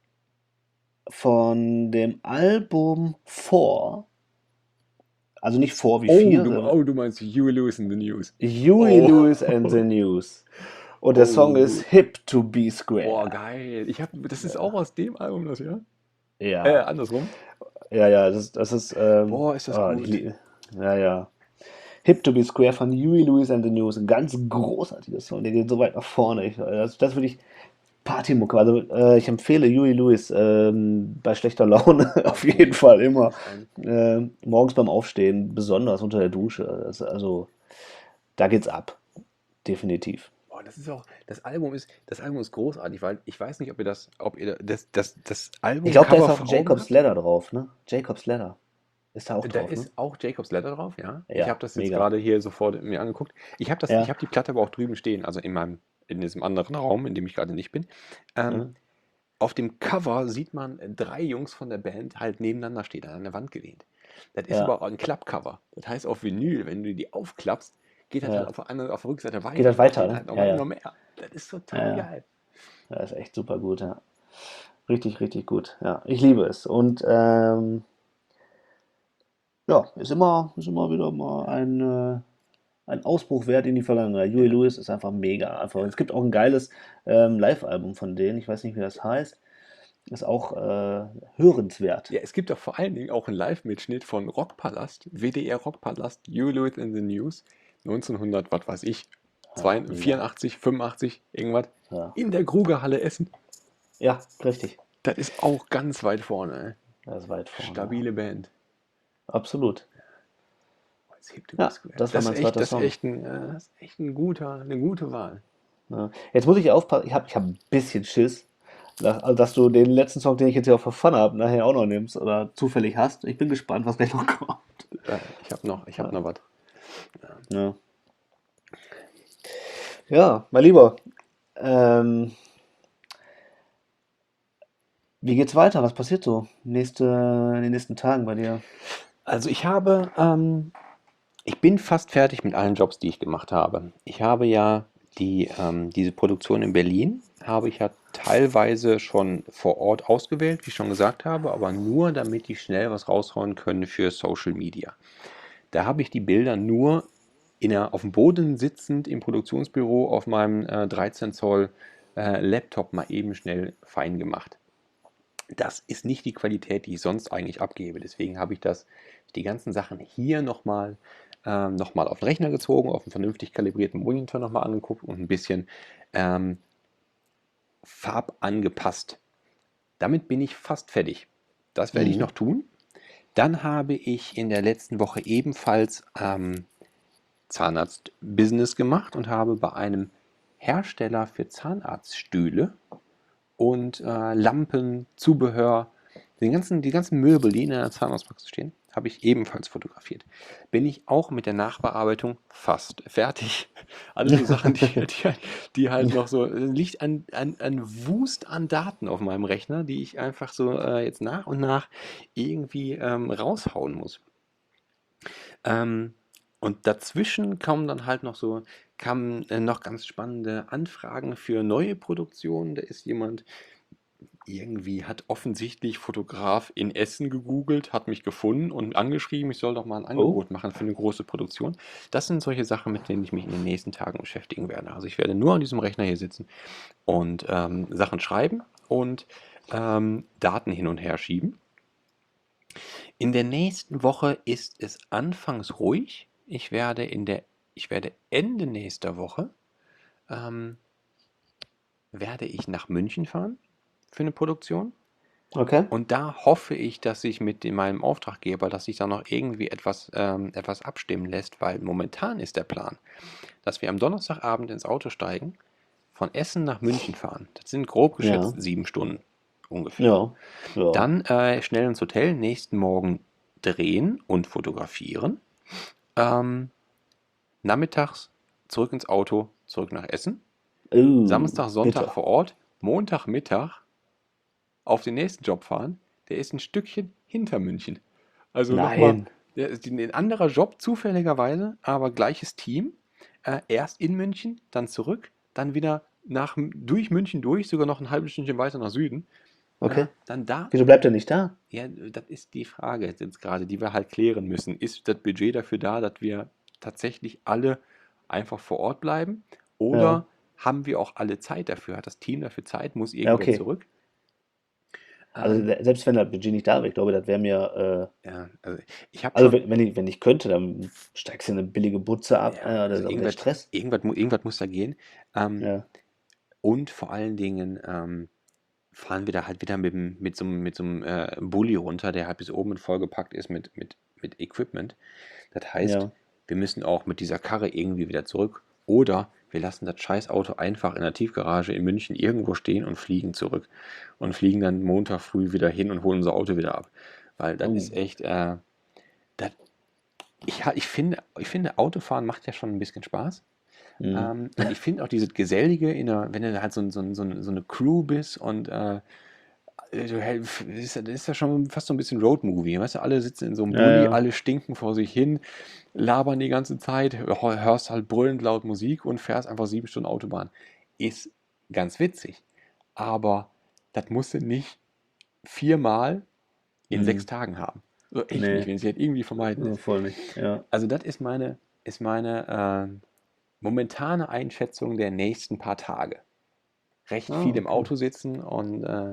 von dem Album Four, also nicht Four wie Oh vier, du, sondern oh, du meinst Huey Lewis in the News. Huey Oh. Lewis and the News. Und der Oh. Song ist Hip to be Square. Boah, geil. Ich hab, das ist auch aus dem Album, das, ja? Ja, Äh, andersrum. ja, ja, das, das ist, ähm, Boah, ist das ah, gut. ich lie- ja, ja. Hip to be Square von Huey Lewis and the News. Ein ganz großartiger Song, der geht so weit nach vorne. Ich, das, das würde ich Partymucke. Also äh, ich empfehle Huey Lewis ähm, bei schlechter Laune auf jeden Fall immer. Äh, morgens beim Aufstehen, besonders unter der Dusche. Das, also da geht's ab. Definitiv. Boah, das ist auch, das Album ist, das Album ist großartig, weil ich weiß nicht, ob ihr das, ob ihr das, das, das Album Ich glaube, da ist Cover auch vor Augen Jacob's habt. Ladder drauf, ne? Jacob's Ladder. Ist da auch Da drauf, ist ne? auch Jacob's Ladder drauf, ja. Ja, Ich habe das jetzt mega. gerade hier sofort mir angeguckt. Ich habe das, Ja. ich habe die Platte aber auch drüben stehen, also in meinem, in diesem anderen Raum, in dem ich gerade nicht bin. Ähm, Mhm. Auf dem Cover sieht man äh, drei Jungs von der Band halt nebeneinander stehen, an der Wand gelehnt. Das ist Ja. aber auch ein Klappcover. Das heißt, auf Vinyl, wenn du die aufklappst, geht das Ja. halt auf der, anderen, auf der Rückseite weiter. Geht das weiter, Und ne? halt noch, Ja, ja. noch mehr. Das ist total Ja, ja. geil. Das ist echt super gut, ja. Richtig, richtig gut. Ja, ich liebe es. Und ähm, ja, ist immer, ist immer wieder mal ein, äh, ein Ausbruch wert in die Vergangenheit. Huey Lewis ist einfach mega. Einfach. Es gibt auch ein geiles ähm, Live-Album von denen. Ich weiß nicht, wie das heißt. Ist auch äh, hörenswert. Ja, es gibt doch vor allen Dingen auch einen Live-Mitschnitt von Rockpalast, W D R Rockpalast, Huey Lewis in the News, neunzehnhundert, was weiß ich, zwei- mega. vierundachtzig, fünfundachtzig, irgendwas, Ja, in der Grugerhalle Essen. ja, richtig. Das ist auch ganz weit vorne. Das ist weit Ey. vorne. Stabile Band. Absolut. Das hebt Ja, übelst Square. das war Das mein ist echt, zweiter das ist Song. echt, ein, äh, das ist echt ein guter, eine gute Wahl. Ja. Jetzt muss ich aufpassen, ich habe ich hab ein bisschen Schiss, dass, also dass du den letzten Song, den ich jetzt hier auf der Pfanne habe, nachher auch noch nimmst oder zufällig hast. Ich bin gespannt, was gleich noch kommt. Äh, Ich habe noch, ich hab noch was. Ja, ja mein Lieber, ähm, wie geht's weiter? Was passiert so nächste, in den nächsten Tagen bei dir? Also ich habe, ähm, ich bin fast fertig mit allen Jobs, die ich gemacht habe. Ich habe ja die, ähm, diese Produktion in Berlin, habe ich ja teilweise schon vor Ort ausgewählt, wie ich schon gesagt habe, aber nur, damit die schnell was raushauen können für Social Media. Da habe ich die Bilder nur in der, auf dem Boden sitzend im Produktionsbüro auf meinem äh, dreizehn Zoll äh, Laptop mal eben schnell fein gemacht. Das ist nicht die Qualität, die ich sonst eigentlich abgebe. Deswegen habe ich das, die ganzen Sachen hier nochmal ähm, noch mal auf den Rechner gezogen, auf einen vernünftig kalibrierten Monitor nochmal angeguckt und ein bisschen ähm, farbangepasst. Damit bin ich fast fertig. Das werde ich Mhm. noch tun. Dann habe ich in der letzten Woche ebenfalls ähm, Zahnarzt-Business gemacht und habe bei einem Hersteller für Zahnarztstühle und äh, Lampen, Zubehör, den ganzen, die ganzen Möbel, die in einer Zahnarztpraxis stehen, habe ich ebenfalls fotografiert. Bin ich auch mit der Nachbearbeitung fast fertig. Alle so Sachen, die, die, die halt noch so, liegt ein, ein, ein Wust an Daten auf meinem Rechner, die ich einfach so äh, jetzt nach und nach irgendwie ähm, raushauen muss. Ähm, und dazwischen kommen dann halt noch so, kamen äh, noch ganz spannende Anfragen für neue Produktionen. Da ist jemand, irgendwie hat offensichtlich Fotograf in Essen gegoogelt, hat mich gefunden und angeschrieben, ich soll doch mal ein Angebot machen für eine große Produktion. Das sind solche Sachen, mit denen ich mich in den nächsten Tagen beschäftigen werde. Also ich werde nur an diesem Rechner hier sitzen und ähm, Sachen schreiben und ähm, Daten hin und her schieben. In der nächsten Woche ist es anfangs ruhig. Ich werde, in der, ich werde Ende nächster Woche ähm, werde ich nach München fahren für eine Produktion. Okay. Und da hoffe ich, dass sich mit dem- meinem Auftraggeber, dass sich da noch irgendwie etwas, ähm, etwas abstimmen lässt, weil momentan ist der Plan, dass wir am Donnerstagabend ins Auto steigen, von Essen nach München fahren. Das sind grob geschätzt Ja. sieben Stunden ungefähr. Ja. Ja. Dann äh, schnell ins Hotel, nächsten Morgen drehen und fotografieren. Ähm, nachmittags zurück ins Auto, zurück nach Essen. Uh, Samstag, Sonntag bitter. vor Ort, Montag, Mittag auf den nächsten Job fahren. Der ist ein Stückchen hinter München. Also nochmal, Nein. der ist ein anderer Job zufälligerweise, aber gleiches Team. Äh, erst in München, dann zurück, dann wieder nach, durch München durch, sogar noch ein halbes Stündchen weiter nach Süden. Okay. Äh, dann da, Wieso bleibt er nicht da? ja, das ist die Frage jetzt gerade, die wir halt klären müssen. Ist das Budget dafür da, dass wir tatsächlich alle einfach vor Ort bleiben? Oder Ja. haben wir auch alle Zeit dafür? Hat das Team dafür Zeit? Muss Ja, irgendwer okay. zurück? Also Ähm, se- selbst wenn das Budget nicht da wäre, ich glaube, das wäre mir. Äh, ja, also ich habe also schon, wenn, wenn ich, wenn ich könnte, dann steigst du eine billige Butze ab. ja, Äh, das also ist auch der irgendwas, Stress. irgendwas, mu- irgendwas muss da gehen. Ähm, Ja. und vor allen Dingen ähm, fahren wir da halt wieder mit, dem- mit so einem, mit so einem äh, Bulli runter, der halt bis oben vollgepackt ist mit, mit, mit Equipment. Das heißt, Ja. wir müssen auch mit dieser Karre irgendwie wieder zurück. Oder wir lassen das Scheißauto einfach in der Tiefgarage in München irgendwo stehen und fliegen zurück. Und fliegen dann Montag früh wieder hin und holen unser Auto wieder ab. Weil das Oh. ist echt, äh, das, ich, ha- ich, finde, ich finde, Autofahren macht ja schon ein bisschen Spaß. Mhm. Ähm, und ich finde auch dieses Gesellige, in der, wenn du halt so, so, so, so eine Crew bist und äh, du hält- das ist, ja- das ist ja schon fast so ein bisschen Roadmovie. Weißt du, alle sitzen in so einem Ja, Bulli, ja. alle stinken vor sich hin, labern die ganze Zeit, hör- hörst halt brüllend laut Musik und fährst einfach sieben Stunden Autobahn. Ist ganz witzig. Aber das musst du nicht viermal in sechs Mhm. Tagen haben. So echt Nee. nicht, wenn es halt irgendwie vermeiden Ja, ist. voll nicht. Ja. Also das ist meine, ist meine äh, momentane Einschätzung der nächsten paar Tage. Recht Ah, viel im okay. Auto sitzen und, äh,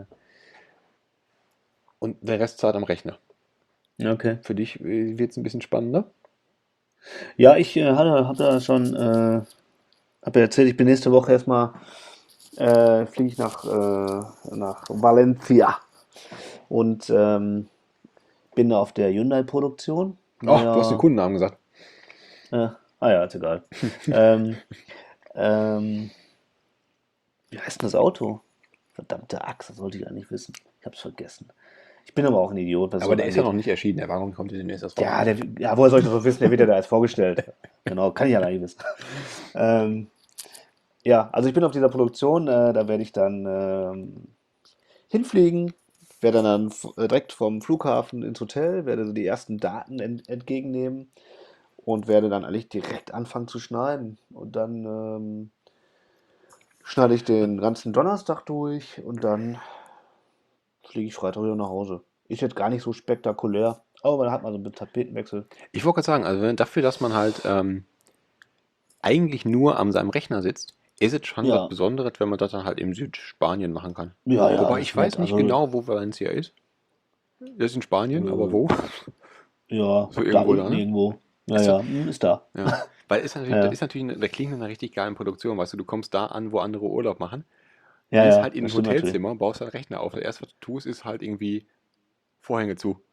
und der Rest Zeit am Rechner. Ja, okay. Für dich wird es ein bisschen spannender. Ja, ich äh, hatte, hab da schon, äh, hab ja erzählt, ich bin nächste Woche erstmal, äh, fliege ich nach, äh, nach Valencia und ähm, bin da auf der Hyundai-Produktion. Ach, du hast den Neuer, Kundennamen gesagt. äh, ah ja, ist egal. ähm, ähm, wie heißt denn das Auto? Verdammte Axt, das sollte ich eigentlich wissen. Ich hab's vergessen. Ich bin aber auch ein Idiot, was Aber sowas der ist ja angeht. noch nicht erschienen. Der Warum kommt der demnächst erst raus? Ja, der, ja, woher soll ich das noch wissen? Der wird ja da erst vorgestellt. Genau, kann ich ja gar nicht wissen. Ähm, ja, also ich bin auf dieser Produktion, äh, da werde ich dann ähm, hinfliegen, werde dann f- äh, direkt vom Flughafen ins Hotel, werde so die ersten Daten ent entgegennehmen und werde dann eigentlich direkt anfangen zu schneiden. Und dann ähm, schneide ich den ganzen Donnerstag durch und dann fliege ich Freitag wieder nach Hause. Ist jetzt gar nicht so spektakulär, aber man hat mal so einen Tapetenwechsel. Ich wollte gerade sagen, also wenn, dafür, dass man halt ähm, eigentlich nur an seinem Rechner sitzt, ist es schon was Ja, Besonderes, wenn man das dann halt in Südspanien machen kann. ja, ja, Wobei das ich ist weiß nett. nicht Also, genau, wo Valencia ist. Das ist in Spanien, aber äh, wo? ja, So da irgendwo da, unten ne? irgendwo. Ja, Achso, ja, hm, ist da. ja. Weil ist natürlich, das Ja, ist natürlich, eine, das klingt nach einer richtig geilen Produktion, weißt du, du kommst da an, wo andere Urlaub machen, ja, gehst ja, halt in das ein stimmt natürlich. Hotelzimmer, baust deinen Rechner auf. Das erste, was du tust, ist halt irgendwie Vorhänge zu.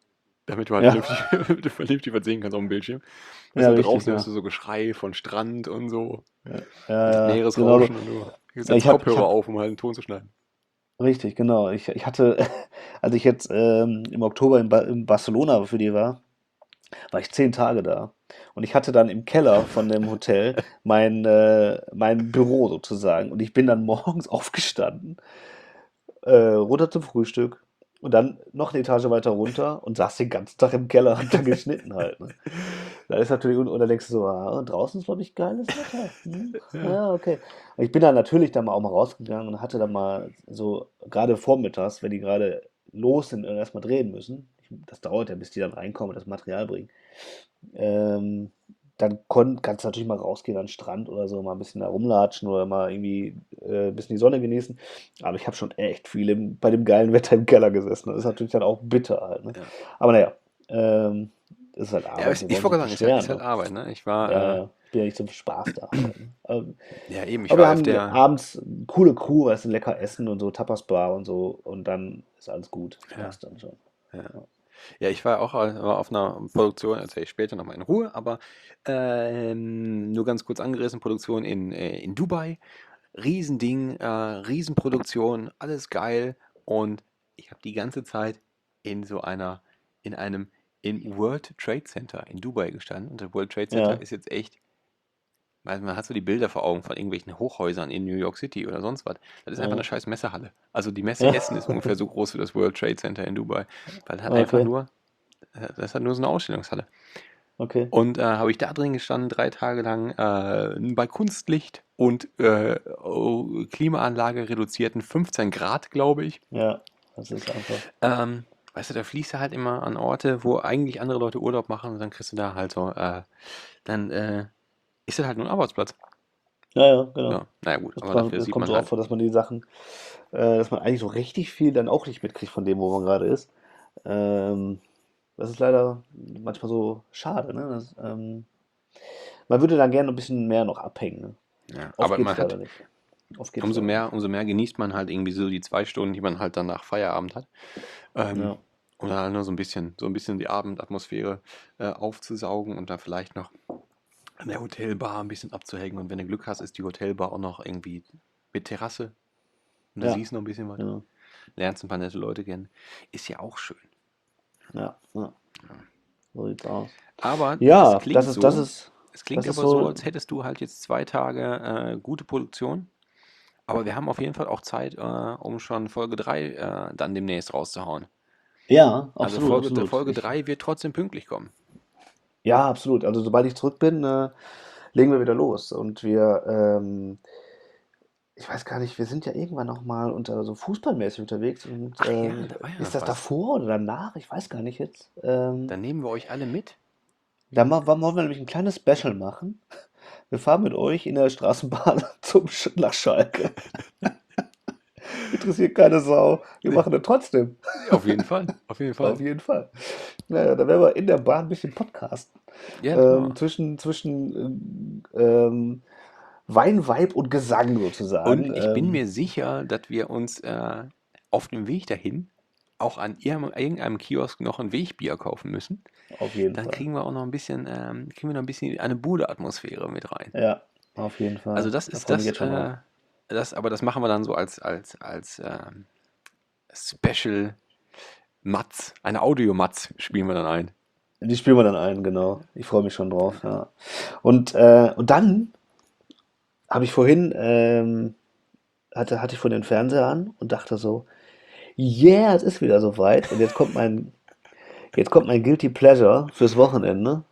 damit du halt Ja. vernünftig, damit du vernünftig was sehen kannst auf dem Bildschirm. Ja, Weißt du, richtig, draußen ja. hörst du so Geschrei von Strand und so, Ja, und ja, das ja, genau so. Meeresrauschen und du Ja, setzt ich habe, ich Kopfhörer habe, auf, um halt einen Ton zu schneiden. richtig, genau. Ich, ich hatte, als ich jetzt ähm, im Oktober in, ba in Barcelona für die war, war ich zehn Tage da. Und ich hatte dann im Keller von dem Hotel mein, äh, mein Büro sozusagen. Und ich bin dann morgens aufgestanden, äh, runter zum Frühstück und dann noch eine Etage weiter runter und saß den ganzen Tag im Keller und dann geschnitten halt. Ne? Da ist natürlich, und, und dann denkst du so, ah, draußen ist, glaube ich, geiles Wetter. Hm? Ja, okay. Und ich bin dann natürlich dann mal auch mal rausgegangen und hatte dann mal so, gerade vormittags, wenn die gerade los sind und erstmal drehen müssen, das dauert ja, bis die dann reinkommen und das Material bringen, ähm, dann kon kannst du natürlich mal rausgehen an den Strand oder so, mal ein bisschen da rumlatschen oder mal irgendwie äh, ein bisschen die Sonne genießen. Aber ich habe schon echt viel im, bei dem geilen Wetter im Keller gesessen. Das ist natürlich dann auch bitter halt. Ne? Ja, Aber naja, ähm, das ist halt ja Arbeit. ich, Wir ich wollen wollte uns gerade nicht sagen, ist halt, ist halt beschweren. Arbeit, ne? Ich Ne? war, Ja, äh, ja, ich bin ja nicht zum Spaß da halt. Ne? Aber, ja eben, ich aber wir war auf haben der, abends eine coole Crew, weißt du, lecker essen und so, Tapas-Bar und so. Und dann ist alles gut. Das ja, passt dann schon. ja. Ja. Ja, ich war auch äh, war auf einer Produktion, erzähle ich später nochmal in Ruhe, aber ähm, nur ganz kurz angerissen, Produktion in, äh, in Dubai. Riesending, äh, Riesenproduktion, alles geil. Und ich habe die ganze Zeit in so einer, in einem, im World Trade Center in Dubai gestanden. Und das World Trade Center Ja, ist jetzt echt, weil man hat so die Bilder vor Augen von irgendwelchen Hochhäusern in New York City oder sonst was. Das ist einfach eine ja. scheiß Messehalle. Also die Messe Ja. Essen ist ungefähr so groß wie das World Trade Center in Dubai. Weil das hat einfach Okay, nur, äh, das ist halt nur so eine Ausstellungshalle. okay. Und äh, habe ich da drin gestanden, drei Tage lang, äh, bei Kunstlicht und äh, oh, Klimaanlage reduzierten fünfzehn Grad, glaube ich. Ja, das ist einfach. Ähm, weißt du, da fließt du halt immer an Orte, wo eigentlich andere Leute Urlaub machen und dann kriegst du da halt so, äh, dann äh, ist das halt nur ein Arbeitsplatz. Ja, ja, genau. Ja, naja gut, Das, aber kommt- dafür das sieht kommt man so oft halt, vor, dass man die Sachen, äh, dass man eigentlich so richtig viel dann auch nicht mitkriegt von dem, wo man gerade ist. Ähm, das ist leider manchmal so schade, ne? Das, ähm, man würde dann gerne ein bisschen mehr noch abhängen, ne? ja, Oft aber geht es man leider hat, nicht. Oft geht es umso leider mehr, nicht. umso mehr genießt man halt irgendwie so die zwei Stunden, die man halt dann nach Feierabend hat. Ähm, Ja, und dann halt nur so ein bisschen, so ein bisschen die Abendatmosphäre äh, aufzusaugen und dann vielleicht noch an der Hotelbar ein bisschen abzuhängen. Und wenn du Glück hast, ist die Hotelbar auch noch irgendwie mit Terrasse. Und du ja, siehst noch ein bisschen was. genau. Lernst ein paar nette Leute kennen. Ist ja auch schön. Ja, ja, so sieht's aus. Aber es Ja, das klingt ist, das so, ist, es klingt das ist aber so, so, als hättest du halt jetzt zwei Tage äh, gute Produktion. Aber wir haben auf jeden Fall auch Zeit, äh, um schon Folge drei äh, dann demnächst rauszuhauen. ja, Also absolut, Folge, absolut. Folge Ich, drei wird trotzdem pünktlich kommen. ja, absolut. Also sobald ich zurück bin, äh, legen wir wieder los. Und wir, ähm, ich weiß gar nicht, wir sind ja irgendwann noch mal unter so fußballmäßig unterwegs und Ach ja, ähm, da war ja ist noch das was. davor oder danach? Ich weiß gar nicht jetzt. Ähm, Dann nehmen wir euch alle mit. da ma- wollen wir nämlich ein kleines Special machen. Wir fahren mit euch in der Straßenbahn zum Sch nach Schalke. Interessiert keine Sau. Wir Nee, machen das trotzdem. auf jeden Fall, auf jeden Auf Fall. jeden Fall. Naja, da werden wir in der Bahn ein bisschen podcasten. Ja, das machen Ähm, wir. zwischen zwischen ähm, ähm, Wein, Weib und Gesang Und sozusagen. ich bin Ähm, mir sicher, dass wir uns äh, auf dem Weg dahin auch an irgendeinem irgendeinem Kiosk noch ein Wegbier kaufen müssen. auf jeden Dann Fall. kriegen wir auch noch ein bisschen, ähm, kriegen wir noch ein bisschen eine Bude-Atmosphäre mit rein. Ja, auf jeden Also Fall. das Da ist freue ich mich das, jetzt schon drauf. äh, das, aber das machen wir dann so als, als, als ähm, Special Matz, eine Audio-Matz spielen wir dann ein. Die spielen wir dann ein, genau. Ich freue mich schon drauf, ja. Und, äh, und dann habe ich vorhin, ähm, hatte, hatte ich vor den Fernseher an und dachte so, yeah, es ist wieder soweit. Und jetzt kommt mein, jetzt kommt mein Guilty Pleasure fürs Wochenende.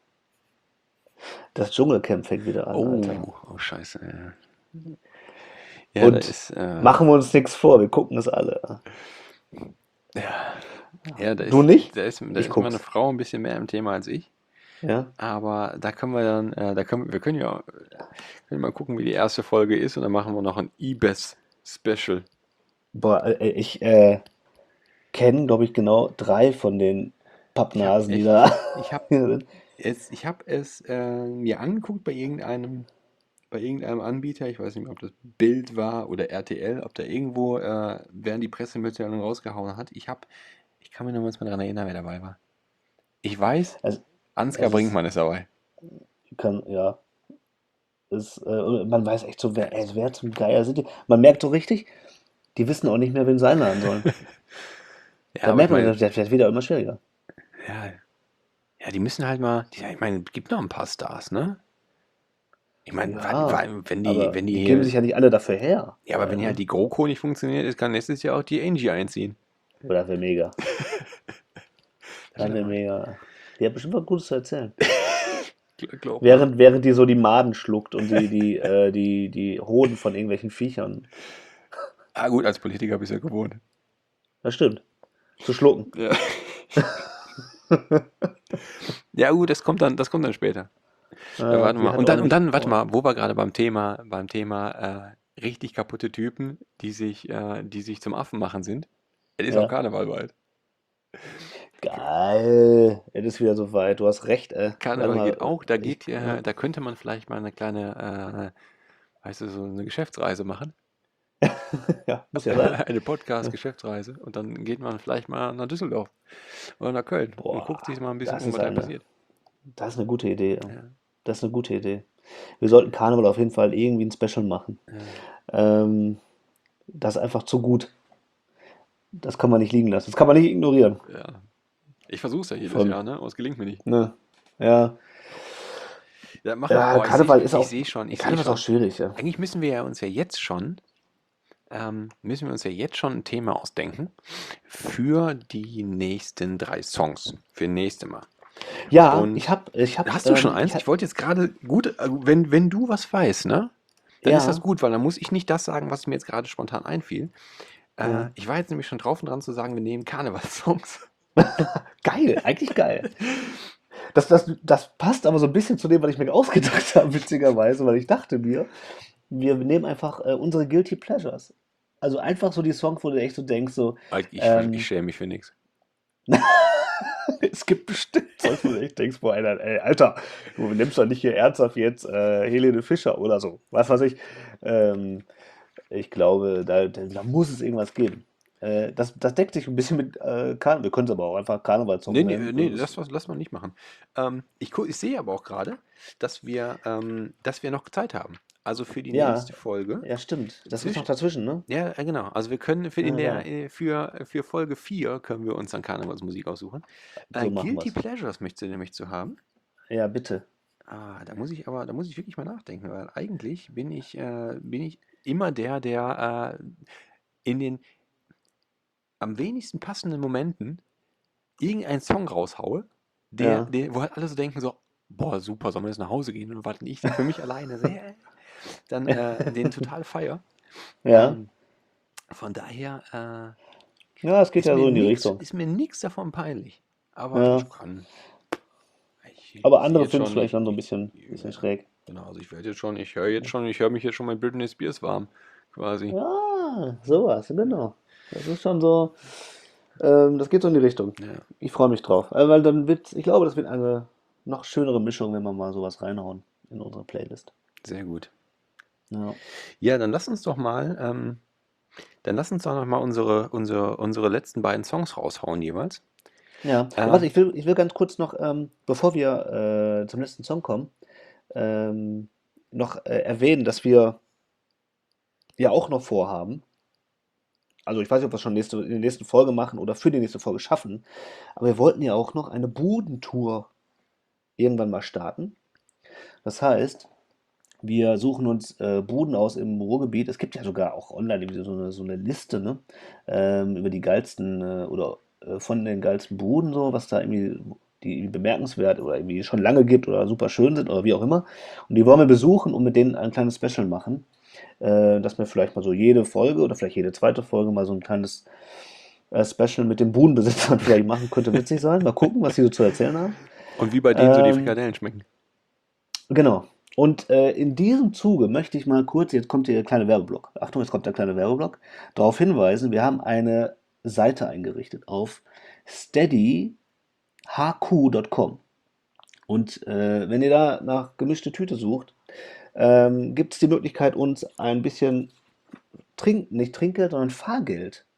Das Dschungelcamp fängt wieder an, Alter. Oh, oh Scheiße. Ja, ja da Und ist, äh, machen wir uns nichts vor, wir gucken es alle. ja, ja, da Du ist, nicht? da ist, da Ich ist meine guck's. Frau ein bisschen mehr im Thema als ich. Ja? Aber da können wir dann, äh, da können wir können ja, können mal gucken, wie die erste Folge ist und dann machen wir noch ein I B E S-Special. Boah, äh, ich äh, kenne, glaube ich, genau drei von den Ich habe Pappnasen, die ich, da ich habe hier sind. es, ich habe es äh, mir angeguckt bei irgendeinem, bei irgendeinem Anbieter. Ich weiß nicht mehr, ob das Bild war oder R T L, ob da irgendwo, äh, während die Pressemitteilung rausgehauen hat. Ich habe, ich kann mich noch mal daran erinnern, wer dabei war. Ich weiß, Also, Ansgar es ist, Brinkmann ist dabei. kann, ja, es, äh, und man weiß echt so, wer, ey, wer zum Geier sind die. Man merkt so richtig, die wissen auch nicht mehr, wen sie einladen sollen. Ja, Da aber ich merkt man, meine, das wird wieder immer schwieriger. ja, ja, die müssen halt mal, die, ich meine, es gibt noch ein paar Stars, ne? Ich meine, wann, Ja, wann, wenn die, aber wenn die die geben hier, sich ja nicht alle dafür her. ja, aber Äh, wenn hier halt ne? die GroKo nicht funktioniert, ist, kann nächstes Jahr auch die Angie einziehen. Oder wäre mega. Das Das wäre wäre mal, mega. Die hat bestimmt was Gutes zu erzählen. gl- glaub mal. Während, während die so die Maden schluckt und die, die, äh, die, die Hoden von irgendwelchen Viechern. Ah, gut, als Politiker bist du ja gewohnt. Das stimmt. Zu schlucken. Ja. Ja, gut, das kommt dann, das kommt dann später. Äh, Ja, warte die mal. hat Und dann, und ordentlich. dann, warte Oh, mal, wo wir gerade beim Thema, beim Thema äh, richtig kaputte Typen, die sich, äh, die sich zum Affen machen sind. Es ist auch ja. Karneval bald. Geil. Es ist wieder so weit. Du hast recht, ey. Warte Karneval geht mal. auch, da Ich, geht, äh, ja. da könnte man vielleicht mal eine kleine, äh, weißt du, so eine Geschäftsreise machen. Ja, muss ja sein. Eine Ja. Podcast-Geschäftsreise. Und dann geht man vielleicht mal nach Düsseldorf oder nach Köln und guckt sich Boah, mal ein bisschen das um, ist was da eine, passiert. das ist eine gute Idee. Ja, Das ist eine gute Idee. Wir sollten Karneval auf jeden Fall irgendwie ein Special machen. ja, Ähm, das ist einfach zu gut. Das kann man nicht liegen lassen. Das kann man nicht ignorieren. ja. Ich versuche es ja jedes Von, Jahr, ne? Aber es gelingt mir nicht. ne? Ja. Ja, machen wir. Ja, Oh, ich sehe Karneval ist ich auch, seh schon, ich sehe Karneval ist auch schon. schwierig, ja. Eigentlich müssen wir ja uns ja jetzt schon, ähm, müssen wir uns ja jetzt schon ein Thema ausdenken für die nächsten drei Songs, für nächste Mal. Ja, ich Und hab, ich hab, hast du schon ähm, ich eins? hab, Ich wollte jetzt gerade gut, äh, wenn, wenn du was weißt, ne? Dann ist das ja, gut, weil dann muss ich nicht das sagen, was mir jetzt gerade spontan einfiel. Äh, ja. ich war jetzt nämlich schon drauf und dran zu sagen, wir nehmen Karnevalssongs. Geil, eigentlich geil. Das, das, das passt aber so ein bisschen zu dem, was ich mir ausgedacht habe, witzigerweise, weil ich dachte mir, wir nehmen einfach äh, unsere Guilty Pleasures. Also einfach so die Songs, wo du echt so denkst, so, Ich, ich ähm, schäme mich für nichts. es gibt bestimmt Songs, wo du echt denkst, boah, Alter, ey, Alter, du nimmst doch nicht hier ernsthaft jetzt äh, Helene Fischer oder so, was weiß ich. Ähm, ich glaube, da, da, da muss es irgendwas geben. Äh, das, das deckt sich ein bisschen mit äh, Karneval. Wir können es aber auch einfach Karnevalssong Nee, nee, nennen. nee, Das das ist, was- lass mal nicht machen. Ähm, ich, gu- ich sehe aber auch gerade, dass wir, ähm, dass wir noch Zeit haben. Also für die ja, nächste Folge. ja, stimmt. Das ist noch Zwischen, dazwischen, ne? ja, äh, genau. Also wir können für, in Ja, der, ja. äh, für, für Folge vier können wir uns dann Karnevalsmusik aussuchen. Äh, So machen Guilty wir's. Pleasures möchtest du nämlich zu haben. Ja, bitte. Ah, da muss ich aber, da muss ich wirklich mal nachdenken, weil eigentlich bin ich, äh, bin ich immer der, der äh, in den am wenigsten passenden Momenten irgendeinen Song raushaue, der, Ja, der, wo halt alle so denken, so, boah, super, sollen wir jetzt nach Hause gehen? Und warten ich dann für mich alleine sehr, dann äh, den total feier. ja. Ähm, von daher Ja, es äh, geht ist ja mir so in die nichts, Richtung. ist mir nichts davon peinlich. Aber Ja. ich kann, ich, Aber ich sehe andere jetzt finden es schon, vielleicht ich, dann so ein ich, bisschen, bisschen ja, schräg. genau, also ich werde jetzt schon, ich höre jetzt schon, ich höre mich jetzt schon mit Britney Spears warm, quasi. Ja, sowas, genau. Das ist schon so, ähm, das geht so in die Richtung. Ja, Ich freue mich drauf. Äh, weil dann wird, ich glaube, das wird eine noch schönere Mischung, wenn wir mal sowas reinhauen in unsere Playlist. sehr gut. Ja. Ja, dann lass uns doch mal, ähm, dann lass uns doch noch mal unsere, unsere, unsere letzten beiden Songs raushauen jeweils. Ja, Äh, warte, ich will, ich will ganz kurz noch, ähm, bevor wir äh, zum letzten Song kommen, ähm, noch äh, erwähnen, dass wir ja auch noch vorhaben, also ich weiß nicht, ob wir es schon nächste, in der nächsten Folge machen oder für die nächste Folge schaffen, aber wir wollten ja auch noch eine Budentour irgendwann mal starten. Das heißt, wir suchen uns äh, Buden aus im Ruhrgebiet. Es gibt ja sogar auch online irgendwie so eine, so eine Liste, ne? Ähm, über die geilsten äh, oder äh, von den geilsten Buden, so, was da irgendwie, die irgendwie bemerkenswert oder irgendwie schon lange gibt oder super schön sind oder wie auch immer. Und die wollen wir besuchen und mit denen ein kleines Special machen. Äh, dass wir vielleicht mal so jede Folge oder vielleicht jede zweite Folge mal so ein kleines äh, Special mit den Budenbesitzern vielleicht machen. Könnte witzig sein. Mal gucken, was die so zu erzählen haben. und wie bei denen so die Ähm, Frikadellen schmecken. Genau. Und äh, in diesem Zuge möchte ich mal kurz, jetzt kommt hier der kleine Werbeblock. Achtung, jetzt kommt der kleine Werbeblock. Darauf hinweisen, wir haben eine Seite eingerichtet auf steady h q punkt com. Und äh, wenn ihr da nach gemischte Tüte sucht, ähm, gibt es die Möglichkeit, uns ein bisschen Trink, nicht Trinkgeld, sondern Fahrgeld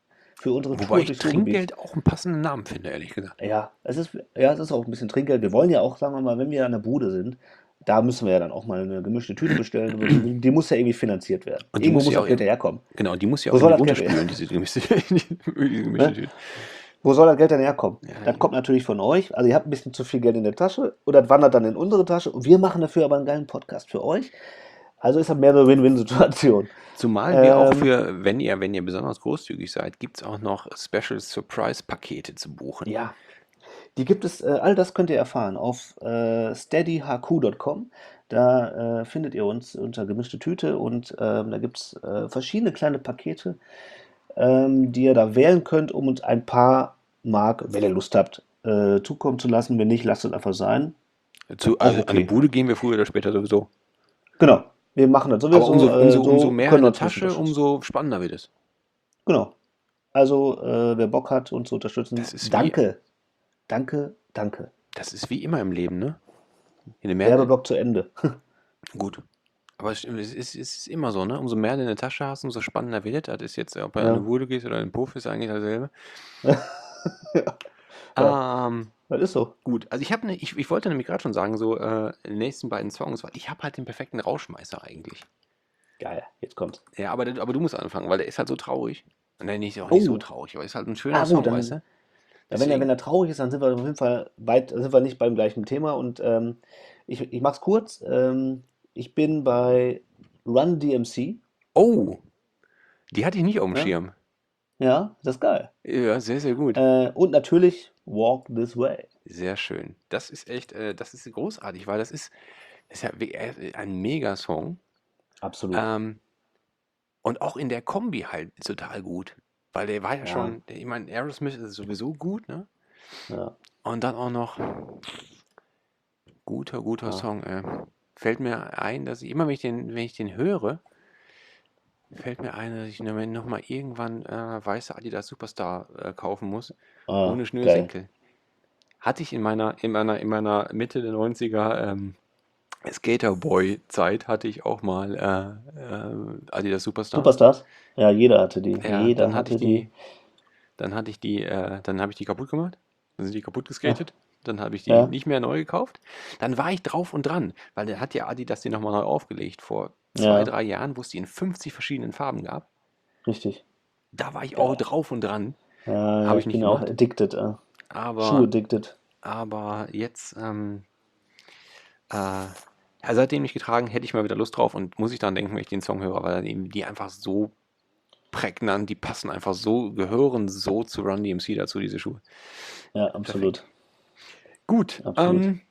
für unsere Tour Wobei ich durchs Ruhrgebiet. Trinkgeld auch einen passenden Namen finde, ehrlich gesagt. Ja, es ist, ja, es ist auch ein bisschen Trinkgeld. Wir wollen ja auch, sagen wir mal, wenn wir an der Bude sind, da müssen wir ja dann auch mal eine gemischte Tüte bestellen. Die die muss ja irgendwie finanziert werden. Und die Irgendwo muss muss ja das auch Geld ja herkommen. Genau, die muss ja Wo auch soll irgendwie das Geld runterspülen, diese gemischte, diese gemischte Ne? Tüte. Wo soll das Geld denn herkommen? Ja, Das kommt natürlich von euch. Also ihr habt ein bisschen zu viel Geld in der Tasche oder das wandert dann in unsere Tasche und wir machen dafür aber einen geilen Podcast für euch. Also ist das mehr eine Win-Win-Situation. Zumal wir auch Ähm, für, wenn ihr, wenn ihr besonders großzügig seid, gibt es auch noch Special Surprise-Pakete zu buchen. ja, die gibt es, äh, all das könnt ihr erfahren auf äh, steady h q punkt com. Da äh, findet ihr uns unter gemischte Tüte und ähm, da gibt es äh, verschiedene kleine Pakete, ähm, die ihr da wählen könnt, um uns ein paar Mark, wenn ihr Lust habt, äh, zukommen zu lassen. Wenn nicht, lasst es einfach sein. Zu, Auch also an die okay. Bude gehen wir früher oder später sowieso. Genau, wir machen das Aber sowieso. umso, äh, umso, so umso mehr in können wir der uns ein bisschen Tasche, unterstützen. umso spannender wird es. Genau. Also, äh, wer Bock hat, uns zu unterstützen, Das ist wie, danke, danke, danke. das ist wie immer im Leben, ne? Je mehr, Werbeblock zu Ende. gut. Aber es stimmt, es ist, es ist immer so, ne? Umso mehr du in der Tasche hast, umso spannender wird es. Das ist jetzt, ob du an eine Ja. Bude gehst oder in den Puff, ist eigentlich dasselbe. Ja, Ähm, das ist so. gut, also ich habe ne, ich, ich wollte nämlich gerade schon sagen, so äh, die nächsten beiden Songs, weil ich habe halt den perfekten Rauschmeißer eigentlich. Geil, jetzt kommt's. Ja, aber, der- aber du musst anfangen, weil der ist halt so traurig. Nein, nicht, auch nicht so Oh, traurig, aber ist halt ein schöner ah Song, gut, weißt dann, du? ja, wenn er, wenn Deswegen, er traurig ist, dann sind wir auf jeden Fall weit, sind wir nicht beim gleichen Thema. Und ähm, ich, ich mach's kurz. Ähm, ich bin bei Run D M C. oh, die hatte ich nicht auf dem Ja, Schirm. ja, das ist geil. Ja, sehr, sehr gut. Äh, und natürlich Walk This Way. Sehr schön. Das ist echt, äh, das ist großartig, weil das ist, das ist ja wie- äh, ein Megasong. Absolut. Ähm, und auch in der Kombi halt total gut. Weil der war ja Ja, schon, der- ich meine, Aerosmith ist sowieso gut, ne? ja, Und dann auch noch guter, guter ja. Song, ey. Fällt mir ein, dass ich immer, wenn ich den, wenn ich den höre, fällt mir ein, dass ich nochmal irgendwann äh, weiße Adidas Superstar äh, kaufen muss, Ah, ohne geil. Schnürsenkel. Hatte ich in meiner, in meiner, in meiner Mitte der neunziger ähm, Skaterboy-Zeit hatte ich auch mal äh, äh, Adidas Superstar. Superstars? Ja, jeder hatte die. Ja, Jeder dann hatte ich hatte die. die, dann hatte ich die, äh, dann habe ich die kaputt gemacht. Dann sind die kaputt Ja, geskatet. Dann habe ich die ja, nicht mehr neu gekauft. Dann war ich drauf und dran, weil der hat ja Adidas die nochmal neu aufgelegt vor zwei, ja, drei Jahren, wo es die in fünfzig verschiedenen Farben gab. richtig. Da war ich auch Geil. drauf und dran. Ja, ja, Habe ich ich nicht bin auch gemacht. addicted. Äh. Aber, Schuh-addicted. aber jetzt, ähm, äh, ja, seitdem nicht getragen, hätte ich mal wieder Lust drauf und muss ich dann denken, wenn ich den Song höre, weil dann eben die einfach so prägnant, die passen einfach so, gehören so zu Run D M C dazu, diese Schuhe. Ja, Perfekt. absolut. Gut, Absolut. ähm,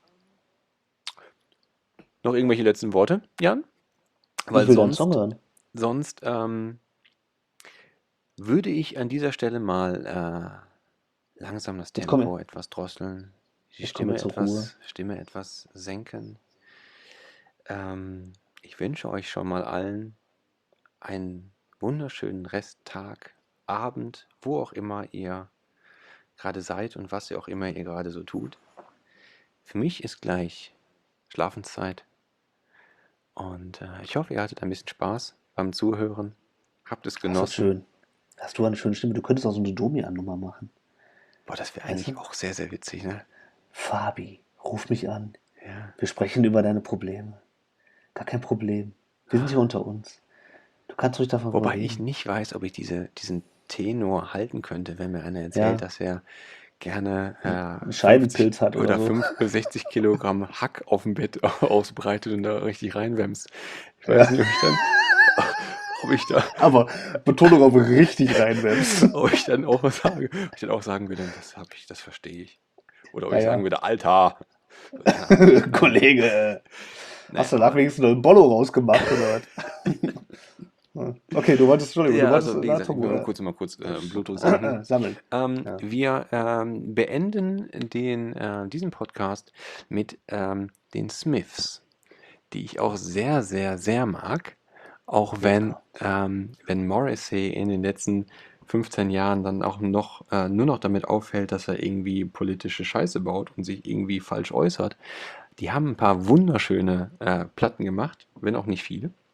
noch irgendwelche letzten Worte, Jan? Ich Weil will deinen Song sonst, hören. sonst ähm, würde ich an dieser Stelle mal äh, langsam das Jetzt komm, Tempo etwas drosseln, die jetzt komm Stimme jetzt zur Ruhe. etwas, Stimme etwas senken. Ähm, ich wünsche euch schon mal allen einen wunderschönen Resttag, Abend, wo auch immer ihr gerade seid und was ihr auch immer ihr gerade so tut. Für mich ist gleich Schlafenszeit und äh, ich hoffe, ihr hattet ein bisschen Spaß beim Zuhören, habt es Das ist genossen. schön. Hast du eine schöne Stimme? Du könntest auch so eine Domi-Annummer machen. Boah, das wäre Weißt eigentlich du? auch sehr, sehr witzig, ne? Fabi, ruf mich an. Ja. Wir sprechen über deine Probleme. Gar kein Problem. Wir sind hier unter uns. Du kannst ruhig davon Wobei ich reden. nicht weiß, ob ich diese, diesen Tenor halten könnte, wenn mir einer erzählt, Ja, dass er gerne äh, einen fünfzig Scheidenpilz hat oder oder so. fünf bis sechzig Kilogramm Hack auf dem Bett ausbreitet und da richtig reinwämst. Ich Ja. weiß nicht, ob ich dann, ob ich da, Aber Betonung auf richtig reinwärmst. ob ich dann auch sage, ob ich dann auch sagen würde, das habe ich, das verstehe ich. Oder ob Ja, ich sagen ja. würde, Alter. Keine Ahnung. Ähm, Kollege, äh, nee, hast du nach aber wenigstens noch einen Bollo rausgemacht oder was? Okay, du wolltest, Entschuldigung, du ja, wolltest also wie na, gesagt, ich will mal Togo, kurz mal kurz äh, Blutdruck äh, senken. sammeln. Ähm, Ja. wir ähm, beenden den, äh, diesen Podcast mit ähm, den Smiths, die ich auch sehr, sehr, sehr mag. Auch wenn, Ja. ähm, wenn Morrissey in den letzten fünfzehn Jahren dann auch noch äh, nur noch damit auffällt, dass er irgendwie politische Scheiße baut und sich irgendwie falsch äußert. Die haben ein paar wunderschöne äh, Platten gemacht, wenn auch nicht viele.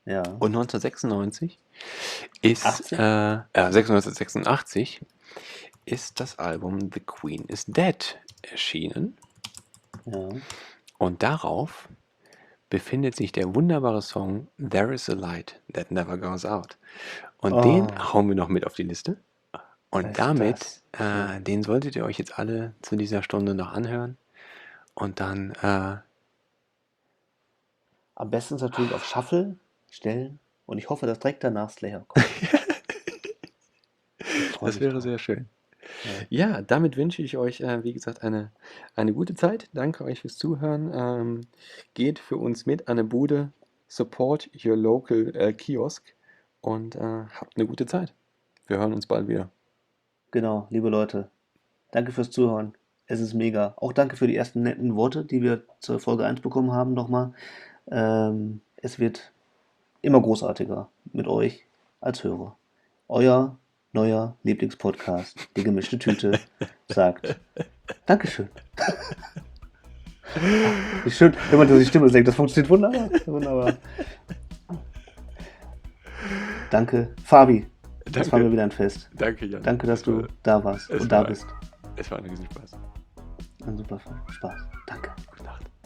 Ja. Und neunzehnhundertsechsundneunzig ist, achtzig? äh, äh, neunzehnhundertsechsundachtzig ist das Album The Queen is Dead erschienen. Ja. Und darauf befindet sich der wunderbare Song There is a Light That Never Goes Out. Und Oh. den hauen wir noch mit auf die Liste. Und Ist damit, das äh, schön. den solltet ihr euch jetzt alle zu dieser Stunde noch anhören. Und dann, äh, Am besten ist natürlich auf Shuffle stellen und ich hoffe, dass direkt danach Slayer kommt. Ich freu das mich wäre drauf. sehr schön. Ja. Ja, damit wünsche ich euch, äh, wie gesagt, eine, eine gute Zeit. Danke euch fürs Zuhören. Ähm, geht für uns mit an eine Bude, support your local äh, Kiosk und äh, habt eine gute Zeit. Wir hören uns bald wieder. Genau, liebe Leute, danke fürs Zuhören. Es ist mega. Auch danke für die ersten netten Worte, die wir zur Folge eins bekommen haben nochmal. Ähm, es wird immer großartiger mit euch als Hörer. Euer neuer Lieblingspodcast, die gemischte Tüte, sagt Dankeschön. Wie schön, wenn man die Stimme senkt, das funktioniert wunderbar. Wunderbar. Danke, Fabi. Das Danke. war mir wieder ein Fest. Danke, Jan. Danke, dass Es du war- da warst es und da war- bist. Es war ein Riesenspaß. Ein super Spaß. Danke. Gute Nacht.